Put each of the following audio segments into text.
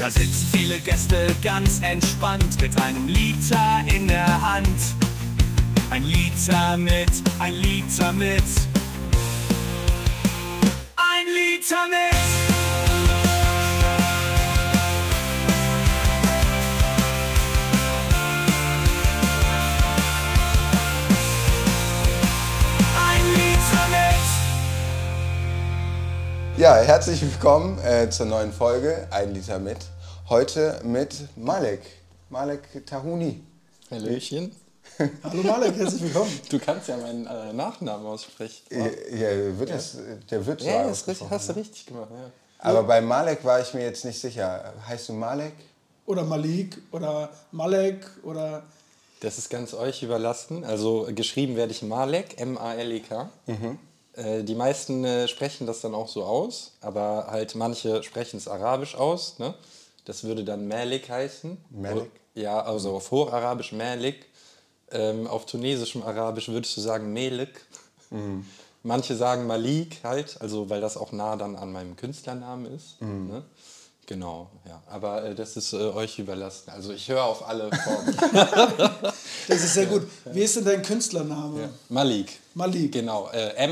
Da sitzen viele Gäste ganz entspannt mit einem Liter in der Hand. Ein Liter mit, ein Liter mit, ein Liter mit. Ja, herzlich willkommen zur neuen Folge Ein Liter mit. Heute mit Malek Tahuni. Hallöchen. Hallo Malek, herzlich willkommen. Du kannst ja meinen Nachnamen aussprechen. Der wird so Ja, ausgesprochen. hast du richtig gemacht. Ja. Aber bei Malek war ich mir jetzt nicht sicher. Heißt du Malek? Oder Malik oder Malek oder... Das ist ganz euch überlassen. Also geschrieben werde ich Malek, M-A-L-E-K. Die meisten sprechen das dann auch so aus, aber halt manche sprechen es arabisch aus. Ne? Das würde dann Malik heißen. Malik? Ja, also auf Hocharabisch Malik. Auf tunesischem Arabisch würdest du sagen Melik. Manche sagen Malik halt, also weil das auch nah dann an meinem Künstlernamen ist. Ne? Genau, ja. Aber das ist euch überlassen. Also ich höre auf alle Formen. Das ist sehr gut. Wie ist denn dein Künstlername? Ja. Malik. Malik. Genau,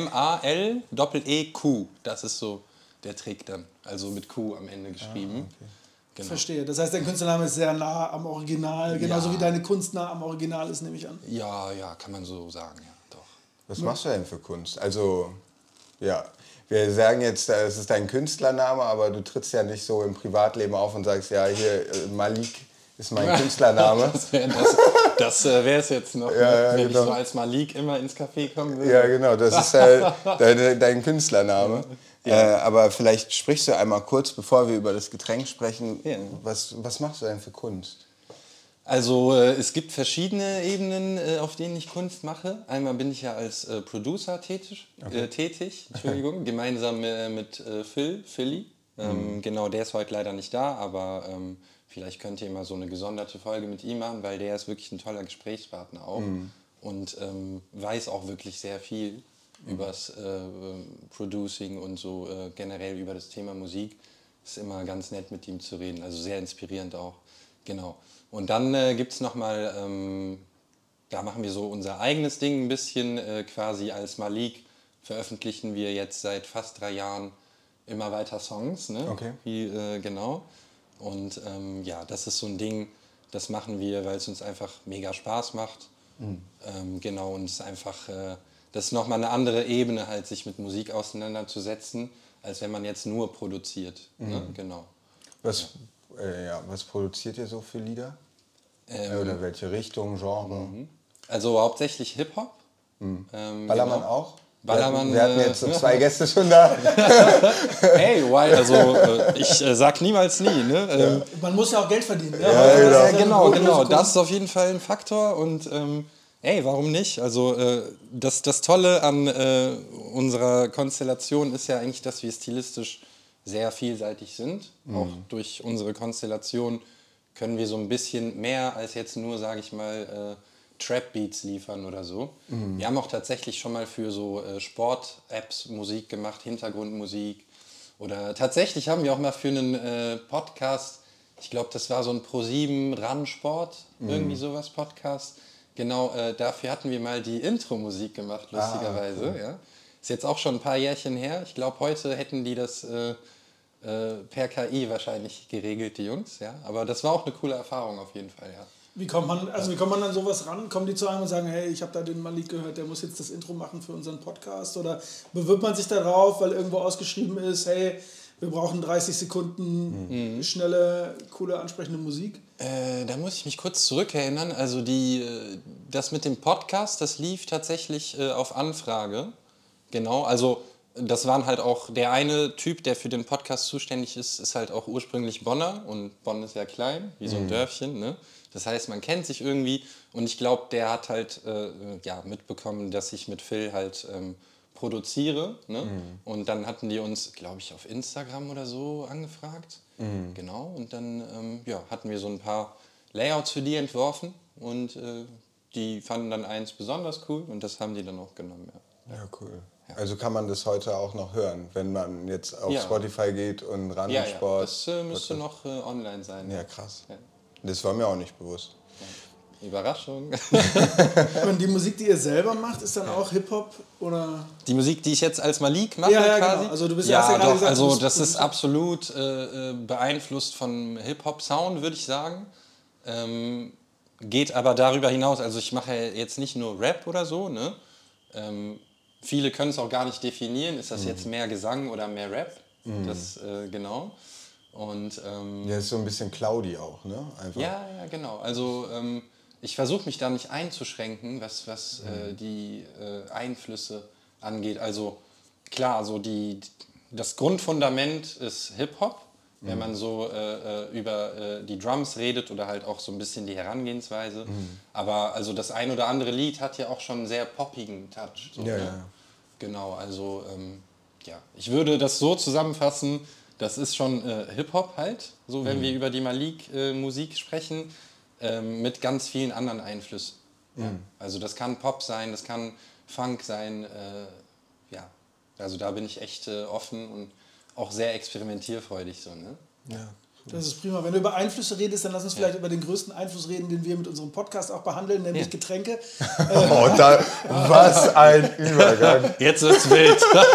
M-A-L-E-Q. Das ist so der Trick dann. Also mit Q am Ende geschrieben. Okay. Genau. Verstehe. Das heißt, dein Künstlername ist sehr nah am Original, genauso wie deine Kunst nah am Original ist, nehme ich an. Ja, kann man so sagen, ja, doch. Was machst du denn für Kunst? Also, ja, wir sagen jetzt, es ist dein Künstlername, aber du trittst ja nicht so im Privatleben auf und sagst, ja, hier, Malik ist mein Künstlername. Das wäre es jetzt noch, Ja, wenn genau. ich so als Malik immer ins Café kommen würde. Ja, genau, das ist halt dein Künstlername. Aber vielleicht sprichst du einmal kurz, bevor wir über das Getränk sprechen, Ja. was machst du denn für Kunst? Also es gibt verschiedene Ebenen, auf denen ich Kunst mache. Einmal bin ich ja als Producer tätig, gemeinsam mit Philly. Genau, der ist heute leider nicht da, aber vielleicht könnt ihr mal so eine gesonderte Folge mit ihm machen, weil der ist wirklich ein toller Gesprächspartner auch und weiß auch wirklich sehr viel übers Producing und so generell über das Thema Musik. Ist immer ganz nett mit ihm zu reden, also sehr inspirierend auch. Genau. Und dann gibt es nochmal, da machen wir so unser eigenes Ding ein bisschen, quasi als Malik veröffentlichen wir jetzt seit fast 3 Jahren immer weiter Songs, ne? Okay. Genau. Und das ist so ein Ding, das machen wir, weil es uns einfach mega Spaß macht. Genau, und es ist einfach, das ist nochmal eine andere Ebene, halt sich mit Musik auseinanderzusetzen, als wenn man jetzt nur produziert. Ne? Genau. Was produziert ihr so für Lieder? Oder welche Richtung, Genre? Also hauptsächlich Hip-Hop. Ballermann genau. auch? Ballermann, Wir hatten jetzt so 2 Gäste schon da. Hey, why? Also ich sag niemals nie. Ne? Man muss ja auch Geld verdienen. Ne? Ja, Das ist ja Genau. eine große Das Kunst. ist auf jeden Fall ein Faktor und warum nicht? Also das Tolle an unserer Konstellation ist ja eigentlich, dass wir stilistisch sehr vielseitig sind. Auch durch unsere Konstellation können wir so ein bisschen mehr als jetzt nur, sage ich mal, Trap-Beats liefern oder so. Wir haben auch tatsächlich schon mal für so Sport-Apps Musik gemacht, Hintergrundmusik. Oder tatsächlich haben wir auch mal für einen Podcast, ich glaube, das war so ein Pro7 Run-Sport, irgendwie sowas, Podcast. Genau, dafür hatten wir mal die Intro-Musik gemacht, lustigerweise. Cool. Ja. Ist jetzt auch schon ein paar Jährchen her. Ich glaube, heute hätten die das per KI wahrscheinlich geregelt, die Jungs. Ja. Aber das war auch eine coole Erfahrung auf jeden Fall, ja. Wie kommt man an sowas ran? Kommen die zu einem und sagen, hey, ich habe da den Malik gehört, der muss jetzt das Intro machen für unseren Podcast? Oder bewirbt man sich darauf, weil irgendwo ausgeschrieben ist, hey, wir brauchen 30 Sekunden schnelle, coole, ansprechende Musik? Da muss ich mich kurz zurückerinnern. Also das mit dem Podcast, das lief tatsächlich auf Anfrage. Genau, also das waren halt auch, der eine Typ, der für den Podcast zuständig ist halt auch ursprünglich Bonner. Und Bonn ist ja klein, wie so ein Dörfchen, ne? Das heißt, man kennt sich irgendwie und ich glaube, der hat halt mitbekommen, dass ich mit Phil halt produziere. Ne? Und dann hatten die uns, glaube ich, auf Instagram oder so angefragt. Genau, und dann hatten wir so ein paar Layouts für die entworfen und die fanden dann eins besonders cool und das haben die dann auch genommen. Ja. Ja, cool. Also kann man das heute auch noch hören, wenn man jetzt auf Spotify geht und ran Ja, Sport. das müsste noch online sein. Ja, krass. Ja. Das war mir auch nicht bewusst. Überraschung. Und die Musik, die ihr selber macht, ist dann auch Hip-Hop oder? Die Musik, die ich jetzt als Malik mache, Ja, quasi. genau. Also du bist ja, hast ja gerade doch, gesagt, also du bist das ist Produzent. absolut beeinflusst von Hip-Hop-Sound, würde ich sagen. Geht aber darüber hinaus. Also ich mache jetzt nicht nur Rap oder so, ne? Viele können es auch gar nicht definieren. Ist das jetzt mehr Gesang oder mehr Rap? Das, genau. Und, Ja, ist so ein bisschen cloudy auch, ne? Einfach. ja, genau. Also ich versuche mich da nicht einzuschränken, was die Einflüsse angeht. Also klar, so das Grundfundament ist Hip-Hop, wenn man so über die Drums redet oder halt auch so ein bisschen die Herangehensweise. Aber also das ein oder andere Lied hat ja auch schon einen sehr poppigen Touch. So, Ja, ne? ja. Genau, also ja, ich würde das so zusammenfassen, das ist schon Hip-Hop halt, so wenn wir über die Malik-Musik sprechen, mit ganz vielen anderen Einflüssen. Ja. Also das kann Pop sein, das kann Funk sein, ja, also da bin ich echt offen und auch sehr experimentierfreudig. So, ne? Ja. Das ist prima. Wenn du über Einflüsse redest, dann lass uns vielleicht über den größten Einfluss reden, den wir mit unserem Podcast auch behandeln, nämlich Getränke. Oh, was ein Übergang. Jetzt wird's wild.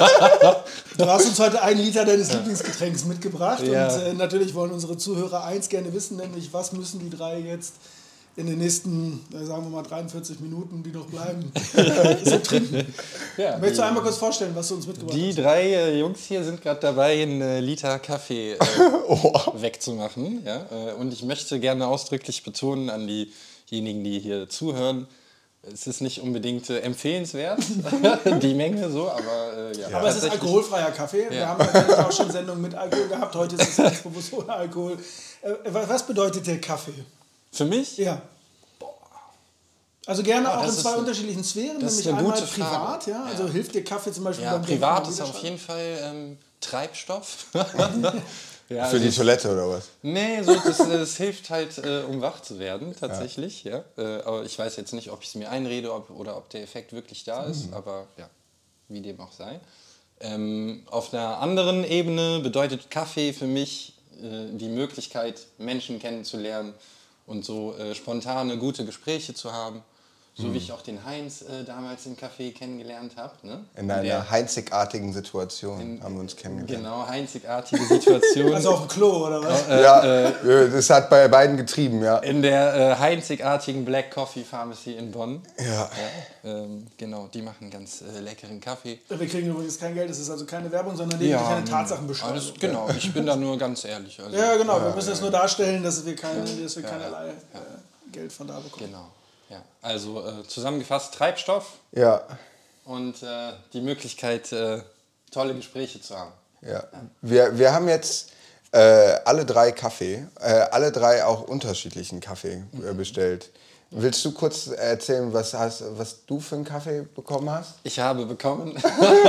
Du hast uns heute 1 Liter deines Lieblingsgetränks mitgebracht Ja. und natürlich wollen unsere Zuhörer eins gerne wissen, nämlich was müssen die 3 jetzt in den nächsten, sagen wir mal 43 Minuten, die noch bleiben, so trinken. Ja, Möchtest du einmal kurz vorstellen, was du uns mitgebracht die hast? 3 Jungs hier sind gerade dabei, einen Liter Kaffee wegzumachen. Ja? Und ich möchte gerne ausdrücklich betonen an diejenigen, die hier zuhören, es ist nicht unbedingt empfehlenswert, die Menge so, aber ja. Aber es ist alkoholfreier Kaffee. Wir haben natürlich auch schon Sendungen mit Alkohol gehabt. Heute ist es ganz bewusst ohne Alkohol. Was bedeutet der Kaffee? Für mich? Ja. Also gerne auch in das ist 2 eine- unterschiedlichen Sphären, das ist nämlich eine einmal gute Frage. privat, ja. Also hilft dir Kaffee zum Beispiel Ja, beim privat Denken ist am auf jeden Fall Treibstoff. ja, Für die also Toilette oder was? Nee, so, das hilft halt, um wach zu werden, tatsächlich. Ja. Aber ich weiß jetzt nicht, ob ich es mir einrede oder ob der Effekt wirklich da ist, aber ja, wie dem auch sei. Auf einer anderen Ebene bedeutet Kaffee für mich die Möglichkeit, Menschen kennenzulernen und so spontane, gute Gespräche zu haben. So wie ich auch den Heinz damals im Café kennengelernt habe. Ne? In einer einzigartigen Situation haben wir uns kennengelernt. Genau, einzigartige Situation. Also auf dem Klo, oder was? Ja, das hat bei beiden getrieben, ja. In der einzigartigen Black Coffee Pharmacy in Bonn. Ja. Genau, die machen ganz leckeren Kaffee. Wir kriegen übrigens kein Geld, das ist also keine Werbung, sondern lediglich eine Tatsachenbeschreibung. Alles, genau, ich bin da nur ganz ehrlich. Also, Ja, genau, wir müssen jetzt nur darstellen, dass wir keinerlei Geld von da bekommen. Genau. Ja. Also zusammengefasst Treibstoff Ja, und die Möglichkeit, tolle Gespräche zu haben. ja. Wir haben jetzt alle 3 Kaffee, alle 3 auch unterschiedlichen Kaffee bestellt. Willst du kurz erzählen, was du für einen Kaffee bekommen hast? Ich habe bekommen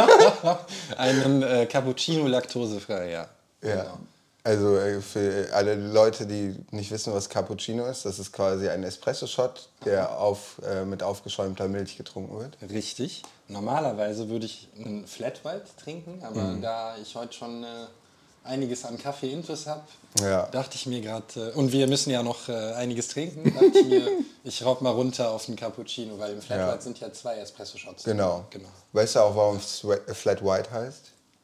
einen Cappuccino laktosefrei, ja. Ja. Genau. Also für alle Leute, die nicht wissen, was Cappuccino ist, das ist quasi ein Espresso-Shot, der mit aufgeschäumter Milch getrunken wird. Richtig. Normalerweise würde ich einen Flat White trinken, aber da ich heute schon einiges an Kaffee-Intus habe, Ja. dachte ich mir gerade, und wir müssen ja noch einiges trinken, dachte ich mir, ich raub mal runter auf einen Cappuccino, weil im Flat Ja. White sind ja 2 Espresso-Shots. Genau. Genau. Weißt du auch, warum es Flat White heißt?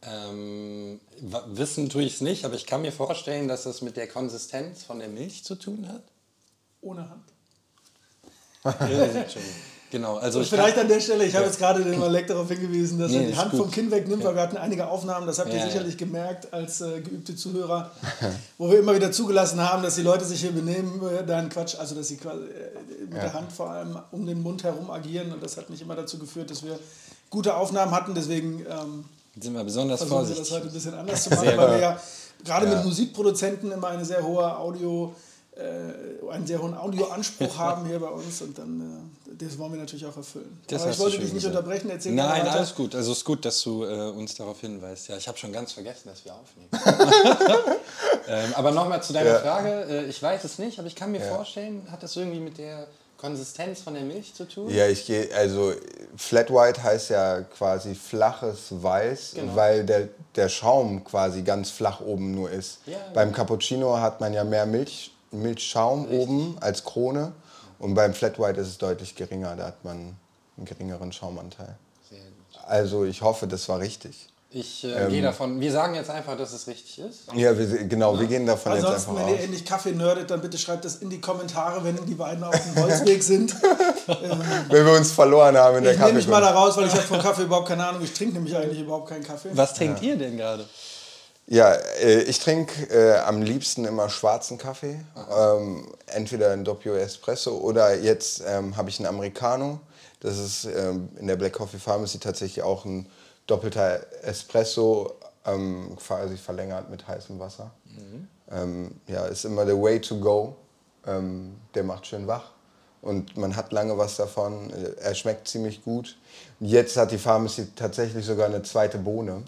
Wissen tue ich es nicht, aber ich kann mir vorstellen, dass das mit der Konsistenz von der Milch zu tun hat. Ohne Hand. Genau, also Und vielleicht an der Stelle, ich habe jetzt gerade den Malek darauf hingewiesen, dass er die ist Hand gut. vom Kinn wegnimmt, weil wir hatten einige Aufnahmen, das habt ihr Ja, sicherlich gemerkt als geübte Zuhörer, wo wir immer wieder zugelassen haben, dass die Leute sich hier benehmen, dein Quatsch, also dass sie quasi mit der Hand vor allem um den Mund herum agieren und das hat nicht immer dazu geführt, dass wir gute Aufnahmen hatten, deswegen sind wir besonders versuchen wir das vorsichtig. heute ein bisschen anders zu machen, weil wir ja gerade mit Musikproduzenten immer eine sehr hohe einen sehr hohen Audioanspruch haben hier bei uns und dann das wollen wir natürlich auch erfüllen. Das Aber hast ich du wollte schön dich nicht gesagt. unterbrechen, erzähl gerne Nein, weiter. alles gut. Also es ist gut, dass du uns darauf hinweist. Ja, ich habe schon ganz vergessen, dass wir aufnehmen. Aber nochmal zu deiner Frage. Ich weiß es nicht, aber ich kann mir vorstellen, hat das irgendwie mit der Konsistenz von der Milch zu tun? Ja, also Flat White heißt ja quasi flaches Weiß, Genau. weil der Schaum quasi ganz flach oben nur ist. Ja, Beim Cappuccino hat man ja mehr Milchschaum oben als Krone und beim Flat White ist es deutlich geringer, da hat man einen geringeren Schaumanteil. Sehr gut. Also ich hoffe, das war richtig. Ich gehe davon, wir sagen jetzt einfach, dass es richtig ist. Ja, wir gehen davon Ansonsten, jetzt einfach wenn aus. ihr ähnlich Kaffee nerdet, dann bitte schreibt das in die Kommentare, wenn die beiden auf dem Holzweg sind. Wenn wir uns verloren haben in der Ich nehme mich mal Kaffeekunde. da raus, weil ich habe von Kaffee überhaupt keine Ahnung. Ich trinke nämlich eigentlich überhaupt keinen Kaffee. Was trinkt ihr denn gerade? Ja, ich trinke am liebsten immer schwarzen Kaffee. Entweder ein Doppio Espresso oder jetzt habe ich einen Americano. Das ist in der Black Coffee Pharmacy tatsächlich auch ein doppelter Espresso, quasi verlängert mit heißem Wasser. Ja, ist immer the way to go. Der macht schön wach und man hat lange was davon. Er schmeckt ziemlich gut. Jetzt hat die Pharmacy tatsächlich sogar eine zweite Bohne.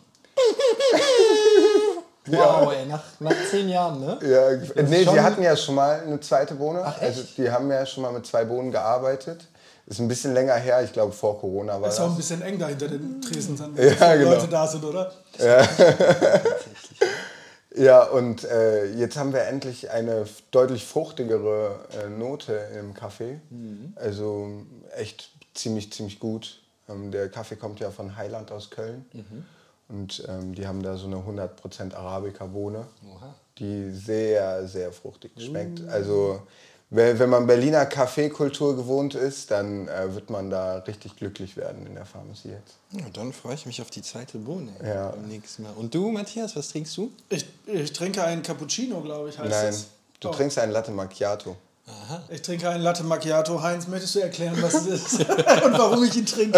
Wow, ey, nach 10 Jahren, ne? Ja, nee, schon- die hatten ja schon mal eine zweite Bohne. Ach, echt? Also die haben ja schon mal mit 2 Bohnen gearbeitet. Ist ein bisschen länger her, ich glaube vor Corona war Ist auch ein das. bisschen eng da hinter den Tresen, wenn Ja, viele genau. Leute da sind, oder? Ja, und jetzt haben wir endlich eine deutlich fruchtigere Note im Kaffee. Also echt ziemlich gut. Der Kaffee kommt ja von Highland aus Köln. Und die haben da so eine 100% Arabica-Bohne, die sehr, sehr fruchtig schmeckt. Also wenn man Berliner Kaffeekultur gewohnt ist, dann wird man da richtig glücklich werden in der Pharmacy jetzt. Ja, dann freue ich mich auf die zweite Bohne Ja. beim nächsten Mal. Und du, Matthias, was trinkst du? Ich trinke einen Cappuccino, glaube ich, heißt Nein, es. du Oh. trinkst einen Latte Macchiato. Ich trinke einen Latte Macchiato. Heinz, möchtest du erklären, was es ist und warum ich ihn trinke?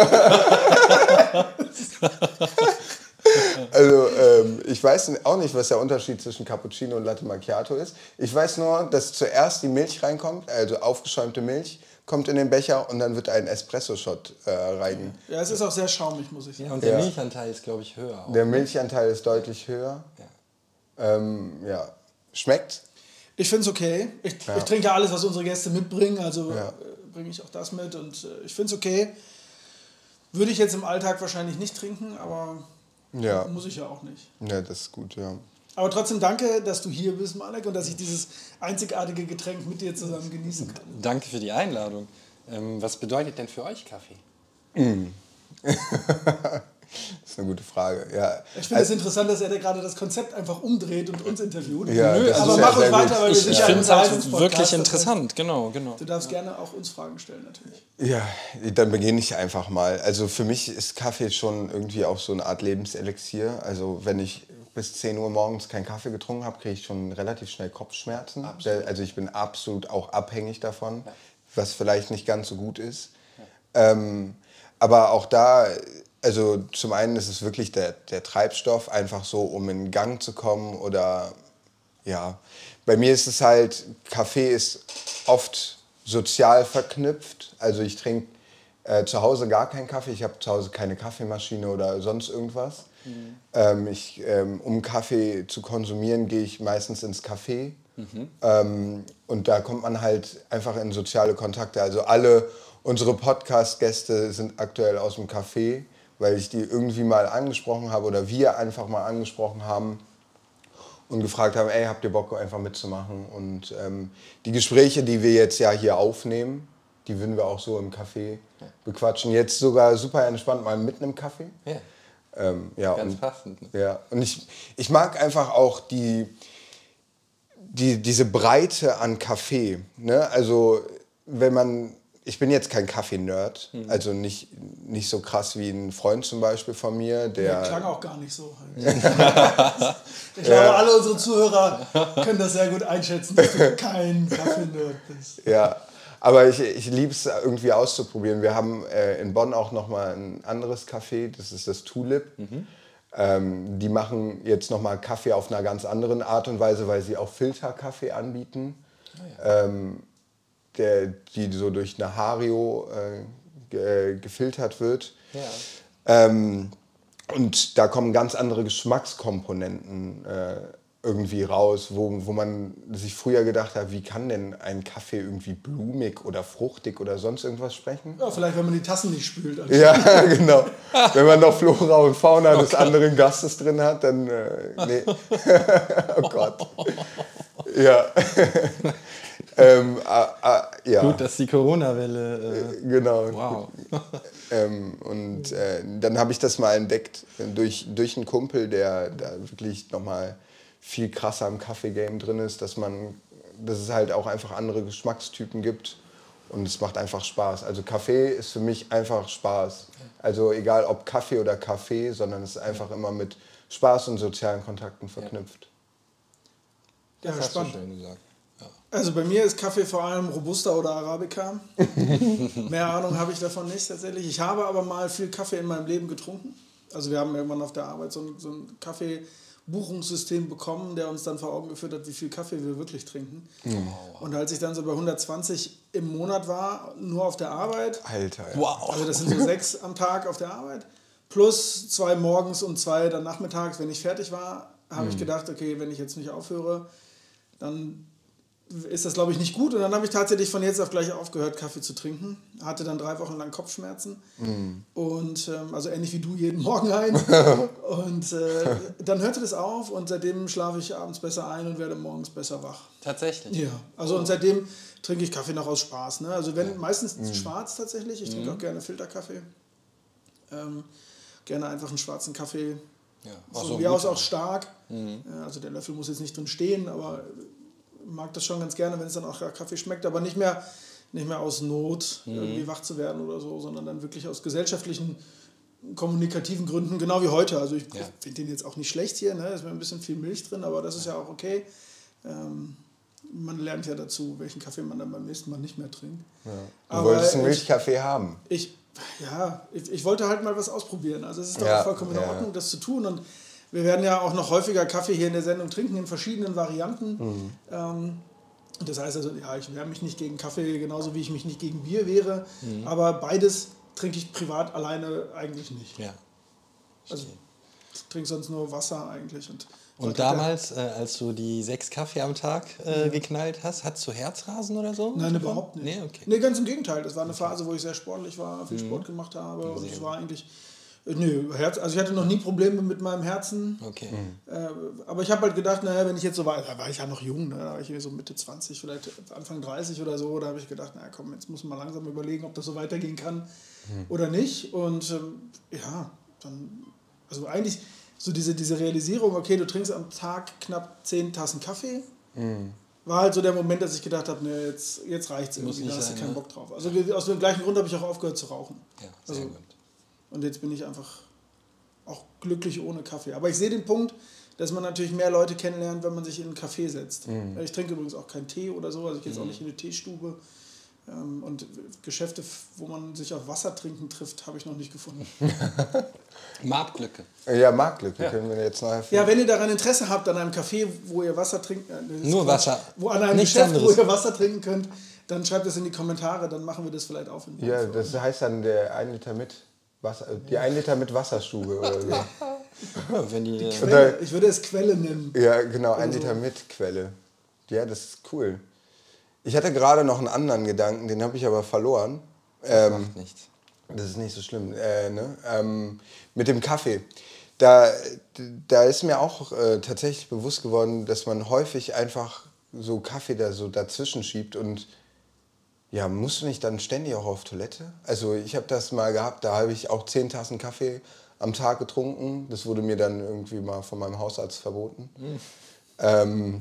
Also ich weiß auch nicht, was der Unterschied zwischen Cappuccino und Latte Macchiato ist. Ich weiß nur, dass zuerst die Milch reinkommt, also aufgeschäumte Milch, kommt in den Becher und dann wird ein Espresso-Shot rein. Ja, es ist auch sehr schaumig, muss ich sagen. Ja, und der Ja. Milchanteil ist, glaube ich, höher. Auch. Der Milchanteil ist deutlich höher. Ja. Schmeckt. Ich finde es okay. Ich trinke alles, was unsere Gäste mitbringen, also bringe ich auch das mit und ich finde es okay. Würde ich jetzt im Alltag wahrscheinlich nicht trinken, aber Ja. muss ich ja auch nicht. Ja, das ist gut, ja. Aber trotzdem danke, dass du hier bist, Malek, und dass ich dieses einzigartige Getränk mit dir zusammen genießen kann. Danke für die Einladung. Was bedeutet denn für euch Kaffee? Das ist eine gute Frage. Ja. Ich finde es interessant, dass er da gerade das Konzept einfach umdreht und uns interviewt. Ja, das aber ist mach ja ruhig sehr weiter, gut. weil wir sind Ich ja finde ein es halt Unterhaltungspodcast, wirklich das heißt, interessant, genau. Du darfst gerne auch uns Fragen stellen, natürlich. Ja, dann beginne ich einfach mal. Also für mich ist Kaffee schon irgendwie auch so eine Art Lebenselixier. Also wenn ich bis 10 Uhr morgens keinen Kaffee getrunken habe, kriege ich schon relativ schnell Kopfschmerzen. Also ich bin absolut auch abhängig davon, was vielleicht nicht ganz so gut ist. Aber auch da, also zum einen ist es wirklich der Treibstoff, einfach so, um in Gang zu kommen oder ja. Bei mir ist es halt, Kaffee ist oft sozial verknüpft. Also ich trinke zu Hause gar keinen Kaffee. Ich habe zu Hause keine Kaffeemaschine oder sonst irgendwas. Um Kaffee zu konsumieren, gehe ich meistens ins Café. Und da kommt man halt einfach in soziale Kontakte. Also alle unsere Podcast-Gäste sind aktuell aus dem Café, weil ich die irgendwie mal angesprochen habe oder wir einfach mal angesprochen haben und gefragt haben, ey, habt ihr Bock einfach mitzumachen? Und die Gespräche, die wir jetzt ja hier aufnehmen, die würden wir auch so im Café bequatschen. Jetzt sogar super entspannt mal mitten im Café. Ja, Ja, ganz und, passend. ja, und ich mag einfach auch diese Breite an Kaffee. Ne? Also ich bin jetzt kein Kaffee-Nerd, also nicht so krass wie ein Freund zum Beispiel von mir, Der klang der auch gar nicht so. Ich glaube, alle unsere Zuhörer können das sehr gut einschätzen, dass du kein Kaffee-Nerd bist. ja, aber ich liebe es irgendwie auszuprobieren. Wir haben in Bonn auch nochmal ein anderes Café, das ist das Tulip. Die machen jetzt nochmal Kaffee auf einer ganz anderen Art und Weise, weil sie auch Filterkaffee anbieten, die so durch eine Hario gefiltert wird. Ja. Und da kommen ganz andere Geschmackskomponenten irgendwie raus, wo man sich früher gedacht hat, wie kann denn ein Kaffee irgendwie blumig oder fruchtig oder sonst irgendwas sprechen? Ja, vielleicht, wenn man die Tassen nicht spült. Also. Ja, genau. Wenn man noch Flora und Fauna des anderen Gastes drin hat, dann nee. Oh Gott. Ja. Ja. Gut, dass die Corona-Welle... Genau. Wow. Dann habe ich das mal entdeckt durch einen Kumpel, der da wirklich nochmal viel krasser im Kaffee-Game drin ist, dass es halt auch einfach andere Geschmackstypen gibt und es macht einfach Spaß. Also Kaffee ist für mich einfach Spaß. Also egal ob Kaffee oder Kaffee, sondern es ist einfach immer mit Spaß und sozialen Kontakten verknüpft. Ja, Das hast du spannend. schön gesagt. Ja. Also bei mir ist Kaffee vor allem Robusta oder Arabica. Mehr Ahnung habe ich davon nicht tatsächlich. Ich habe aber mal viel Kaffee in meinem Leben getrunken. Also wir haben irgendwann auf der Arbeit so ein Kaffeebuchungssystem bekommen, der uns dann vor Augen geführt hat, wie viel Kaffee wir wirklich trinken. Oh. Und als ich dann so bei 120 im Monat war, nur auf der Arbeit, Alter. Ja. Wow. also das sind so 6 am Tag auf der Arbeit, plus 2 morgens und 2 dann nachmittags, wenn ich fertig war, habe ich gedacht, okay, wenn ich jetzt nicht aufhöre, dann ist das, glaube ich, nicht gut. Und dann habe ich tatsächlich von jetzt auf gleich aufgehört, Kaffee zu trinken. Hatte dann 3 Wochen lang Kopfschmerzen. Und also ähnlich wie du jeden Morgen ein. Und dann hörte das auf und seitdem schlafe ich abends besser ein und werde morgens besser wach. Tatsächlich? Ja, also und seitdem trinke ich Kaffee noch aus Spaß. Ne? Also wenn meistens schwarz tatsächlich. Ich trinke auch gerne Filterkaffee. Gerne einfach einen schwarzen Kaffee. Ja. Von mir aus auch stark. Ja, also der Löffel muss jetzt nicht drin stehen, aber mag das schon ganz gerne, wenn es dann auch Kaffee schmeckt, aber nicht mehr aus Not irgendwie wach zu werden oder so, sondern dann wirklich aus gesellschaftlichen, kommunikativen Gründen, genau wie heute. Also ich finde den jetzt auch nicht schlecht hier, ne? Ist mir ein bisschen viel Milch drin, aber das ist ja auch okay. Man lernt ja dazu, welchen Kaffee man dann beim nächsten Mal nicht mehr trinkt. Ja. Du wolltest einen Milchkaffee haben. Ich wollte halt mal was ausprobieren. Also es ist doch auch vollkommen in Ordnung, das zu tun. Und wir werden ja auch noch häufiger Kaffee hier in der Sendung trinken, in verschiedenen Varianten. Das heißt also, ja, ich wehre mich nicht gegen Kaffee, genauso wie ich mich nicht gegen Bier wehre. Aber beides trinke ich privat alleine eigentlich nicht. Ja. Also ich trinke sonst nur Wasser eigentlich. Und damals, als du die 6 Kaffee am Tag geknallt hast, hattest du Herzrasen oder so? Nein, überhaupt nicht. Nee, okay. Nee, ganz im Gegenteil. Das war eine Phase, wo ich sehr sportlich war, viel Sport gemacht habe. Und es war eigentlich... Nö, also ich hatte noch nie Probleme mit meinem Herzen. Okay. Aber ich habe halt gedacht, naja, wenn ich jetzt so war, da war ich ja noch jung, ne? Da war ich so Mitte 20, vielleicht Anfang 30 oder so, da habe ich gedacht, naja komm, jetzt muss man langsam überlegen, ob das so weitergehen kann oder nicht. Und dann, also eigentlich so diese Realisierung, okay, du trinkst am Tag knapp 10 Tassen Kaffee, war halt so der Moment, dass ich gedacht habe, ne, jetzt reicht's irgendwie, da hast du keinen Bock drauf. Also aus dem gleichen Grund habe ich auch aufgehört zu rauchen. Ja, sehr gut. Und jetzt bin ich einfach auch glücklich ohne Kaffee. Aber ich sehe den Punkt, dass man natürlich mehr Leute kennenlernt, wenn man sich in einen Café setzt. Ich trinke übrigens auch keinen Tee oder so, also ich gehe jetzt auch nicht in eine Teestube. Und Geschäfte, wo man sich auf Wasser trinken trifft, habe ich noch nicht gefunden. Marktlücke. Ja, Marktlücke können wir jetzt noch erfinden. Ja, wenn ihr daran Interesse habt, an einem Café, wo ihr Wasser trinkt, Nur Wasser. An einem Nichts Geschäft, anderes. wo ihr Wasser trinken könnt, dann schreibt es in die Kommentare, dann machen wir das vielleicht auf. Ja, das heißt dann der 1 Liter mit Wasser, die 1 Liter mit Wasserstube oder so. Wenn die, Quelle, ich würde es Quelle nennen. Ja, genau, 1 Liter mit Quelle. Ja, das ist cool. Ich hatte gerade noch einen anderen Gedanken, den habe ich aber verloren. macht nichts. Das ist nicht so schlimm. Mit dem Kaffee. Da ist mir auch tatsächlich bewusst geworden, dass man häufig einfach so Kaffee da so dazwischen schiebt und ja, musst du nicht dann ständig auch auf Toilette? Also ich habe das mal gehabt, da habe ich auch 10 Tassen Kaffee am Tag getrunken. Das wurde mir dann irgendwie mal von meinem Hausarzt verboten. 10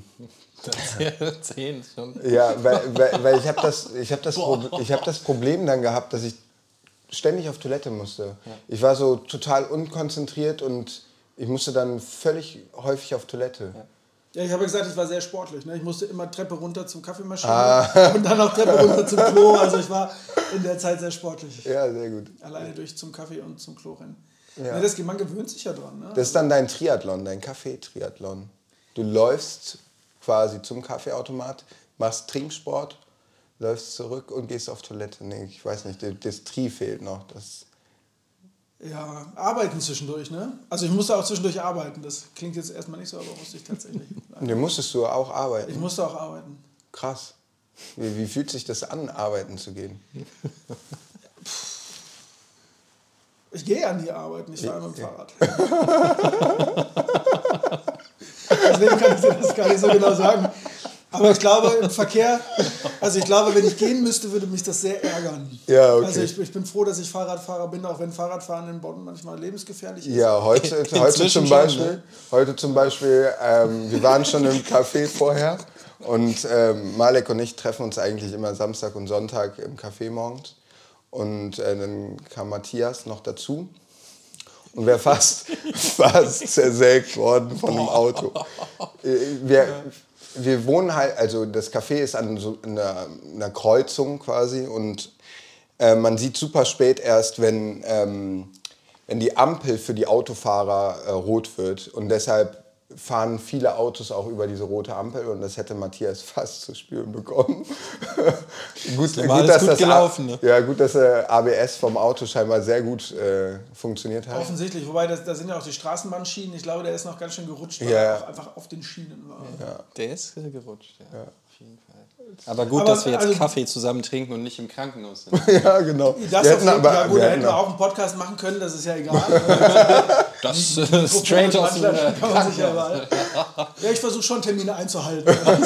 schon. Ja, weil ich habe das Problem dann gehabt, dass ich ständig auf Toilette musste. Ja. Ich war so total unkonzentriert und ich musste dann völlig häufig auf Toilette. Ja. Ja, ich habe gesagt, ich war sehr sportlich. Ne? Ich musste immer Treppe runter zum Kaffeemaschine und dann auch Treppe runter zum Klo. Also ich war in der Zeit sehr sportlich. Ja, sehr gut. Alleine durch zum Kaffee und zum Klo rennen. Ja. Ne, man gewöhnt sich ja dran. Ne? Das ist dann dein Triathlon, dein Kaffee-Triathlon. Du läufst quasi zum Kaffeeautomat, machst Trinksport, läufst zurück und gehst auf Toilette. Nee, ich weiß nicht, das Tri fehlt noch. Ja, arbeiten zwischendurch, ne? Also ich musste auch zwischendurch arbeiten. Das klingt jetzt erstmal nicht so, aber musste ich tatsächlich. Ne, musstest du auch arbeiten? Ich musste auch arbeiten. Krass. Wie fühlt sich das an, arbeiten zu gehen? Ich gehe ja nie arbeiten, ich fahre mit dem Fahrrad. Deswegen kann ich dir das gar nicht so genau sagen. Aber ich glaube, im Verkehr, also ich glaube, wenn ich gehen müsste, würde mich das sehr ärgern. Ja, okay. Also ich bin froh, dass ich Fahrradfahrer bin, auch wenn Fahrradfahren in Bonn manchmal lebensgefährlich ist. Ja, heute zum Beispiel, wir waren schon im Café vorher und Malek und ich treffen uns eigentlich immer Samstag und Sonntag im Café morgens. Und dann kam Matthias noch dazu und wäre fast zersägt worden von einem Auto. Wir wohnen halt, also das Café ist an so einer Kreuzung quasi und man sieht super spät erst, wenn die Ampel für die Autofahrer rot wird und deshalb fahren viele Autos auch über diese rote Ampel und das hätte Matthias fast zu spüren bekommen. gut, dass gelaufen, ne? Ja, gut, dass der ABS vom Auto scheinbar sehr gut funktioniert hat. Offensichtlich, wobei da sind ja auch die Straßenbahnschienen. Ich glaube, der ist noch ganz schön gerutscht, weil Ja. er auch einfach auf den Schienen war. Ja. Der ist gerutscht, ja. Auf jeden Fall. Aber gut, dass wir jetzt Kaffee zusammen trinken und nicht im Krankenhaus sind. Ja, genau. Das hätten wir auch einen Podcast machen können, das ist ja egal. Das ist straight aus dem kann man sich ja, ich versuche schon Termine einzuhalten.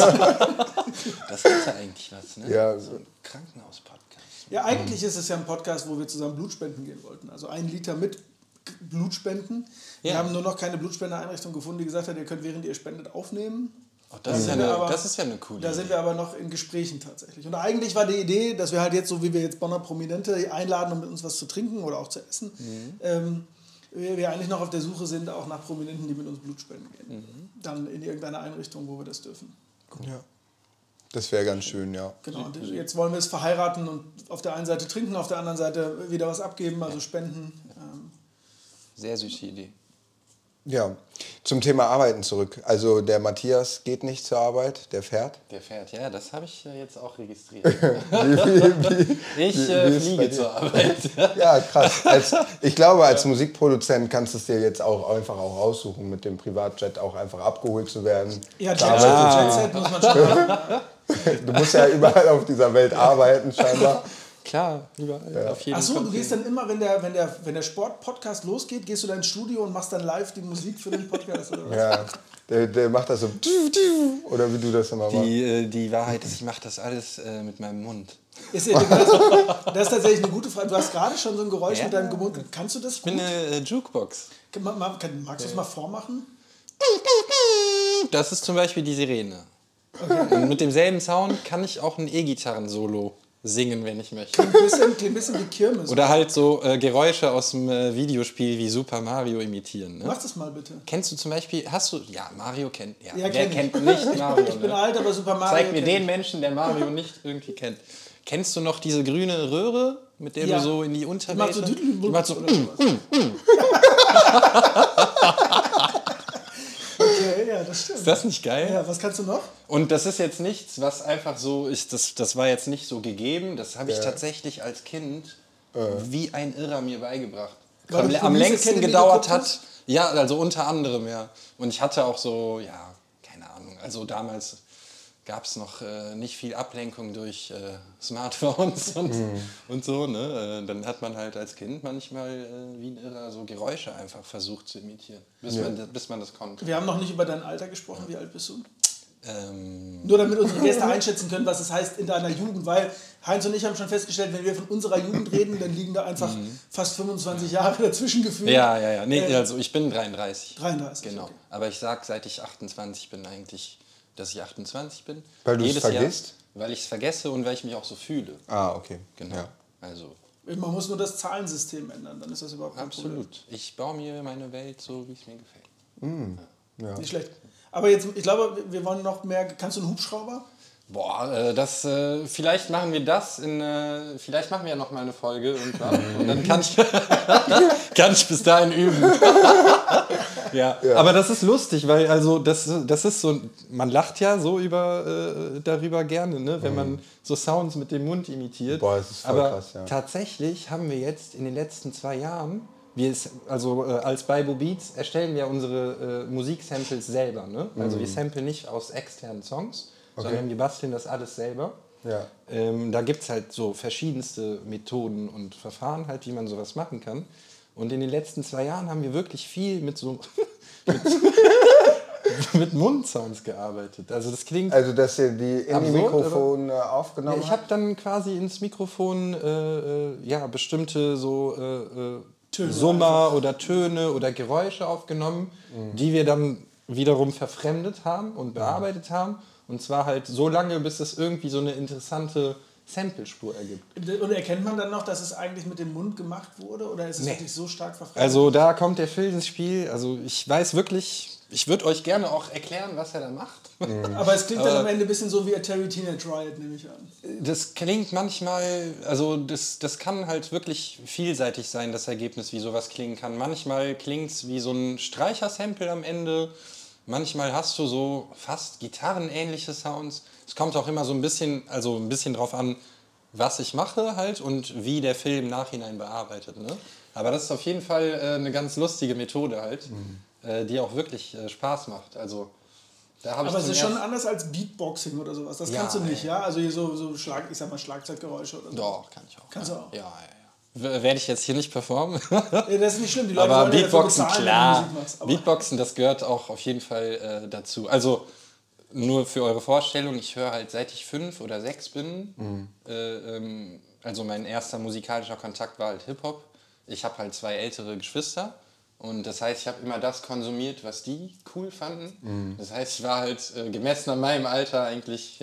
Das ist ja eigentlich was, ne? Ja. So ein Krankenhaus-Podcast. Ja, eigentlich ist es ja ein Podcast, wo wir zusammen Blutspenden gehen wollten. Also 1 Liter mit Blutspenden. Wir haben nur noch keine Blutspendereinrichtung gefunden, die gesagt hat, ihr könnt während ihr spendet aufnehmen. Oh, das ist ja eine coole Da Idee. sind wir aber noch in Gesprächen tatsächlich. Und eigentlich war die Idee, dass wir halt jetzt, so wie wir jetzt Bonner Prominente einladen, um mit uns was zu trinken oder auch zu essen, wir eigentlich noch auf der Suche sind, auch nach Prominenten, die mit uns Blut spenden gehen. Dann in irgendeine Einrichtung, wo wir das dürfen. Ja. Das wäre ganz schön, ja. Genau, und jetzt wollen wir es verheiraten und auf der einen Seite trinken, auf der anderen Seite wieder was abgeben, also spenden. Sehr süße Idee. Ja, zum Thema Arbeiten zurück. Also der Matthias geht nicht zur Arbeit, der fährt. Der fährt, ja, das habe ich jetzt auch registriert. Wie Ich ist bei fliege dir? zur Arbeit. Ja, krass. Ich glaube, als Musikproduzent kannst du es dir jetzt auch einfach auch aussuchen, mit dem Privatjet auch einfach abgeholt zu werden. Ja, Jet-Set muss man schon machen. Du musst ja überall auf dieser Welt arbeiten, scheinbar. Klar, überall, auf jeden Fall. Achso, du gehst dann immer, wenn der Sport-Podcast losgeht, gehst du da ins Studio und machst dann live die Musik für den Podcast oder was? Ja, der macht das so, oder wie du das immer machst. Die Wahrheit ist, ich mache das alles mit meinem Mund. Das ist tatsächlich eine gute Frage. Du hast gerade schon so ein Geräusch mit deinem Mund. Kannst du das Ich bin eine Jukebox. Magst du das mal vormachen? Das ist zum Beispiel die Sirene. Okay. Und mit demselben Sound kann ich auch ein E-Gitarren-Solo singen, wenn ich möchte. Klingt ein bisschen wie Kirmes. Oder halt so Geräusche aus dem Videospiel wie Super Mario imitieren. Ne? Mach das mal bitte. Kennst du zum Beispiel, ja, Mario kennt, ja, Ja, wer kennt nicht Mario? Ich bin alt, aber Super Mario. Zeig mir den Menschen, der Mario nicht irgendwie kennt. Kennst du noch diese grüne Röhre, mit der du so in die Unterwelt... Die macht so... Okay, ja, das stimmt. Ist das nicht geil? Ja, was kannst du noch? Und das ist jetzt nichts, was einfach so ist, das war jetzt nicht so gegeben, das habe ich tatsächlich als Kind wie ein Irrer mir beigebracht. Am längsten gedauert hat, ja, also unter anderem, ja. Und ich hatte auch so, ja, keine Ahnung, also damals gab es noch nicht viel Ablenkung durch Smartphones und so, ne? Dann hat man halt als Kind manchmal wie ein Irrer so Geräusche einfach versucht zu imitieren, bis man das konnte. Wir haben noch nicht über dein Alter gesprochen. Wie alt bist du? Nur damit unsere Gäste einschätzen können, was es heißt in deiner Jugend, weil Heinz und ich haben schon festgestellt, wenn wir von unserer Jugend reden, dann liegen da einfach fast 25 Jahre dazwischen gefühlt. Ja. Nee, also ich bin 33. 33, genau. okay. Aber ich sag, seit ich 28 bin eigentlich, dass ich 28 bin. Weil du es vergisst? Weil ich es vergesse und weil ich mich auch so fühle. Ah, okay. Genau. Ja. Also Man muss nur das Zahlensystem ändern, dann ist das überhaupt kein Problem. absolut. Ich baue mir meine Welt so, wie es mir gefällt. Ja. Nicht schlecht. Aber jetzt, ich glaube, wir wollen noch mehr. Kannst du einen Hubschrauber? Boah, vielleicht machen wir das vielleicht machen wir ja noch mal eine Folge irgendwann und dann kann ich bis dahin üben. Ja. Aber das ist lustig, weil also das ist so, man lacht ja so darüber gerne, ne, wenn man so Sounds mit dem Mund imitiert. Boah, das ist voll aber krass, ja. tatsächlich haben wir jetzt in den letzten 2 Jahren als Baibo Beats erstellen wir unsere Musiksamples selber. Ne? Also wir samplen nicht aus externen Songs, sondern wir basteln das alles selber. Ja. Da gibt es halt so verschiedenste Methoden und Verfahren, halt, wie man sowas machen kann. Und in den letzten 2 Jahren haben wir wirklich viel mit so mit Mundsounds gearbeitet. Also das klingt... Also dass ihr die in die absurd, Mikrofone aufgenommen ich habe dann quasi ins Mikrofon bestimmte so Töne Summer oder Töne oder Geräusche aufgenommen, die wir dann wiederum verfremdet haben und bearbeitet haben. Und zwar halt so lange, bis es irgendwie so eine interessante Samplespur ergibt. Und erkennt man dann noch, dass es eigentlich mit dem Mund gemacht wurde? Oder ist es wirklich so stark verfremdet? Also da kommt der Phil ins Spiel. Also ich weiß wirklich, ich würde euch gerne auch erklären, was er da macht. Aber es klingt dann am Ende ein bisschen so wie a Terry Teenage Riot, nehme ich an. Das klingt manchmal, also das kann halt wirklich vielseitig sein, das Ergebnis, wie sowas klingen kann. Manchmal klingt es wie so ein Streichersample am Ende. Manchmal hast du so fast gitarrenähnliche Sounds. Es kommt auch immer so ein bisschen drauf an, was ich mache halt und wie der Film im Nachhinein bearbeitet. Ne? Aber das ist auf jeden Fall eine ganz lustige Methode halt, die auch wirklich Spaß macht. Also, da habe ich Aber es ist schon anders als Beatboxing oder sowas. Das kannst du nicht, ja? Also hier so Schlagzeuggeräusche oder so. Doch, kann ich auch. Kannst du auch? Ja. Werde ich jetzt hier nicht performen. Das ist nicht schlimm, die Leute Aber wollen ja dafür Beatboxen, bezahlen, klar. wenn du Musik machst. Aber Beatboxen, das gehört auch auf jeden Fall dazu. Also nur für eure Vorstellung, ich höre halt seit ich 5 oder 6 bin. Also mein erster musikalischer Kontakt war halt Hip-Hop. Ich habe halt 2 ältere Geschwister. Und das heißt, ich habe immer das konsumiert, was die cool fanden. Das heißt, ich war halt gemessen an meinem Alter eigentlich,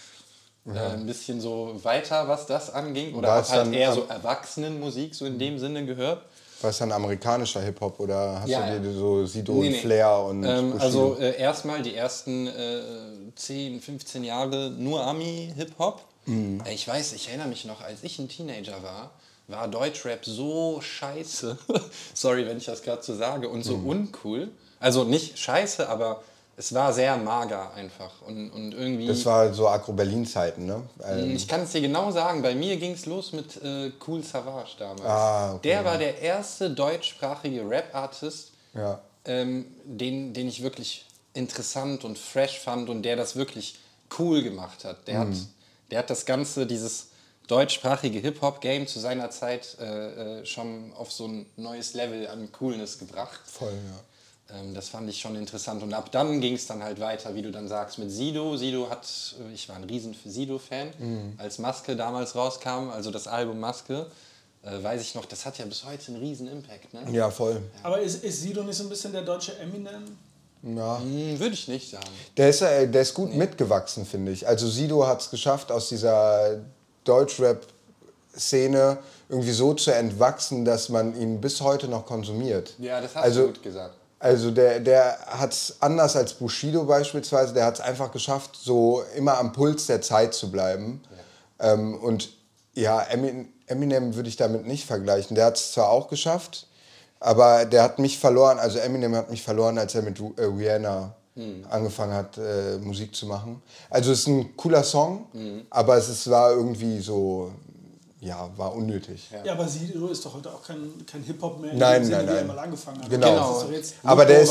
ein bisschen so weiter, was das anging. Oder habe halt eher so Erwachsenenmusik so in dem Sinne gehört. War es dann amerikanischer Hip-Hop oder hast du dir so Sido und Nee. Flair und Also erstmal die ersten 10, 15 Jahre nur Ami-Hip-Hop. Ich erinnere mich noch, als ich ein Teenager war Deutschrap so scheiße. Sorry, wenn ich das gerade so sage. Und so uncool. Also nicht scheiße, aber es war sehr mager einfach. Und irgendwie... Das war so Agro-Berlin-Zeiten, ne? Ich kann es dir genau sagen, bei mir ging es los mit Kool Savas damals. Okay, der war der erste deutschsprachige Rap-Artist, Ja. den ich wirklich interessant und fresh fand und der das wirklich cool gemacht hat. Der hat das Ganze, dieses deutschsprachige Hip-Hop-Game zu seiner Zeit schon auf so ein neues Level an Coolness gebracht. Voll, ja. Das fand ich schon interessant. Und ab dann ging es dann halt weiter, wie du dann sagst, mit Sido. Ich war ein riesen Sido-Fan, als Maske damals rauskam, also das Album Maske. Weiß ich noch, das hat ja bis heute einen riesen Impact. Ne? Ja, voll. Aber ist Sido nicht so ein bisschen der deutsche Eminem? Ja. Würde ich nicht sagen. Der ist gut mitgewachsen, finde ich. Also Sido hat es geschafft, aus dieser Deutschrap-Szene irgendwie so zu entwachsen, dass man ihn bis heute noch konsumiert. Ja, das hast du gut gesagt. Also der hat es anders als Bushido beispielsweise, der hat es einfach geschafft, so immer am Puls der Zeit zu bleiben. Ja. Und ja, Eminem würde ich damit nicht vergleichen. Der hat es zwar auch geschafft, aber der hat mich verloren, also Eminem hat mich verloren, als er mit Rihanna angefangen hat, Musik zu machen. Also es ist ein cooler Song, aber war irgendwie so... Ja, war unnötig. Ja, aber Sido ist doch heute auch kein Hip-Hop mehr, Nein. wie er mal angefangen hat. Genau. Das ist doch jetzt Aber der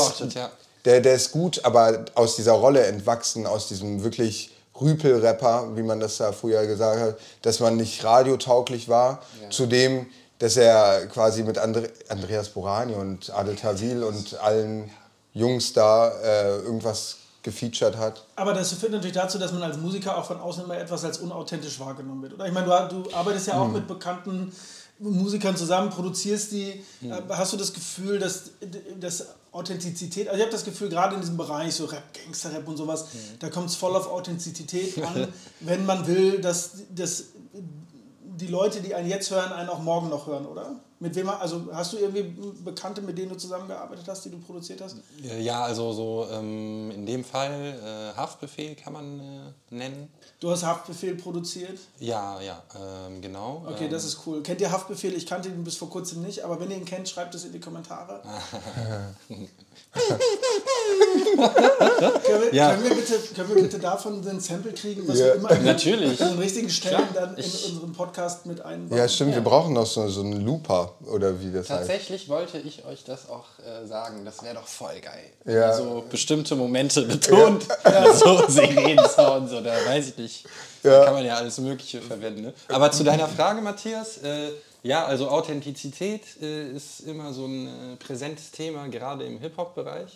ist gut, aber aus dieser Rolle entwachsen, aus diesem wirklich Rüpel-Rapper, wie man das da früher gesagt hat, dass man nicht radiotauglich war, zu dem, dass er quasi mit Andreas Borani und Adel Tawil und allen Jungs da irgendwas gefeatured hat. Aber das führt natürlich dazu, dass man als Musiker auch von außen immer etwas als unauthentisch wahrgenommen wird. Oder ich meine, du arbeitest ja auch mit bekannten Musikern zusammen, produzierst die. Hast du das Gefühl, dass Authentizität, also ich habe das Gefühl, gerade in diesem Bereich, so Rap, Gangster-Rap und sowas, da kommt es voll auf Authentizität an, wenn man will, dass die Leute, die einen jetzt hören, einen auch morgen noch hören, oder? Mit wem, also hast du irgendwie Bekannte, mit denen du zusammengearbeitet hast, die du produziert hast? Ja, also so in dem Fall Haftbefehl kann man nennen. Du hast Haftbefehl produziert? Ja, genau. Okay, das ist cool. Kennt ihr Haftbefehl? Ich kannte ihn bis vor kurzem nicht, aber wenn ihr ihn kennt, schreibt es in die Kommentare. Können wir bitte davon ein Sample kriegen, was wir immer Natürlich. an den richtigen Stellen dann in unserem Podcast mit einbauen? Ja, stimmt, wir brauchen noch so einen Looper oder wie das heißt. Tatsächlich wollte ich euch das auch sagen, das wäre doch voll geil. Ja. So bestimmte Momente betont, so Sirenen-Sounds oder weiß ich nicht. Ja. Da kann man ja alles Mögliche verwenden. Ne? Aber zu deiner Frage, Matthias, ja, also Authentizität ist immer so ein präsentes Thema, gerade im Hip-Hop-Bereich.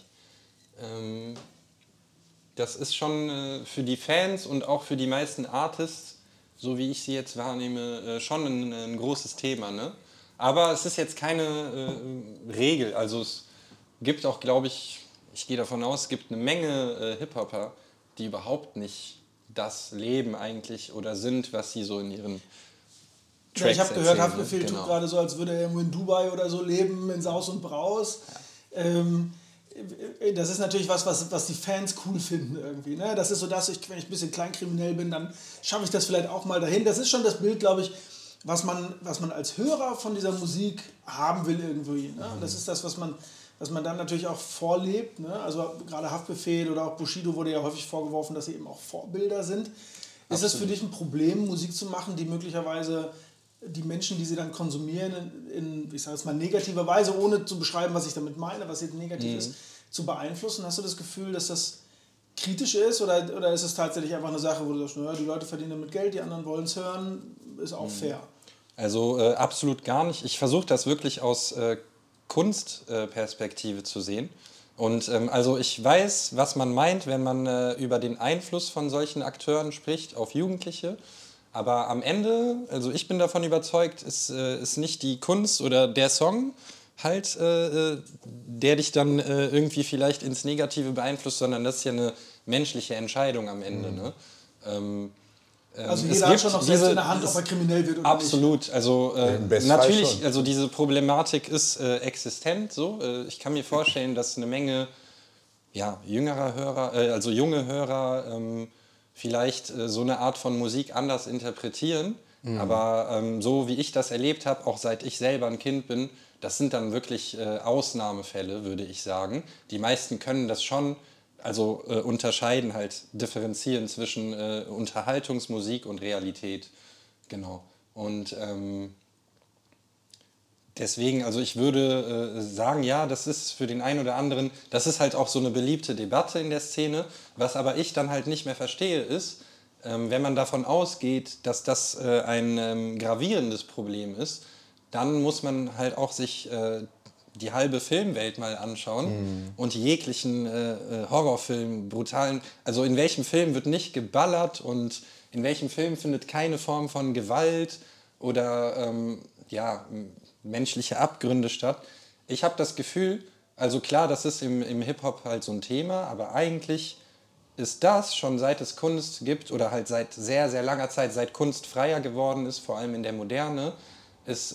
Das ist schon für die Fans und auch für die meisten Artists, so wie ich sie jetzt wahrnehme, schon ein großes Thema. Ne? Aber es ist jetzt keine Regel. Also es gibt auch, glaube ich gehe davon aus, es gibt eine Menge Hip-Hopper, die überhaupt nicht das leben eigentlich oder sind, was sie so in ihren Tracks ich habe gehört, erzählen, Haftbefehl genau. tut gerade so, als würde er irgendwo in Dubai oder so leben, in Saus und Braus. Das ist natürlich was die Fans cool finden irgendwie. Ne? Das ist so das, wenn ich ein bisschen kleinkriminell bin, dann schaffe ich das vielleicht auch mal dahin. Das ist schon das Bild, glaube ich, was man als Hörer von dieser Musik haben will irgendwie. Ne? Das ist das, was man dann natürlich auch vorlebt. Ne? Also gerade Haftbefehl oder auch Bushido wurde ja häufig vorgeworfen, dass sie eben auch Vorbilder sind. Ist es für dich ein Problem, Musik zu machen, die möglicherweise die Menschen, die sie dann konsumieren, in ich sage es mal, negativer Weise, ohne zu beschreiben, was ich damit meine, was jetzt negativ ist, zu beeinflussen? Hast du das Gefühl, dass das kritisch ist oder ist es tatsächlich einfach eine Sache, wo du sagst, naja, die Leute verdienen damit Geld, die anderen wollen es hören, ist auch fair? Also absolut gar nicht. Ich versuche das wirklich aus Kunstperspektive zu sehen. Und also ich weiß, was man meint, wenn man über den Einfluss von solchen Akteuren spricht auf Jugendliche. Aber am Ende, also ich bin davon überzeugt, ist nicht die Kunst oder der Song halt, der dich dann irgendwie vielleicht ins Negative beeinflusst, sondern das ist ja eine menschliche Entscheidung am Ende. Ne? Also jeder hat schon noch selbst in der Hand, ob er kriminell wird oder absolut. nicht. Also Fall natürlich, schon. also diese Problematik ist existent. So. Ich kann mir vorstellen, dass eine Menge jüngerer Hörer, also junge Hörer, vielleicht so eine Art von Musik anders interpretieren. Aber so wie ich das erlebt habe, auch seit ich selber ein Kind bin, das sind dann wirklich Ausnahmefälle, würde ich sagen. Die meisten können das schon, also unterscheiden, halt differenzieren zwischen Unterhaltungsmusik und Realität. Genau. Und deswegen, also ich würde sagen, ja, das ist für den einen oder anderen, das ist halt auch so eine beliebte Debatte in der Szene. Was aber ich dann halt nicht mehr verstehe, ist, wenn man davon ausgeht, dass das ein gravierendes Problem ist, dann muss man halt auch sich die halbe Filmwelt mal anschauen und jeglichen Horrorfilm, brutalen, also in welchem Film wird nicht geballert und in welchem Film findet keine Form von Gewalt oder menschliche Abgründe statt. Ich habe das Gefühl, also klar, das ist im Hip-Hop halt so ein Thema, aber eigentlich ist das schon seit es Kunst gibt oder halt seit sehr, sehr langer Zeit, seit Kunst freier geworden ist, vor allem in der Moderne, ist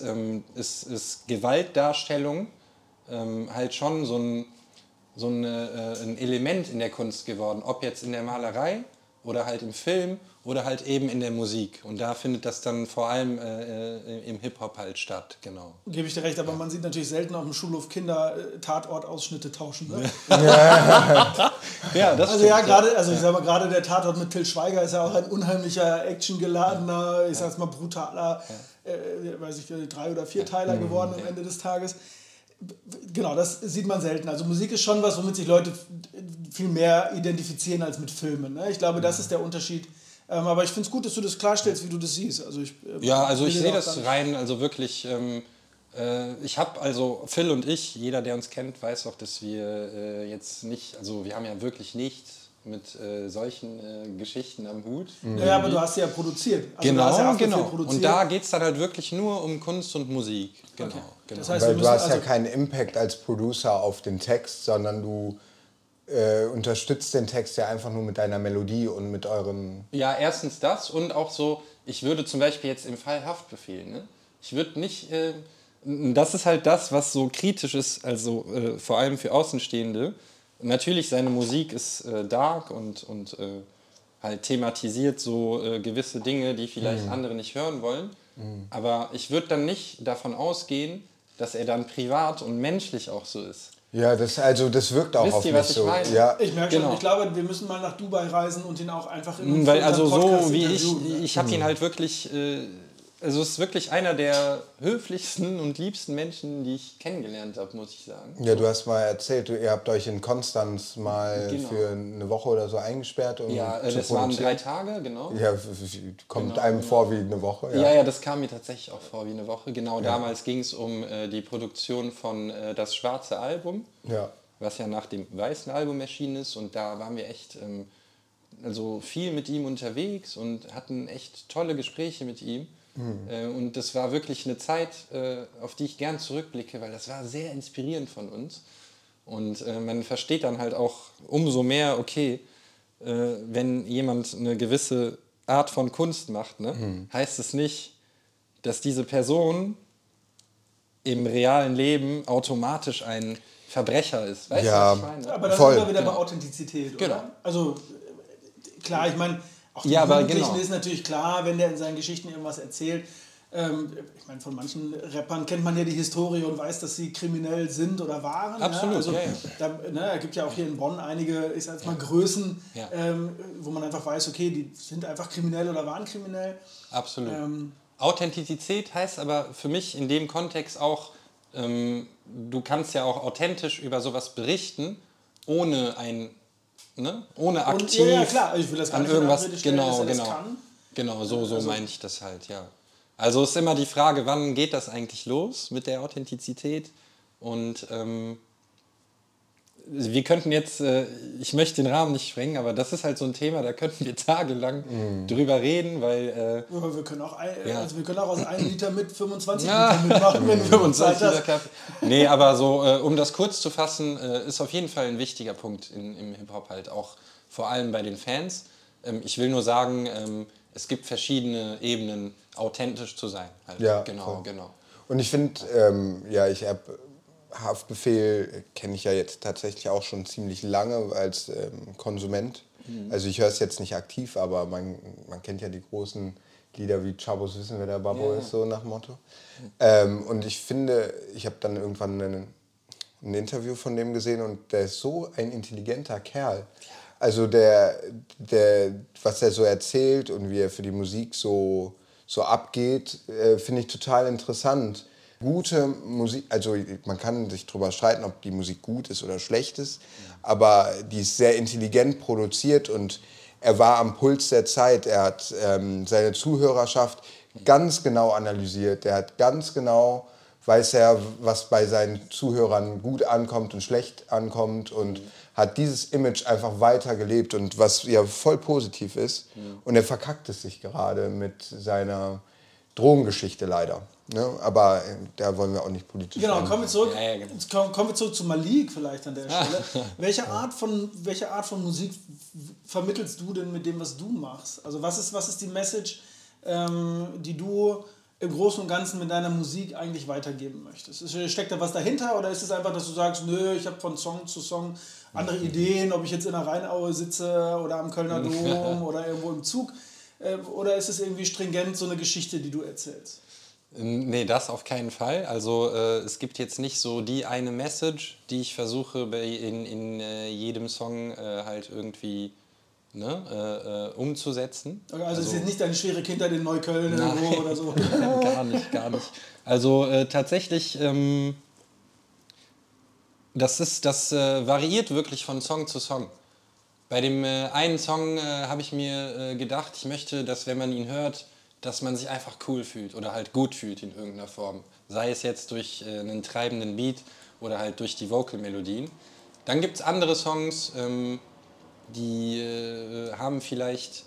Gewaltdarstellung halt schon so ein Element in der Kunst geworden, ob jetzt in der Malerei oder halt im Film oder halt eben in der Musik. Und da findet das dann vor allem im Hip-Hop halt statt, genau. Gebe ich dir recht, aber man sieht natürlich selten auf dem Schulhof Kinder Tatortausschnitte tauschen. Ne? Ja, das Also stimmt, ja, ich sag mal, gerade der Tatort mit Til Schweiger ist ja auch ein unheimlicher, actiongeladener, ich sag's mal brutaler, 3 oder 4 Teiler geworden am Ende des Tages. Genau, das sieht man selten. Also Musik ist schon was, womit sich Leute viel mehr identifizieren als mit Filmen. Ne? Ich glaube, das ist der Unterschied. Aber ich finde es gut, dass du das klarstellst, wie du das siehst. Also ich sehe das rein, also wirklich, ich habe also, Phil und ich, jeder, der uns kennt, weiß auch, dass wir jetzt nicht, also wir haben ja wirklich nichts mit solchen Geschichten am Hut. Ja, aber du hast sie ja produziert. Also genau, du hast ja genau. produziert. Und da geht es dann halt wirklich nur um Kunst und Musik. Genau, Okay. genau. Das heißt, Weil du hast ja keinen Impact als Producer auf den Text, sondern du unterstützt den Text ja einfach nur mit deiner Melodie und mit eurem... Ja, erstens das und auch so, ich würde zum Beispiel jetzt im Fall Haftbefehl, ne? Ich würde nicht, das ist halt das, was so kritisch ist, also vor allem für Außenstehende. Natürlich, seine Musik ist dark und halt thematisiert so gewisse Dinge, die vielleicht andere nicht hören wollen. Aber ich würde dann nicht davon ausgehen, dass er dann privat und menschlich auch so ist. Ja, das wirkt auch Wisst auf ihr, mich was ich so. meine? Ja. Ich merke schon, Genau. ich glaube, wir müssen mal nach Dubai reisen und ihn auch einfach in Weil unserem also Podcast so wie interviewen, ne? ich habe ihn halt wirklich, also es ist wirklich einer der höflichsten und liebsten Menschen, die ich kennengelernt habe, muss ich sagen. Ja, du hast mal erzählt, ihr habt euch in Konstanz mal Genau. für eine Woche oder so eingesperrt, um Ja, zu das waren 3 produzieren. Tage, genau. Ja, kommt einem vor wie eine Woche. Ja, das kam mir tatsächlich auch vor wie eine Woche. Genau, damals ging es um die Produktion von Das Schwarze Album, Ja. was ja nach dem Weißen Album erschienen ist. Und da waren wir echt also viel mit ihm unterwegs und hatten echt tolle Gespräche mit ihm. Und das war wirklich eine Zeit, auf die ich gern zurückblicke, weil das war sehr inspirierend von uns. Und man versteht dann halt auch umso mehr, okay, wenn jemand eine gewisse Art von Kunst macht, ne, heißt es nicht, dass diese Person im realen Leben automatisch ein Verbrecher ist. Weißt Ja. du, was ich meine? Aber da Voll. sind wir wieder bei Authentizität, oder? Genau. Also, klar, ich meine, auch den Ja, aber Jugendlichen genau. ist natürlich klar, wenn der in seinen Geschichten irgendwas erzählt. Ich meine, von manchen Rappern kennt man ja die Historie und weiß, dass sie kriminell sind oder waren. Absolut, ja? Also, ja, ja. Da gibt ja auch hier in Bonn einige, ich sag jetzt mal, Größen, Ja. wo man einfach weiß, okay, die sind einfach kriminell oder waren kriminell. Absolut. Authentizität heißt aber für mich in dem Kontext auch, du kannst ja auch authentisch über sowas berichten, ohne ohne aktiv ja, klar, ich will das gar an nicht in irgendwas, Abrede stellen, dass er das genau. kann. Genau, so meine ich das halt, ja. Also ist immer die Frage, wann geht das eigentlich los mit der Authentizität? Und wir könnten jetzt, ich möchte den Rahmen nicht sprengen, aber das ist halt so ein Thema, da könnten wir tagelang drüber reden, weil Ja, wir können auch, Ja. also wir können auch aus 1 Liter mit 25 Liter mitmachen, wenn du 25 Zeit Liter hast. Kaffee. Nee, aber so, um das kurz zu fassen, ist auf jeden Fall ein wichtiger Punkt im Hip-Hop halt, auch vor allem bei den Fans. Ich will nur sagen, es gibt verschiedene Ebenen, authentisch zu sein. Halt. Ja, Genau, voll. genau. Und ich finde, ich habe Haftbefehl kenne ich ja jetzt tatsächlich auch schon ziemlich lange als Konsument. Also ich höre es jetzt nicht aktiv, aber man kennt ja die großen Lieder wie Chabos wissen, wer der Babbo ist, so nach Motto. Und ich finde, ich habe dann irgendwann ein Interview von dem gesehen und der ist so ein intelligenter Kerl. Also was er so erzählt und wie er für die Musik so abgeht, finde ich total interessant. Gute Musik, also man kann sich darüber streiten, ob die Musik gut ist oder schlecht ist, aber die ist sehr intelligent produziert und er war am Puls der Zeit. Er hat seine Zuhörerschaft ganz genau analysiert. Er hat ganz genau, weiß er, was bei seinen Zuhörern gut ankommt und schlecht ankommt und hat dieses Image einfach weitergelebt und was ja voll positiv ist. Und er verkackt es sich gerade mit seiner Drogengeschichte leider. Ne? Aber da wollen wir auch nicht politisch Genau, werden. kommen wir zurück. Ja, genau. Kommen wir zurück zu Malik vielleicht an der Stelle. Welche Art von Musik vermittelst du denn mit dem, was du machst? Also was ist die Message, die du im Großen und Ganzen mit deiner Musik eigentlich weitergeben möchtest? Steckt da was dahinter oder ist es einfach, dass du sagst, nö, ich habe von Song zu Song andere Ideen, ob ich jetzt in der Rheinaue sitze oder am Kölner Dom oder irgendwo im Zug? Oder ist es irgendwie stringent so eine Geschichte, die du erzählst? Nee, das auf keinen Fall. Also es gibt jetzt nicht so die eine Message, die ich versuche in jedem Song halt irgendwie umzusetzen. Also es ist jetzt nicht deine schwere Kindheit in Neukölln irgendwo oder so. Gar nicht. Also tatsächlich, das variiert wirklich von Song zu Song. Bei dem einen Song habe ich mir gedacht, ich möchte, dass wenn man ihn hört, dass man sich einfach cool fühlt oder halt gut fühlt in irgendeiner Form. Sei es jetzt durch einen treibenden Beat oder halt durch die Vocal-Melodien. Dann gibt es andere Songs, die haben vielleicht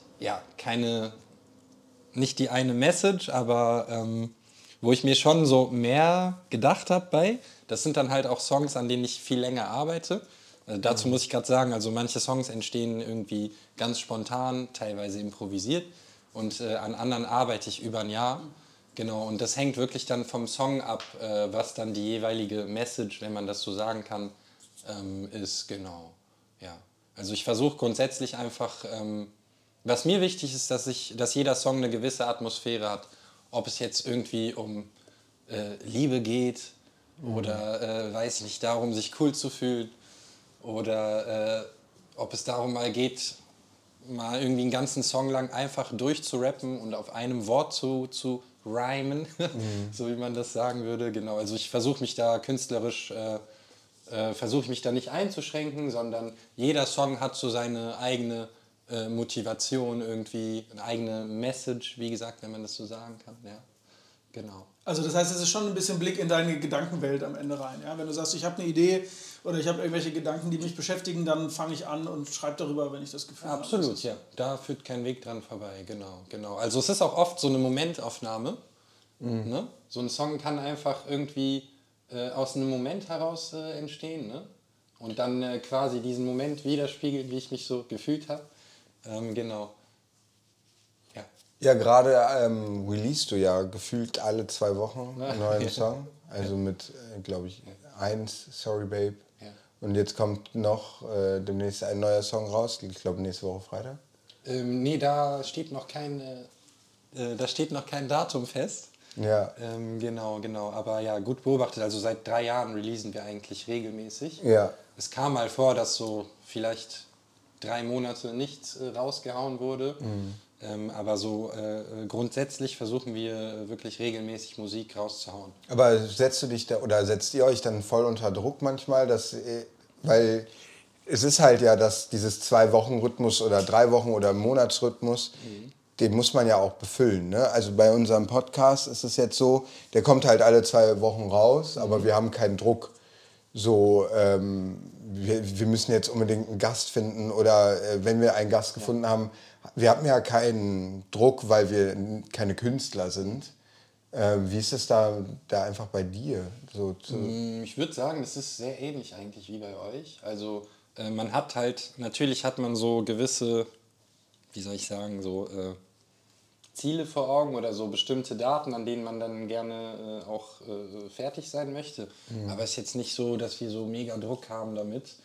nicht die eine Message, aber wo ich mir schon so mehr gedacht habe bei. Das sind dann halt auch Songs, an denen ich viel länger arbeite. Dazu muss ich gerade sagen, also manche Songs entstehen irgendwie ganz spontan, teilweise improvisiert. Und an anderen arbeite ich über ein Jahr. Genau, und das hängt wirklich dann vom Song ab, was dann die jeweilige Message, wenn man das so sagen kann, ist. Genau, ja. Also ich versuche grundsätzlich einfach, was mir wichtig ist, dass jeder Song eine gewisse Atmosphäre hat. Ob es jetzt irgendwie um Liebe geht oder weiß ich nicht, darum sich cool zu fühlen oder ob es darum mal geht, mal irgendwie einen ganzen Song lang einfach durchzurappen und auf einem Wort zu rhymen, so wie man das sagen würde. Genau, also ich versuche mich da künstlerisch, versuche mich da nicht einzuschränken, sondern jeder Song hat so seine eigene Motivation irgendwie, eine eigene Message, wie gesagt, wenn man das so sagen kann. Ja, genau. Also das heißt, es ist schon ein bisschen Blick in deine Gedankenwelt am Ende rein. Ja? Wenn du sagst, ich habe eine Idee oder ich habe irgendwelche Gedanken, die mich beschäftigen, dann fange ich an und schreibe darüber, wenn ich das Gefühl habe. Absolut, ja. Da führt kein Weg dran vorbei, genau. Also es ist auch oft so eine Momentaufnahme. Ne? So ein Song kann einfach irgendwie aus einem Moment heraus entstehen, ne? Und dann quasi diesen Moment widerspiegeln, wie ich mich so gefühlt habe. Genau. Ja. Ja, gerade releast du ja gefühlt alle 2 Wochen einen neuen Song. Also mit, glaube ich, 1, Sorry Babe. Ja. Und jetzt kommt noch demnächst ein neuer Song raus, ich glaube nächste Woche Freitag. Nee, da steht noch kein Datum fest. Ja. Genau. Aber ja, gut beobachtet. Also seit 3 Jahren releasen wir eigentlich regelmäßig. Ja. Es kam mal vor, dass so vielleicht 3 Monate nichts rausgehauen wurde. Aber so grundsätzlich versuchen wir wirklich regelmäßig Musik rauszuhauen. Aber setzt du dich da oder setzt ihr euch dann voll unter Druck manchmal, weil es ist halt ja, dass dieses 2-Wochen-Rhythmus oder 3 Wochen oder Monatsrhythmus, den muss man ja auch befüllen. Ne? Also bei unserem Podcast ist es jetzt so, der kommt halt alle 2 Wochen raus, aber wir haben keinen Druck. So, wir müssen jetzt unbedingt einen Gast finden oder wenn wir einen Gast gefunden haben, wir haben ja keinen Druck, weil wir keine Künstler sind. Wie ist es da einfach bei dir? Ich würde sagen, das ist sehr ähnlich eigentlich wie bei euch. Also man hat halt, natürlich hat man so gewisse, wie soll ich sagen, so Ziele vor Augen oder so bestimmte Daten, an denen man dann gerne auch fertig sein möchte. Aber es ist jetzt nicht so, dass wir so mega Druck haben damit.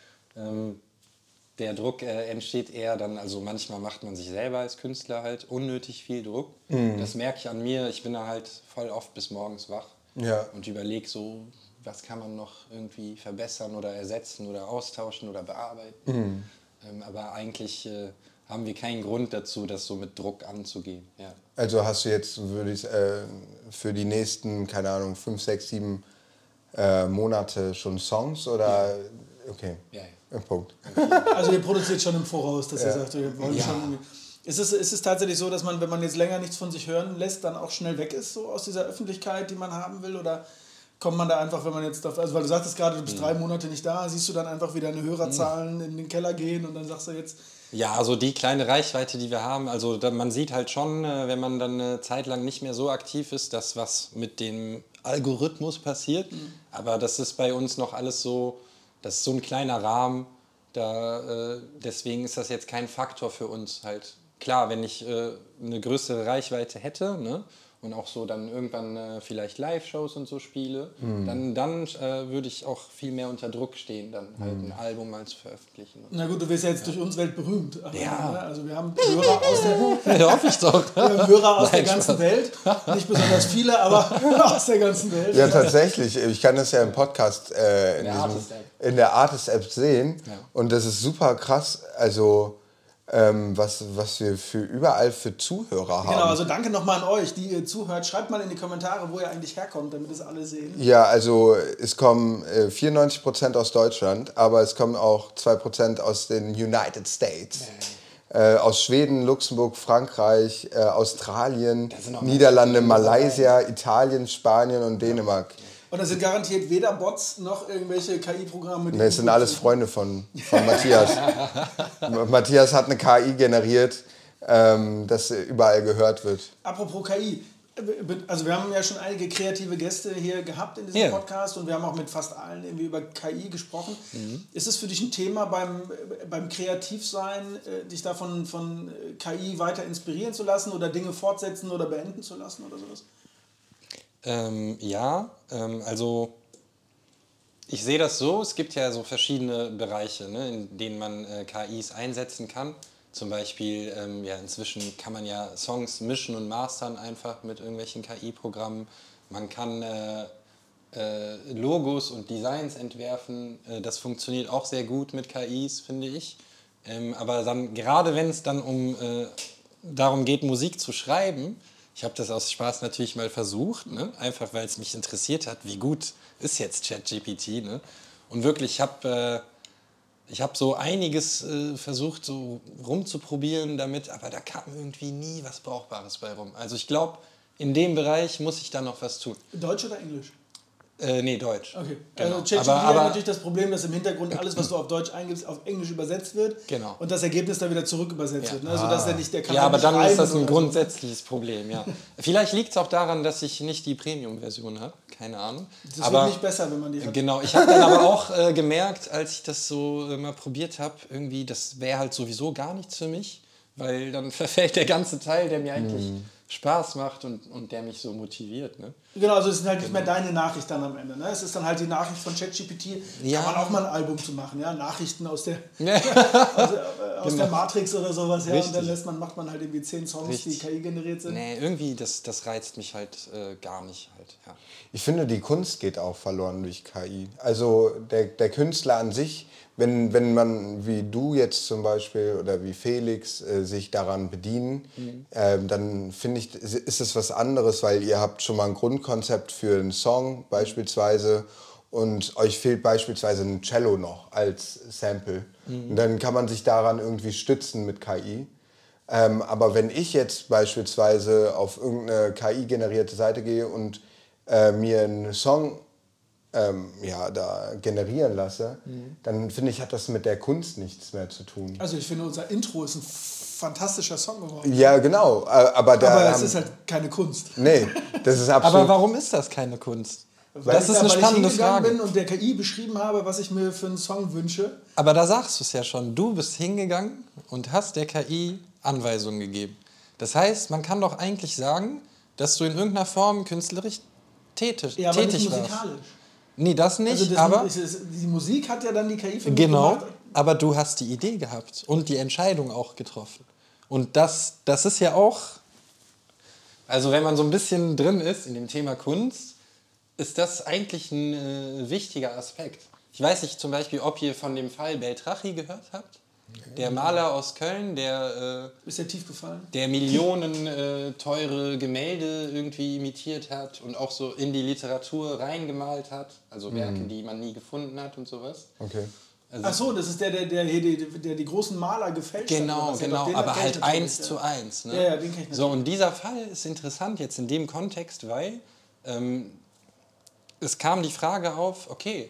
Der Druck entsteht eher dann, also manchmal macht man sich selber als Künstler halt unnötig viel Druck. Das merke ich an mir, ich bin da halt voll oft bis morgens wach und überlege so, was kann man noch irgendwie verbessern oder ersetzen oder austauschen oder bearbeiten. Aber eigentlich haben wir keinen Grund dazu, das so mit Druck anzugehen. Ja. Also hast du jetzt, würde ich für die nächsten, keine Ahnung, 5, 6, 7 Monate schon Songs oder? Ja. Okay. Ja. Punkt. Also ihr produziert schon im Voraus, dass ihr sagt, wir wollen schon. Ist es tatsächlich so, dass man, wenn man jetzt länger nichts von sich hören lässt, dann auch schnell weg ist, so aus dieser Öffentlichkeit, die man haben will? Oder kommt man da einfach, wenn man jetzt, also weil du sagtest gerade, du bist 3 Monate nicht da, siehst du dann einfach, wie deine Hörerzahlen in den Keller gehen und dann sagst du jetzt... Ja, also die kleine Reichweite, die wir haben, also man sieht halt schon, wenn man dann eine Zeit lang nicht mehr so aktiv ist, dass was mit dem Algorithmus passiert. Aber das ist bei uns noch alles so, das ist so ein kleiner Rahmen, deswegen ist das jetzt kein Faktor für uns halt. Klar, wenn ich eine größere Reichweite hätte, ne, und auch so dann irgendwann vielleicht Live-Shows und so spiele, dann würde ich auch viel mehr unter Druck stehen, dann halt ein Album mal zu veröffentlichen. Na gut, du wirst ja jetzt durch uns weltberühmt. Ja. Also wir haben Hörer aus der, ja, hoffe ich doch. Wir haben Hörer aus der ganzen Welt. Nicht besonders viele, aber aus der ganzen Welt. Ja, tatsächlich. Ich kann das ja im Podcast in der Artist-App sehen. Ja. Und das ist super krass. Also was wir überall für Zuhörer haben. Genau, also danke nochmal an euch, die ihr zuhört. Schreibt mal in die Kommentare, wo ihr eigentlich herkommt, damit es alle sehen. Ja, also es kommen 94% aus Deutschland, aber es kommen auch 2% aus den United States. Aus Schweden, Luxemburg, Frankreich, Australien, Niederlande, Malaysia, Italien, Spanien und Dänemark. Und das sind garantiert weder Bots noch irgendwelche KI-Programme. Das sind alles Freunde von Matthias. Matthias hat eine KI generiert, das überall gehört wird. Apropos KI, also wir haben ja schon einige kreative Gäste hier gehabt in diesem Podcast und wir haben auch mit fast allen irgendwie über KI gesprochen. Ist es für dich ein Thema beim Kreativsein, dich davon von KI weiter inspirieren zu lassen oder Dinge fortsetzen oder beenden zu lassen oder sowas? Also ich sehe das so, es gibt ja so verschiedene Bereiche, ne, in denen man KIs einsetzen kann. Zum Beispiel, inzwischen kann man ja Songs mischen und mastern einfach mit irgendwelchen KI-Programmen. Man kann Logos und Designs entwerfen. Das funktioniert auch sehr gut mit KIs, finde ich. Aber dann, gerade wenn es dann darum geht, Musik zu schreiben, ich habe das aus Spaß natürlich mal versucht, ne? Einfach weil es mich interessiert hat, wie gut ist jetzt ChatGPT. Ne? Und wirklich, ich hab so einiges versucht, so rumzuprobieren damit, aber da kam irgendwie nie was Brauchbares bei rum. Also ich glaube, in dem Bereich muss ich da noch was tun. Deutsch oder Englisch? Nee, Deutsch. Okay. Genau. Also ChatGPT hat natürlich das Problem, dass im Hintergrund alles, was du auf Deutsch eingibst, auf Englisch übersetzt wird. Genau. Und das Ergebnis dann wieder zurück übersetzt wird. Ne? Also dass der kann ja, aber nicht dann ist das reimen ein oder so. grundsätzliches Problem, ja. Vielleicht liegt es auch daran, dass ich nicht die Premium-Version habe. Keine Ahnung. Das aber, wird nicht besser, wenn man die hat. Genau. Ich habe dann aber auch gemerkt, als ich das so mal probiert habe, irgendwie, das wäre halt sowieso gar nichts für mich, weil dann verfällt der ganze Teil, der mir eigentlich Spaß macht und der mich so motiviert. Ne? Genau, also es ist halt nicht mehr deine Nachricht dann am Ende. Ne? Es ist dann halt die Nachricht von ChatGPT. Ja. Kann man auch mal ein Album zu machen, ja? Nachrichten aus der, Ja. aus der Matrix oder sowas. Ja? Und dann Richtig. macht man halt irgendwie 10 Songs, Richtig. die KI generiert sind. Nee, irgendwie, das reizt mich halt gar nicht. Halt, ja. Ich finde, die Kunst geht auch verloren durch KI. Also der Künstler an sich, wenn man wie du jetzt zum Beispiel oder wie Felix sich daran bedienen, dann finde ich, ist es was anderes, weil ihr habt schon mal ein Grundkonzept für einen Song beispielsweise und euch fehlt beispielsweise ein Cello noch als Sample. Und dann kann man sich daran irgendwie stützen mit KI. Aber wenn ich jetzt beispielsweise auf irgendeine KI-generierte Seite gehe und mir einen Song da generieren lasse, dann finde ich, hat das mit der Kunst nichts mehr zu tun. Also ich finde, unser Intro ist ein fantastischer Song geworden. Ja, genau. Aber es ist halt keine Kunst. Nee, das ist absolut... Aber warum ist das keine Kunst? Weil Das ist eine spannende ich hingegangen Frage. bin und der KI beschrieben habe, was ich mir für einen Song wünsche. Aber da sagst du es ja schon. Du bist hingegangen und hast der KI Anweisungen gegeben. Das heißt, man kann doch eigentlich sagen, dass du in irgendeiner Form künstlerisch tätig Ja, aber nicht warst. musikalisch. Nee, das nicht, Also aber... die Musik hat ja dann die KI für mich Genau, gemacht. aber du hast die Idee gehabt und die Entscheidung auch getroffen. Und das ist ja auch... Also wenn man so ein bisschen drin ist in dem Thema Kunst, ist das eigentlich ein wichtiger Aspekt. Ich weiß nicht zum Beispiel, ob ihr von dem Fall Beltrachi gehört habt. Der Maler aus Köln, Ist der tief gefallen? der Millionen teure Gemälde irgendwie imitiert hat und auch so in die Literatur reingemalt hat. Also Werke, die man nie gefunden hat und sowas. Okay. Also Ach so, das ist der die großen Maler gefälscht hat. Genau, oder was? genau, Den aber kenn ich halt natürlich, 1 zu 1. Ne? Ja, ja, den kenn ich so, und dieser Fall ist interessant jetzt in dem Kontext, weil es kam die Frage auf, okay,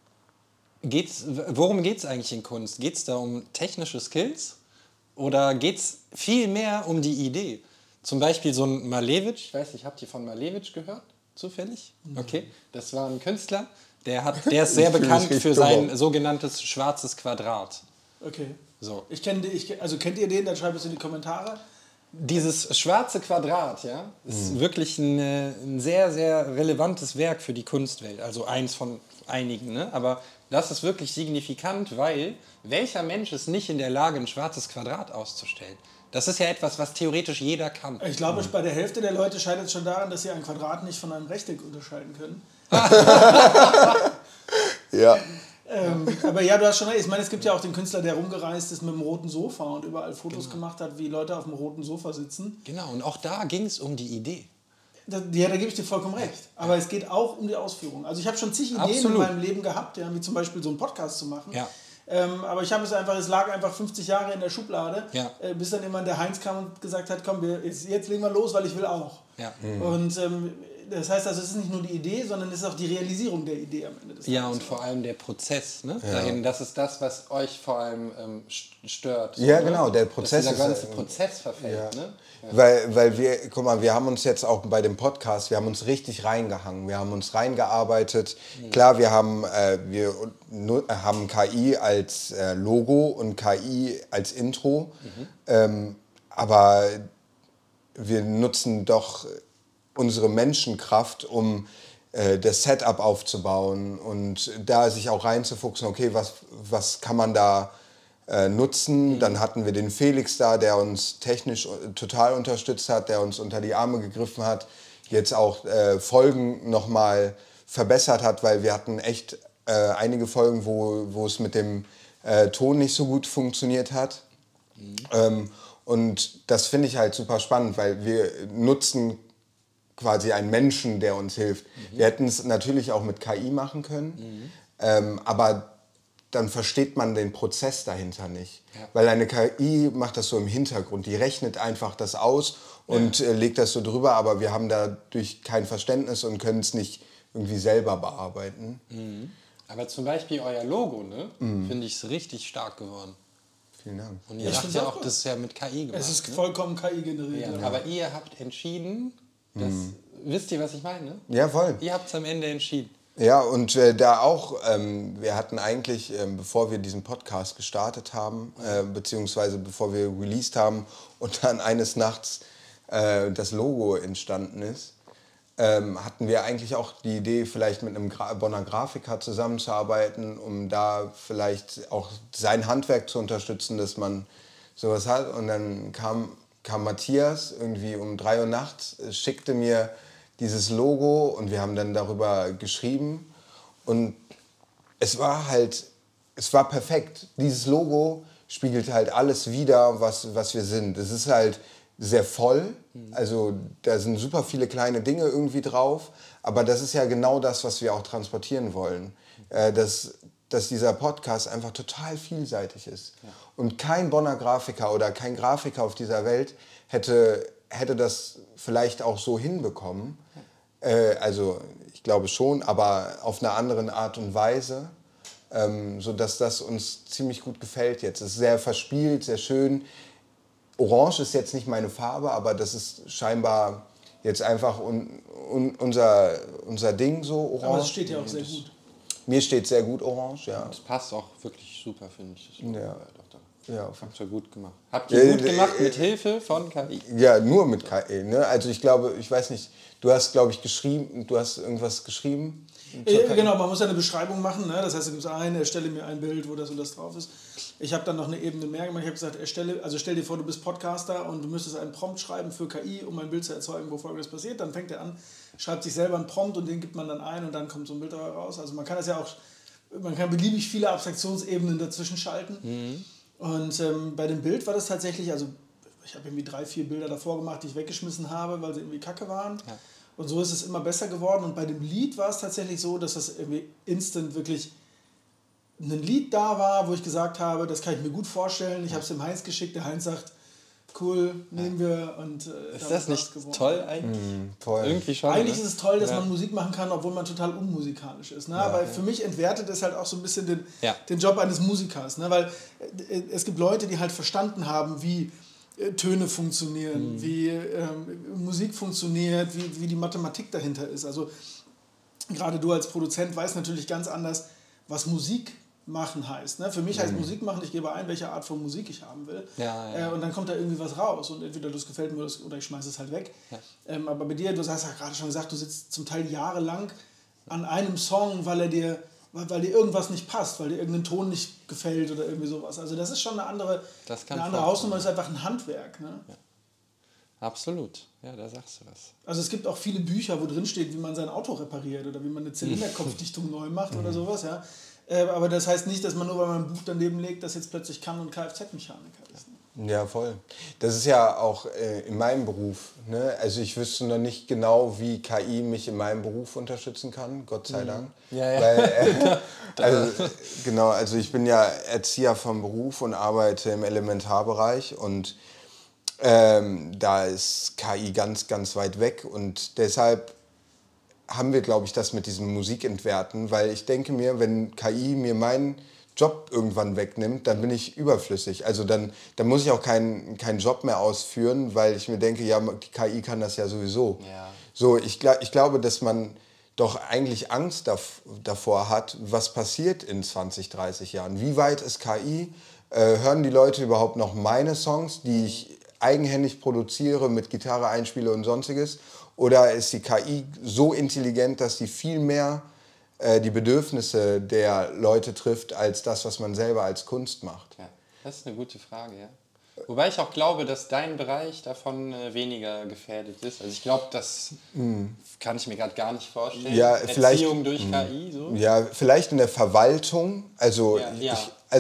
worum geht es eigentlich in Kunst? Geht es da um technische Skills oder geht es viel mehr um die Idee? Zum Beispiel so ein Malevich, ich weiß nicht, habt ihr von Malevich gehört, zufällig? Okay, das war ein Künstler, der ist sehr bekannt für sein sogenanntes schwarzes Quadrat. Okay. So. Also kennt ihr den? Dann schreibt es in die Kommentare. Dieses schwarze Quadrat, ja, ist wirklich ein sehr, sehr relevantes Werk für die Kunstwelt. Also eins von einigen, ne? Aber das ist wirklich signifikant, weil welcher Mensch ist nicht in der Lage, ein schwarzes Quadrat auszustellen? Das ist ja etwas, was theoretisch jeder kann. Ich glaube, bei der Hälfte der Leute scheitert es schon daran, dass sie ein Quadrat nicht von einem Rechteck unterscheiden können. Ja. Aber ja, du hast schon recht. Ich meine, es gibt ja auch den Künstler, der rumgereist ist mit dem roten Sofa und überall Fotos gemacht hat, wie Leute auf dem roten Sofa sitzen. Genau, und auch da ging es um die Idee. Da gebe ich dir vollkommen recht. Aber es geht auch um die Ausführung. Also ich habe schon zig Ideen Absolut. in meinem Leben gehabt, ja, wie zum Beispiel so einen Podcast zu machen. Ja. Aber es lag einfach 50 Jahre in der Schublade, Ja. bis dann immer der Heinz kam und gesagt hat, komm, jetzt legen wir los, weil ich will auch. Ja. Und das heißt also, es ist nicht nur die Idee, sondern es ist auch die Realisierung der Idee am Ende des Tages. Ja, und vor allem der Prozess, ne? Dahin, das ist das, was euch vor allem stört. Ja, ne? genau, der Prozess Dass dieser ist, ganze Prozess verfällt. Ja. Ne? Weil wir, guck mal, wir haben uns jetzt auch bei dem Podcast, wir haben uns richtig reingehangen, wir haben uns reingearbeitet. Klar, wir haben KI als Logo und KI als Intro, aber wir nutzen doch unsere Menschenkraft, um das Setup aufzubauen und da sich auch reinzufuchsen, okay, was kann man da nutzen. Dann hatten wir den Felix da, der uns technisch total unterstützt hat, der uns unter die Arme gegriffen hat, jetzt auch Folgen nochmal verbessert hat, weil wir hatten echt einige Folgen, wo es mit dem Ton nicht so gut funktioniert hat. Und das finde ich halt super spannend, weil wir nutzen quasi einen Menschen, der uns hilft. Wir hätten es natürlich auch mit KI machen können, aber dann versteht man den Prozess dahinter nicht. Ja. Weil eine KI macht das so im Hintergrund, die rechnet einfach das aus und legt das so drüber, aber wir haben dadurch kein Verständnis und können es nicht irgendwie selber bearbeiten. Aber zum Beispiel euer Logo, ne, finde ich es richtig stark geworden. Vielen Dank. Und ihr sagt ja auch, das ist ja mit KI gemacht. Es ist vollkommen KI generiert. Ja. Aber ihr habt entschieden, wisst ihr, was ich meine? Ja, voll. Ihr habt es am Ende entschieden. Ja, und da auch, wir hatten eigentlich, bevor wir diesen Podcast gestartet haben, beziehungsweise bevor wir released haben und dann eines Nachts das Logo entstanden ist, hatten wir eigentlich auch die Idee, vielleicht mit einem Bonner Grafiker zusammenzuarbeiten, um da vielleicht auch sein Handwerk zu unterstützen, dass man sowas hat. Und dann kam Matthias irgendwie um 3 Uhr nachts, schickte mir dieses Logo und wir haben dann darüber geschrieben. Und es war perfekt. Dieses Logo spiegelt halt alles wider, was wir sind. Es ist halt sehr voll, also da sind super viele kleine Dinge irgendwie drauf, aber das ist ja genau das, was wir auch transportieren wollen, dass dieser Podcast einfach total vielseitig ist. Ja. Und kein Bonner Grafiker oder kein Grafiker auf dieser Welt hätte das vielleicht auch so hinbekommen, also ich glaube schon, aber auf eine andere Art und Weise, sodass das uns ziemlich gut gefällt jetzt. Es ist sehr verspielt, sehr schön. Orange ist jetzt nicht meine Farbe, aber das ist scheinbar jetzt einfach unser Ding so, Orange. Aber es steht ja auch sehr gut. Mir steht sehr gut Orange, ja. Das passt auch wirklich super, finde ich. Das Logo. Ja. Habt ihr gut gemacht. Habt ihr gut gemacht mit Hilfe von KI? Ja, nur mit KI. Ne? Also ich glaube, ich weiß nicht, du hast, glaube ich, irgendwas geschrieben? Genau, man muss ja eine Beschreibung machen. Ne? Das heißt, du gibst erstelle mir ein Bild, wo das und das drauf ist. Ich habe dann noch eine Ebene mehr gemacht. Ich habe gesagt, stell dir vor, du bist Podcaster und du müsstest einen Prompt schreiben für KI, um ein Bild zu erzeugen, wo Folgendes passiert. Dann fängt er an, schreibt sich selber einen Prompt und den gibt man dann ein und dann kommt so ein Bild raus. Also man kann beliebig viele Abstraktionsebenen dazwischen schalten. Und bei dem Bild war das tatsächlich, also ich habe irgendwie 3-4 Bilder davor gemacht, die ich weggeschmissen habe, weil sie irgendwie kacke waren. Ja. Und so ist es immer besser geworden. Und bei dem Lied war es tatsächlich so, dass das irgendwie instant wirklich ein Lied da war, wo ich gesagt habe, das kann ich mir gut vorstellen. Ich habe es dem Heinz geschickt, der Heinz sagt, cool, nehmen wir. Und, ist das nicht toll eigentlich? Toll. Irgendwie schon. Eigentlich ist es toll, dass man Musik machen kann, obwohl man total unmusikalisch ist. Ne? Aber für mich entwertet es halt auch so ein bisschen den Job eines Musikers. Ne? Weil es gibt Leute, die halt verstanden haben, wie Töne funktionieren, wie Musik funktioniert, wie die Mathematik dahinter ist. Also gerade du als Produzent weißt natürlich ganz anders, was Musik machen heißt. Ne? Für mich heißt Musik machen, ich gebe ein, welche Art von Musik ich haben will. Und dann kommt da irgendwie was raus und entweder das gefällt mir oder ich schmeiße es halt weg. Ja. Aber bei dir, du hast ja gerade schon gesagt, du sitzt zum Teil jahrelang an einem Song, weil dir irgendwas nicht passt, weil dir irgendein Ton nicht gefällt oder irgendwie sowas. Also das ist schon eine andere Hausnummer, das ist einfach ein Handwerk. Ne? Ja. Absolut, ja, da sagst du was. Also es gibt auch viele Bücher, wo drin steht, wie man sein Auto repariert oder wie man eine Zylinderkopfdichtung neu macht oder sowas. Ja. Aber das heißt nicht, dass man nur, weil man ein Buch daneben legt, das jetzt plötzlich kann und Kfz-Mechaniker ist. Ne? Ja, voll. Das ist ja auch in meinem Beruf. Ne? Also ich wüsste noch nicht genau, wie KI mich in meinem Beruf unterstützen kann, Gott sei Dank. Ja. Weil, also ich bin ja Erzieher vom Beruf und arbeite im Elementarbereich und da ist KI ganz, ganz weit weg und deshalb haben wir, glaube ich, das mit diesem Musikentwerten, weil ich denke mir, wenn KI mir meinen Job irgendwann wegnimmt, dann bin ich überflüssig. Also dann muss ich auch keinen Job mehr ausführen, weil ich mir denke, ja, die KI kann das ja sowieso. Ja. So, ich glaube, dass man doch eigentlich Angst davor hat, was passiert in 20, 30 Jahren. Wie weit ist KI? Hören die Leute überhaupt noch meine Songs, die ich eigenhändig produziere, mit Gitarre einspiele und sonstiges? Oder ist die KI so intelligent, dass sie viel mehr die Bedürfnisse der Leute trifft, als das, was man selber als Kunst macht? Ja, das ist eine gute Frage, ja. Wobei ich auch glaube, dass dein Bereich davon weniger gefährdet ist. Also ich glaube, das kann ich mir gerade gar nicht vorstellen. Ja, vielleicht, Erziehung durch KI, so. Ja, vielleicht in der Verwaltung. Also, Ja.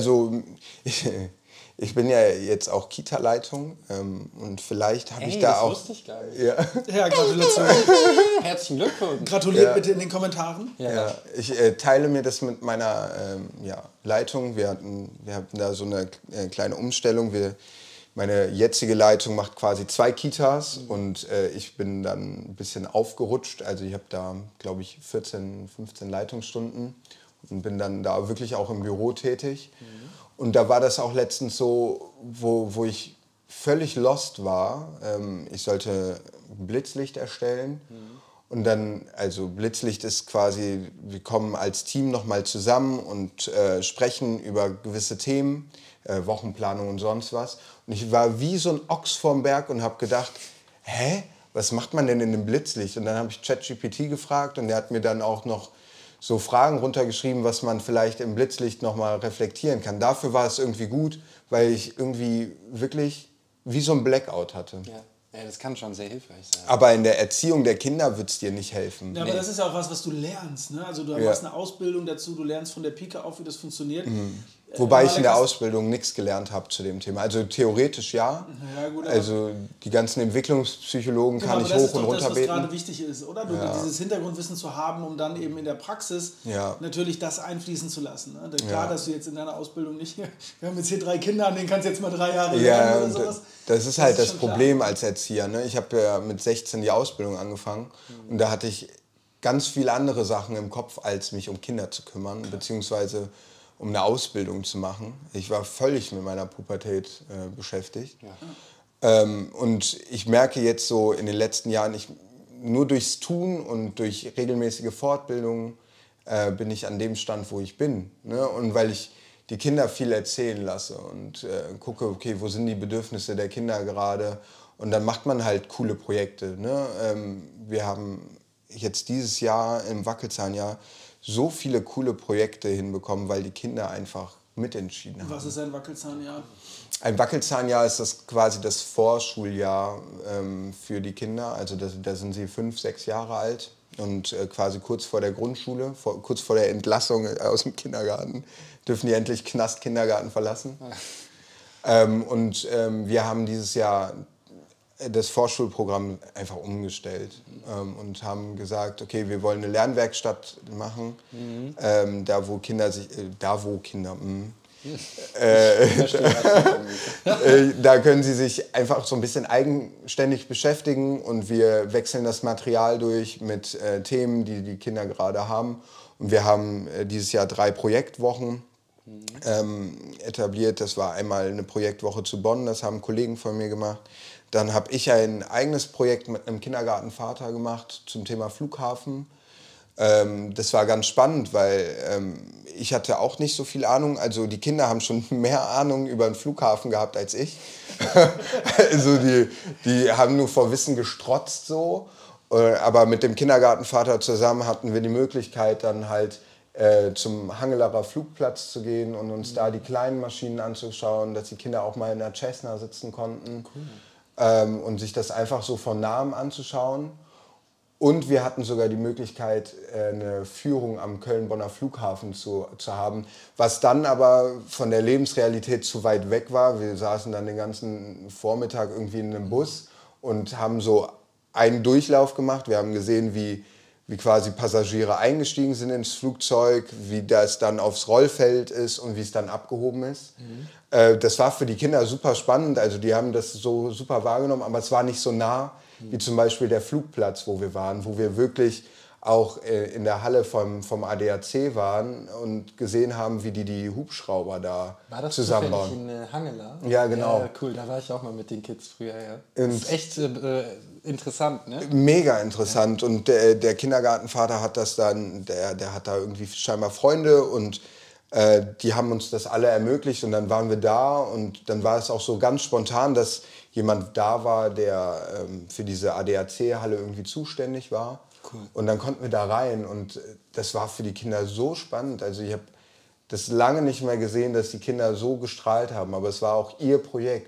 Ich bin ja jetzt auch Kita-Leitung und vielleicht habe ich da das auch. wusste ich gar nicht. Ja, Ja, Gratulation. Herzlichen Glückwunsch. Gratuliert bitte in den Kommentaren. ja. Ich teile mir das mit meiner Leitung. Wir hatten da so eine kleine Umstellung. Meine jetzige Leitung macht quasi 2 Kitas und ich bin dann ein bisschen aufgerutscht. Also ich habe da, glaube ich, 14, 15 Leitungsstunden und bin dann da wirklich auch im Büro tätig. Und da war das auch letztens so, wo ich völlig lost war. Ich sollte Blitzlicht erstellen. Und dann, also Blitzlicht ist quasi, wir kommen als Team nochmal zusammen und sprechen über gewisse Themen, Wochenplanung und sonst was. Und ich war wie so ein Ochs vorm Berg und habe gedacht, was macht man denn in dem Blitzlicht? Und dann habe ich ChatGPT gefragt und der hat mir dann auch noch so Fragen runtergeschrieben, was man vielleicht im Blitzlicht nochmal reflektieren kann. Dafür war es irgendwie gut, weil ich irgendwie wirklich wie so ein Blackout hatte. Ja, das kann schon sehr hilfreich sein. Aber in der Erziehung der Kinder wird es dir nicht helfen. Ja, aber das ist ja auch was du lernst. Ne? Also du machst eine Ausbildung dazu, du lernst von der Pike auf, wie das funktioniert. Wobei ich in der Ausbildung nichts gelernt habe zu dem Thema. Also theoretisch ja. Ja, gut, also die ganzen Entwicklungspsychologen kann ich hoch und runter das, was beten. gerade wichtig ist, oder? Dieses Hintergrundwissen zu haben, um dann eben in der Praxis natürlich das einfließen zu lassen. Ne? Klar, dass du jetzt in deiner Ausbildung nicht, wir haben jetzt hier 3 Kinder, an denen kannst du jetzt mal 3 Jahre lernen oder sowas. Das ist halt das Problem als Erzieher. Ne? Ich habe ja mit 16 die Ausbildung angefangen und da hatte ich ganz viele andere Sachen im Kopf, als mich um Kinder zu kümmern, beziehungsweise um eine Ausbildung zu machen. Ich war völlig mit meiner Pubertät beschäftigt. Und ich merke jetzt so in den letzten Jahren, nur durchs Tun und durch regelmäßige Fortbildungen bin ich an dem Stand, wo ich bin. Ne? Und weil ich die Kinder viel erzählen lasse und gucke, okay, wo sind die Bedürfnisse der Kinder gerade? Und dann macht man halt coole Projekte. Ne? Wir haben jetzt dieses Jahr im Wackelzahnjahr so viele coole Projekte hinbekommen, weil die Kinder einfach mitentschieden haben. Was ist ein Wackelzahnjahr? Ein Wackelzahnjahr ist das quasi das Vorschuljahr für die Kinder. Also da sind sie 5, 6 Jahre alt und quasi kurz vor der Grundschule, kurz vor der Entlassung aus dem Kindergarten, dürfen die endlich Knast-Kindergarten verlassen. Wir haben dieses Jahr das Vorschulprogramm einfach umgestellt und haben gesagt, okay, wir wollen eine Lernwerkstatt machen, da wo Kinder da können sie sich einfach so ein bisschen eigenständig beschäftigen und wir wechseln das Material durch mit Themen, die die Kinder gerade haben. Und wir haben dieses Jahr 3 Projektwochen etabliert. Das war einmal eine Projektwoche zu Bonn, das haben Kollegen von mir gemacht. Dann habe ich ein eigenes Projekt mit einem Kindergartenvater gemacht zum Thema Flughafen. Das war ganz spannend, weil ich hatte auch nicht so viel Ahnung. Also die Kinder haben schon mehr Ahnung über den Flughafen gehabt als ich. Also die haben nur vor Wissen gestrotzt so. Aber mit dem Kindergartenvater zusammen hatten wir die Möglichkeit, dann halt zum Hangelarer Flugplatz zu gehen und uns da die kleinen Maschinen anzuschauen, dass die Kinder auch mal in der Cessna sitzen konnten. Cool. Und sich das einfach so von Nahem anzuschauen. Und wir hatten sogar die Möglichkeit, eine Führung am Köln-Bonner Flughafen zu haben, was dann aber von der Lebensrealität zu weit weg war. Wir saßen dann den ganzen Vormittag irgendwie in einem Bus und haben so einen Durchlauf gemacht. Wir haben gesehen, wie quasi Passagiere eingestiegen sind ins Flugzeug, wie das dann aufs Rollfeld ist und wie es dann abgehoben ist. Das war für die Kinder super spannend, also die haben das so super wahrgenommen, aber es war nicht so nah wie zum Beispiel der Flugplatz, wo wir waren, wo wir wirklich auch in der Halle vom ADAC waren und gesehen haben, wie die Hubschrauber da zusammenbauen. War das zufällig in Hangela? Ja, genau. Ja, cool, da war ich auch mal mit den Kids früher. Ja. Das ist echt interessant, ne? Mega interessant. Ja. Und der Kindergartenvater hat das dann, der hat da irgendwie scheinbar Freunde und die haben uns das alle ermöglicht und dann waren wir da und dann war es auch so ganz spontan, dass jemand da war, der für diese ADAC-Halle irgendwie zuständig war. Cool. Und dann konnten wir da rein und das war für die Kinder so spannend. Also ich habe das lange nicht mehr gesehen, dass die Kinder so gestrahlt haben, aber es war auch ihr Projekt.